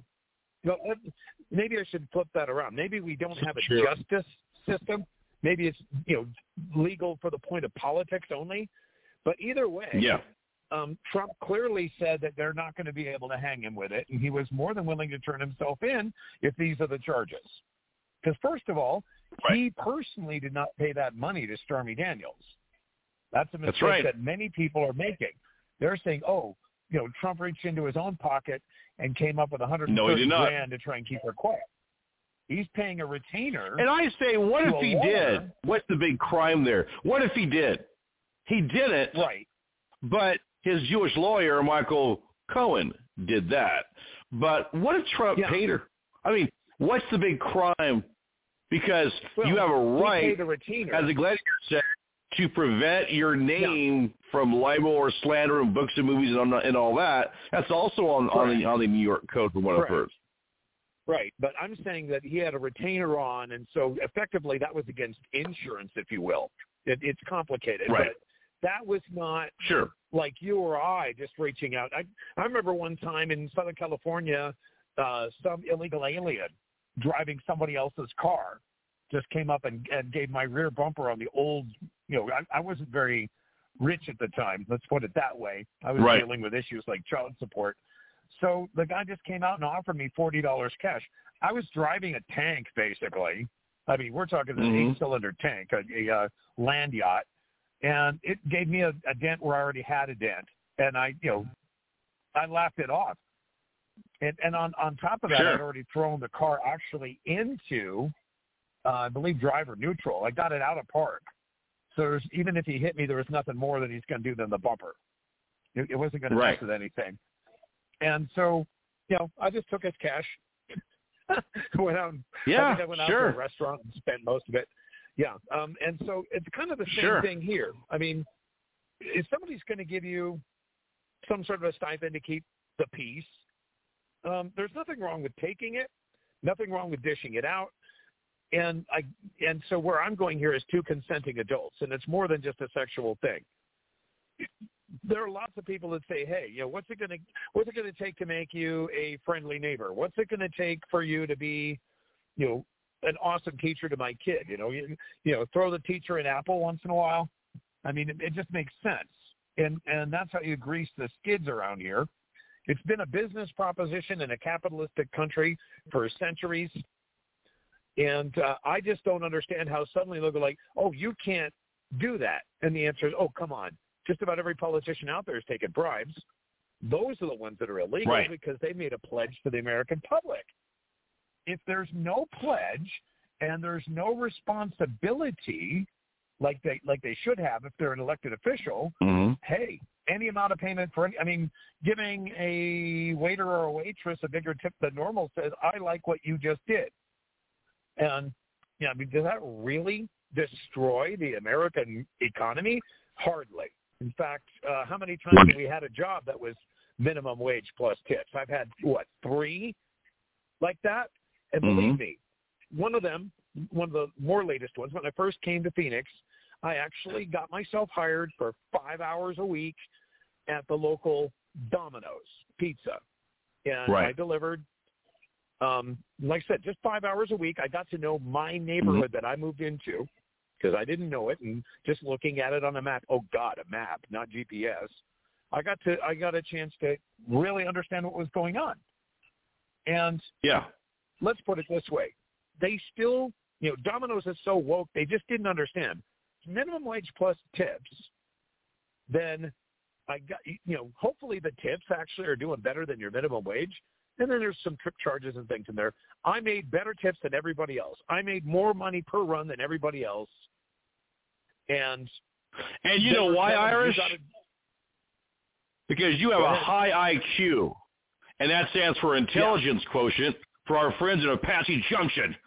maybe I should flip that around. Maybe we don't have a justice system. Maybe it's legal for the point of politics only. But either way, Trump clearly said that they're not going to be able to hang him with it, and he was more than willing to turn himself in if these are the charges. Because first of all, he personally did not pay that money to Stormy Daniels. That's a mistake that many people are making. They're saying, Trump reached into his own pocket and came up with $130,000 to try and keep her quiet. He's paying a retainer. And I say, what if he did? What's the big crime there? What if he did? He didn't. Right. But his Jewish lawyer, Michael Cohen, did that. But what if Trump paid her? I mean, what's the big crime? Because you have a right, as a gladiator said, to prevent your name from libel or slander in books and movies and all that. That's also on the New York Code from what I've heard. Right, but I'm saying that he had a retainer on, and so effectively that was against insurance, if you will. It's complicated, but that was not like you or I just reaching out. I remember one time in Southern California, some illegal alien driving somebody else's car just came up and gave my rear bumper on the old, I wasn't very rich at the time, let's put it that way. I was dealing with issues like child support. So the guy just came out and offered me $40 cash. I was driving a tank, basically. I mean, we're talking an 8-cylinder tank, a land yacht, and it gave me a dent where I already had a dent, and I laughed it off. And on top of that, I'd already thrown the car actually into, I believe, driver neutral. I got it out of park. So even if he hit me, there was nothing more that he's going to do than the bumper. It wasn't going to mess with anything. And so, I just took his cash, went out. I went out to a restaurant and spent most of it. Yeah. And so it's kind of the same thing here. I mean, if somebody's going to give you some sort of a stipend to keep the peace, there's nothing wrong with taking it, nothing wrong with dishing it out. And so where I'm going here is two consenting adults, and it's more than just a sexual thing. there are lots of people that say, hey, what's it going to take to make you a friendly neighbor? What's it going to take for you to be, an awesome teacher to my kid? Throw the teacher an apple once in a while. I mean, it just makes sense. And that's how you grease the skids around here. It's been a business proposition in a capitalistic country for centuries. And I just don't understand how suddenly they'll go like, oh, you can't do that. And the answer is, oh, come on. Just about every politician out there is taking bribes. Those are the ones that are illegal because they made a pledge to the American public. If there's no pledge and there's no responsibility like they should have if they're an elected official, hey, any amount of payment for giving a waiter or a waitress a bigger tip than normal says, I like what you just did. And, does that really destroy the American economy? Hardly. In fact, how many times have we had a job that was minimum wage plus tips? I've had, 3 like that? And believe me, one of the more latest ones, when I first came to Phoenix, I actually got myself hired for 5 hours a week at the local Domino's Pizza. And I delivered, like I said, just 5 hours a week. I got to know my neighborhood that I moved into because I didn't know it. And just looking at it on a map, a map, not GPS, I got a chance to really understand what was going on. And let's put it this way. They still, Domino's is so woke, they just didn't understand. Minimum wage plus tips, then I got, hopefully the tips actually are doing better than your minimum wage. And then there's some trip charges and things in there. I made better tips than everybody else. I made more money per run than everybody else. And you know why, Irish? Because you have a high IQ, and that stands for intelligence quotient for our friends in Apache Junction.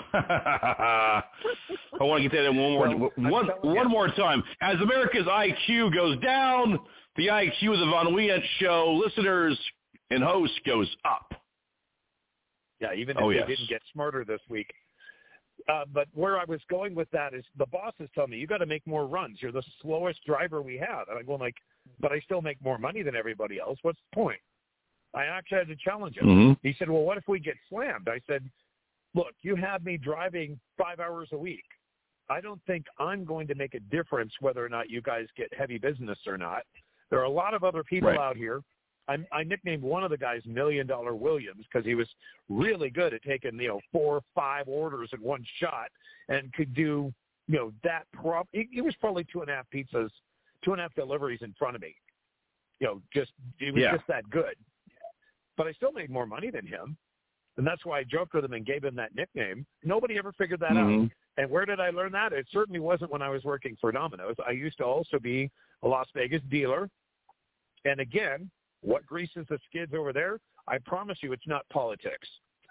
I want to get that in one more time. As America's IQ goes down, the IQ of the Von Wehunt Show listeners and hosts goes up. Yeah, even if they didn't get smarter this week. But where I was going with that is the bosses tell me, you got to make more runs. You're the slowest driver we have. And I'm going like, but I still make more money than everybody else. What's the point? I actually had to challenge him. He said, well, what if we get slammed? I said, look, you have me driving 5 hours a week. I don't think I'm going to make a difference whether or not you guys get heavy business or not. There are a lot of other people out here. I nicknamed one of the guys $1 Million Williams because he was really good at taking, 4 or 5 orders in one shot and could do, that. He was probably 2.5 pizzas, 2.5 deliveries in front of me. He was just that good. But I still made more money than him. And that's why I joked with him and gave him that nickname. Nobody ever figured that out. And where did I learn that? It certainly wasn't when I was working for Domino's. I used to also be a Las Vegas dealer. And again, what greases the skids over there? I promise you it's not politics.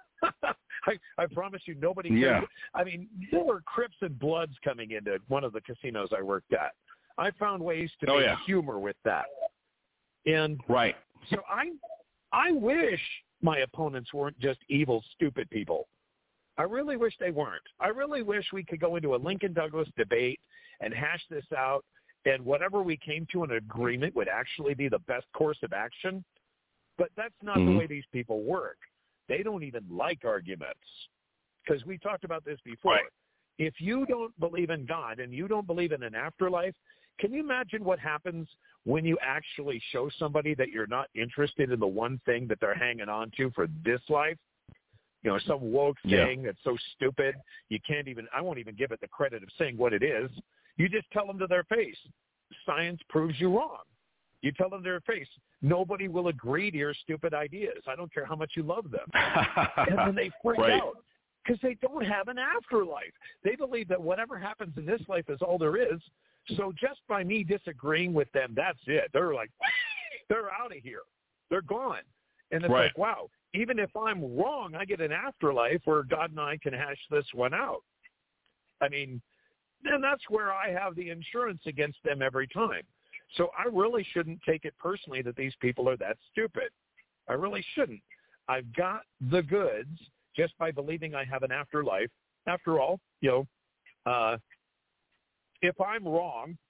I promise you nobody cares. I mean, there were Crips and Bloods coming into one of the casinos I worked at. I found ways to make humor with that. And so I wish my opponents weren't just evil, stupid people. I really wish they weren't. I really wish we could go into a Lincoln Douglas debate and hash this out, and whatever we came to an agreement would actually be the best course of action. But that's not the way these people work. They don't even like arguments, because we talked about this before. If you don't believe in God and you don't believe in an afterlife, can you imagine what happens when you actually show somebody that you're not interested in the one thing that they're hanging on to for this life? Some woke thing that's so stupid, I won't even give it the credit of saying what it is. You just tell them to their face, science proves you wrong. You tell them to their face, nobody will agree to your stupid ideas. I don't care how much you love them. And then they freak out because they don't have an afterlife. They believe that whatever happens in this life is all there is. So just by me disagreeing with them, that's it. They're like, they're out of here. They're gone. And it's like, wow, even if I'm wrong, I get an afterlife where God and I can hash this one out. I mean, and that's where I have the insurance against them every time. So I really shouldn't take it personally that these people are that stupid. I really shouldn't. I've got the goods just by believing I have an afterlife. After all, if I'm wrong,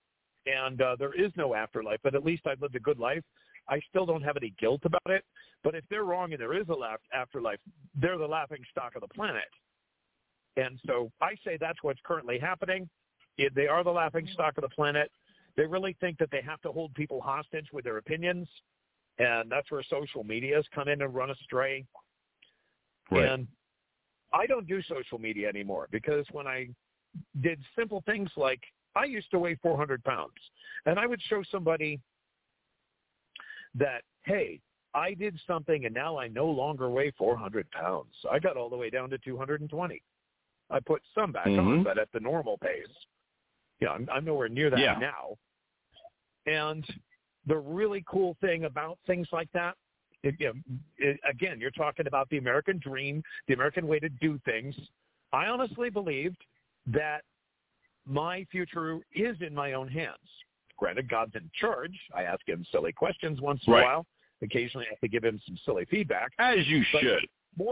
and there is no afterlife, but at least I've lived a good life. I still don't have any guilt about it. But if they're wrong and there is a afterlife, they're the laughing stock of the planet. And so I say that's what's currently happening. They are the laughing stock of the planet. They really think that they have to hold people hostage with their opinions, and that's where social media has come in and run astray. Right. And I don't do social media anymore because when I did simple things like I used to weigh 400 pounds, and I would show somebody that, hey, I did something and now I no longer weigh 400 pounds. I got all the way down to 220. I put some back on, but at the normal pace. I'm nowhere near that now. And the really cool thing about things like that, again, you're talking about the American dream, the American way to do things. I honestly believed that my future is in my own hands. Granted, God's in charge. I ask him silly questions once in a while. Occasionally, I have to give him some silly feedback. As you should.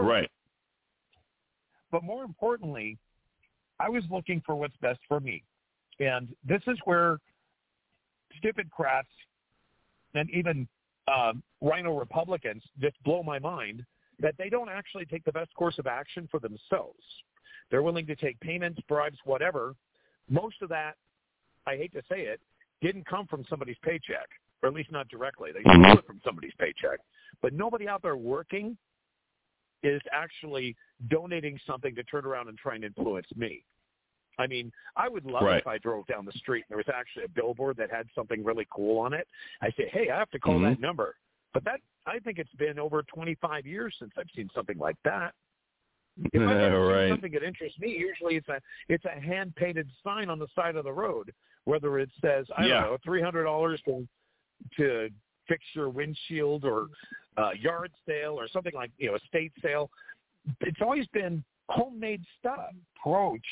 But more importantly, I was looking for what's best for me. And this is where stupid crats and even rhino Republicans just blow my mind that they don't actually take the best course of action for themselves. They're willing to take payments, bribes, whatever. Most of that, I hate to say it, didn't come from somebody's paycheck, or at least not directly. They stole it from somebody's paycheck. But nobody out there working is actually donating something to turn around and try and influence me. I mean, I would love if I drove down the street and there was actually a billboard that had something really cool on it. I say, hey, I have to call that number. But that, I think it's been over 25 years since I've seen something like that. If I ever see something that interests me, usually it's a hand-painted sign on the side of the road, whether it says, I don't know, $300 to fix your windshield or yard sale or something like, estate sale. It's always been homemade stuff. Approach.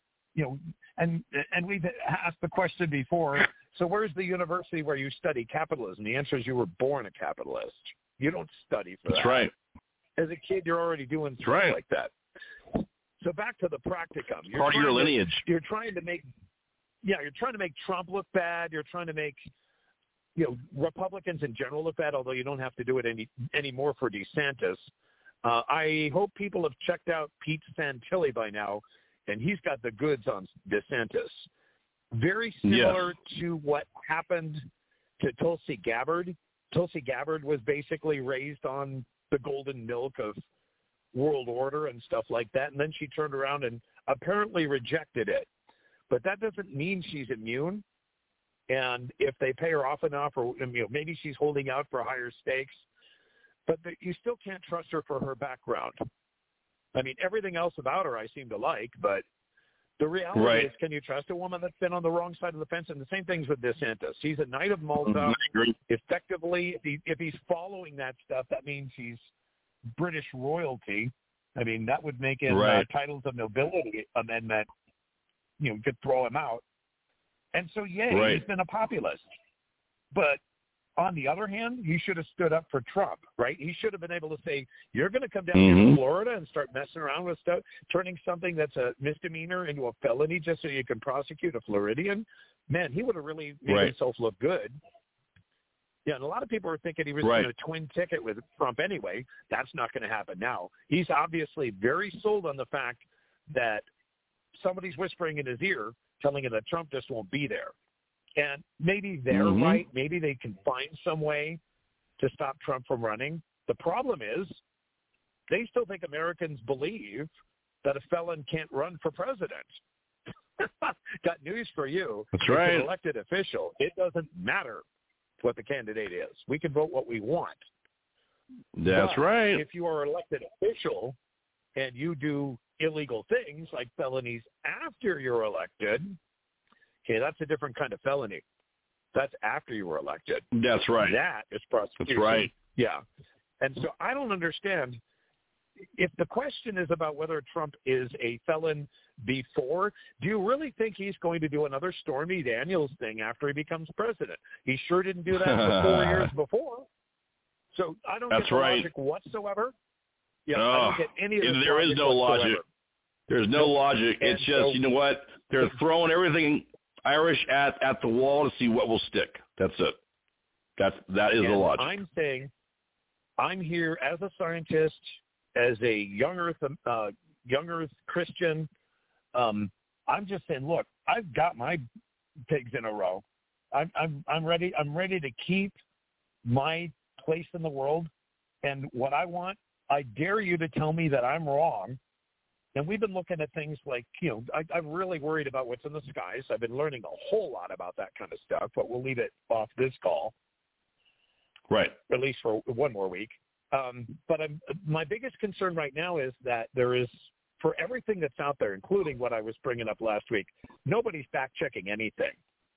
And we've asked the question before, so where's the university where you study capitalism? The answer is you were born a capitalist. You don't study for that. That's right. As a kid, you're already doing things like that. So back to the practicum. You're part of your lineage. You're trying to make Trump look bad. You're trying to make, Republicans in general look bad, although you don't have to do it anymore for DeSantis. I hope people have checked out Pete Santilli by now, and he's got the goods on DeSantis. Very similar to what happened to Tulsi Gabbard. Tulsi Gabbard was basically raised on the golden milk of world order and stuff like that, and then she turned around and apparently rejected it. But that doesn't mean she's immune. And if they pay her off enough, or maybe she's holding out for higher stakes, but you still can't trust her for her background. I mean, everything else about her I seem to like, but the reality is, can you trust a woman that's been on the wrong side of the fence? And the same thing's with DeSantis. He's a Knight of Malta. Effectively, if he's following that stuff, that means he's British royalty. I mean, that would make him titles of nobility amendment. You could throw him out. And so, he's been a populist. But on the other hand, he should have stood up for Trump, right? He should have been able to say, you're going to come down here to Florida and start messing around with stuff, turning something that's a misdemeanor into a felony just so you can prosecute a Floridian. Man, he would have really made himself look good. Yeah, and a lot of people are thinking he was going to twin ticket with Trump anyway. That's not going to happen now. He's obviously very sold on the fact that somebody's whispering in his ear, telling him that Trump just won't be there. And maybe they're right. Maybe they can find some way to stop Trump from running. The problem is they still think Americans believe that a felon can't run for president. Got news for you. That's right. As an elected official, it doesn't matter what the candidate is. We can vote what we want. That's right. If you are an elected official and you do illegal things like felonies after you're elected, okay, that's a different kind of felony. That's after you were elected. That's right. That is prosecution. That's right. Yeah. And so I don't understand. If the question is about whether Trump is a felon before, do you really think he's going to do another Stormy Daniels thing after he becomes president? He sure didn't do that for 4 years before. So I don't get the logic whatsoever. Yeah, I don't get any of this. There is no logic. There's no logic. It's just, you know what? They're throwing everything Irish at the wall to see what will stick. That's it. That is the logic. I'm saying I'm here as a scientist, as a young Earth Christian. I'm just saying, look, I've got my pigs in a row. I'm ready. I'm ready to keep my place in the world and what I want. I dare you to tell me that I'm wrong. And we've been looking at things like, I'm really worried about what's in the skies. I've been learning a whole lot about that kind of stuff, but we'll leave it off this call. Right. At least for one more week. But my biggest concern right now is that there is, for everything that's out there, including what I was bringing up last week, nobody's fact-checking anything.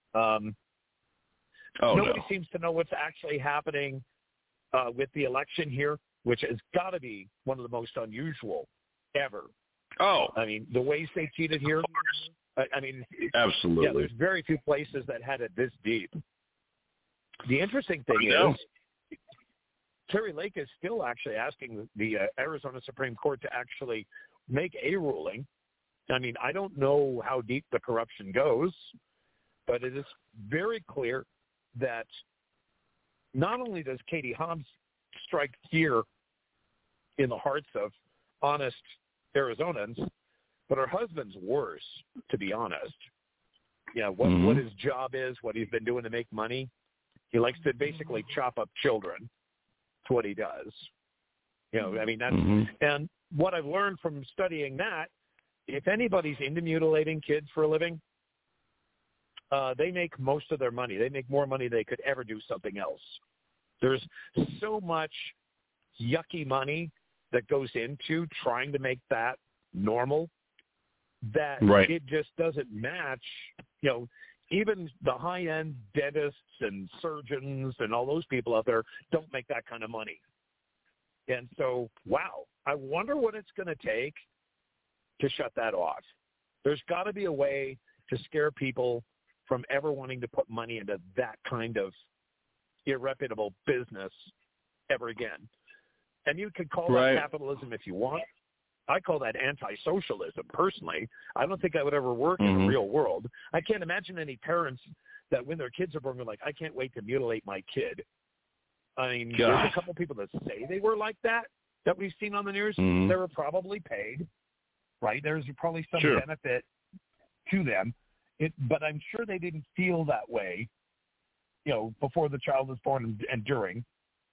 Nobody seems to know what's actually happening with the election here, which has got to be one of the most unusual ever. Oh. I mean, the ways they cheated here, absolutely. Yeah, there's very few places that had it this deep. The interesting thing is, Terry Lake is still actually asking the Arizona Supreme Court to actually make a ruling. I mean, I don't know how deep the corruption goes, but it is very clear that not only does Katie Hobbs strike fear in the hearts of honest Arizonans, but her husband's worse, to be honest. What his job is, what he's been doing to make money. He likes to basically chop up children. That's what he does. That's and what I've learned from studying that, if anybody's into mutilating kids for a living, they make most of their money. They make more money than they could ever do something else. There's so much yucky money that goes into trying to make that normal that it just doesn't match. Even the high-end dentists and surgeons and all those people out there don't make that kind of money. And so, wow, I wonder what it's going to take to shut that off. There's got to be a way to scare people from ever wanting to put money into that kind of irreputable business ever again. And you could call that capitalism if you want. I call that anti-socialism, personally. I don't think I would ever work in the real world. I can't imagine any parents that when their kids are born, they're like, I can't wait to mutilate my kid. I mean, there's a couple people that say they were like that we've seen on the news. They were probably paid, right? There's probably some benefit to them. But I'm sure they didn't feel that way, before the child was born and during.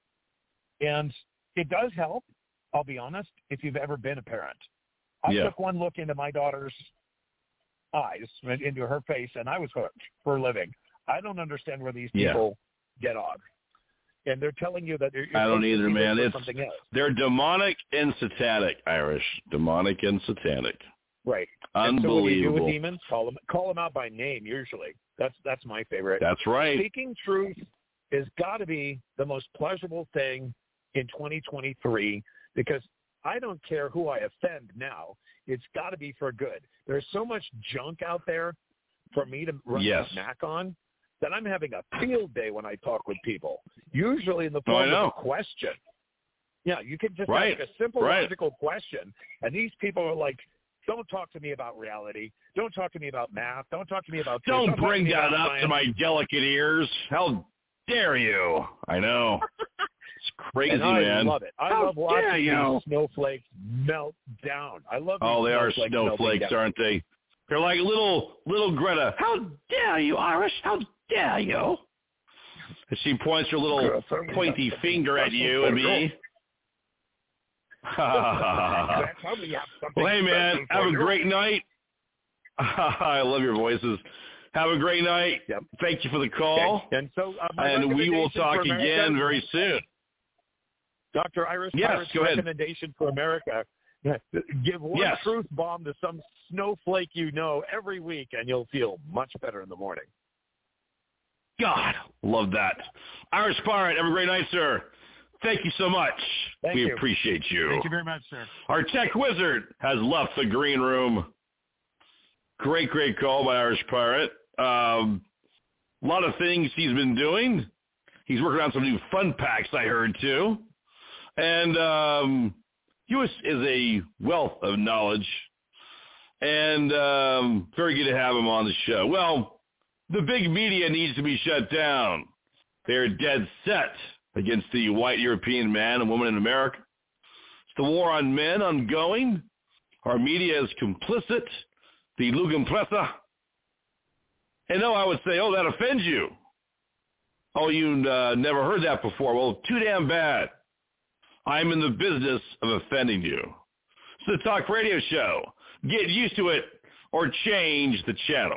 And it does help, I'll be honest, if you've ever been a parent. I took one look into my daughter's eyes, into her face, and I was hooked for a living. I don't understand where these people get off. And they're telling you that I don't either, man. They're demonic and satanic, Irish. Demonic and satanic. Right. Unbelievable. And so what do you do with demons? Call them out by name, usually. That's my favorite. That's right. Speaking truth has got to be the most pleasurable thing in 2023, because I don't care who I offend now. It's got to be for good. There's so much junk out there for me to run a smack on that I'm having a field day when I talk with people, usually in the form of a question. Yeah, you can just ask a simple logical question, and these people are like, don't talk to me about reality. Don't talk to me about math. Don't talk to me about this. Don't bring that up to my delicate ears. How dare you? I know. It's crazy, and I man. Love it. I love watching these snowflakes melt down. I love these they are snowflakes, aren't they? They're like little Greta. How dare you, Irish? How dare you? And she points her little pointy finger at you and me. Well, hey, man, have a great night. I love your voices. Have a great night. Yep. Thank you for the call. And so, and we will talk again very soon. Dr. Iris, go ahead. Recommendation for America. Give one truth bomb to some snowflake every week, and you'll feel much better in the morning. God, love that. Irish Pirate, have a great night, sir. Thank you so much. We appreciate you. Thank you very much, sir. Our tech wizard has left the green room. Great call by Irish Pirate. A lot of things he's been doing. He's working on some new fun packs, I heard, too. And he is a wealth of knowledge. And very good to have him on the show. Well, The big media needs to be shut down. They're dead set against the white European man and woman in America. Is the war on men ongoing? Our media is complicit. The Lugenpresse. And no, I would say, oh, that offends you. Oh, you never heard that before. Well, too damn bad. I'm in the business of offending you. It's the talk radio show. Get used to it or change the channel.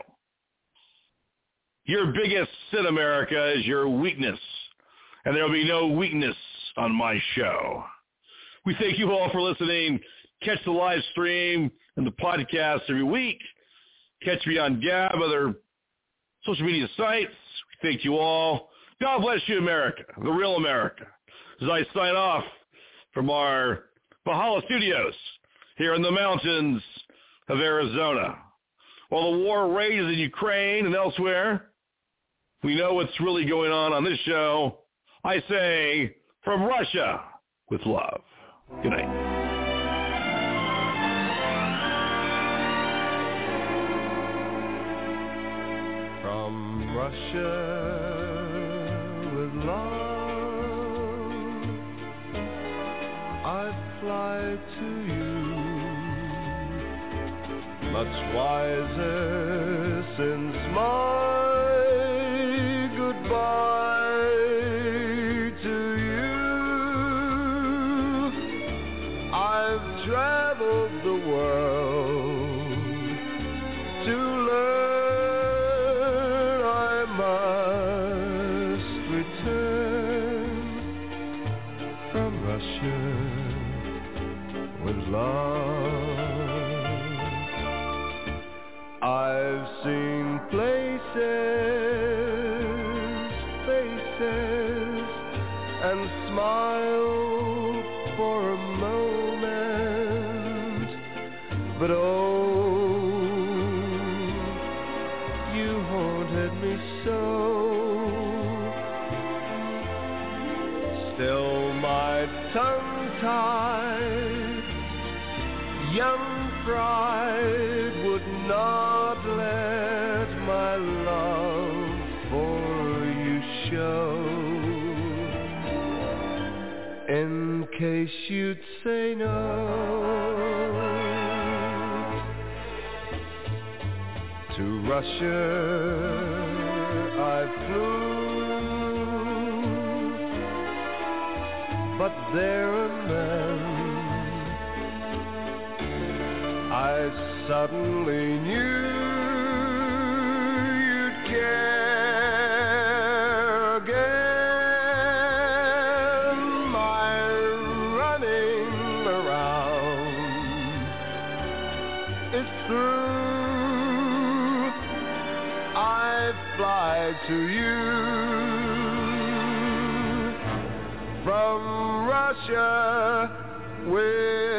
Your biggest sin, America, is your weakness. And there will be no weakness on my show. We thank you all for listening. Catch the live stream and the podcast every week. Catch me on Gab, other social media sites. We thank you all. God bless you, America, the real America. As I sign off from our Valhalla studios here in the mountains of Arizona. While the war rages in Ukraine and elsewhere, we know what's really going on this show. I say, from Russia, with love. Good night. From Russia with love, I fly to you, much wiser since my goodbye to you. I've traveled the world to learn with love. I've seen places, faces, and smiled for a moment, but oh, you haunted me so. Still my tongue-tied young pride would not let my love for you show, in case you'd say no. To Russia I flew, but there a man I suddenly knew you'd care again. My running around is through. I fly to you from Russia with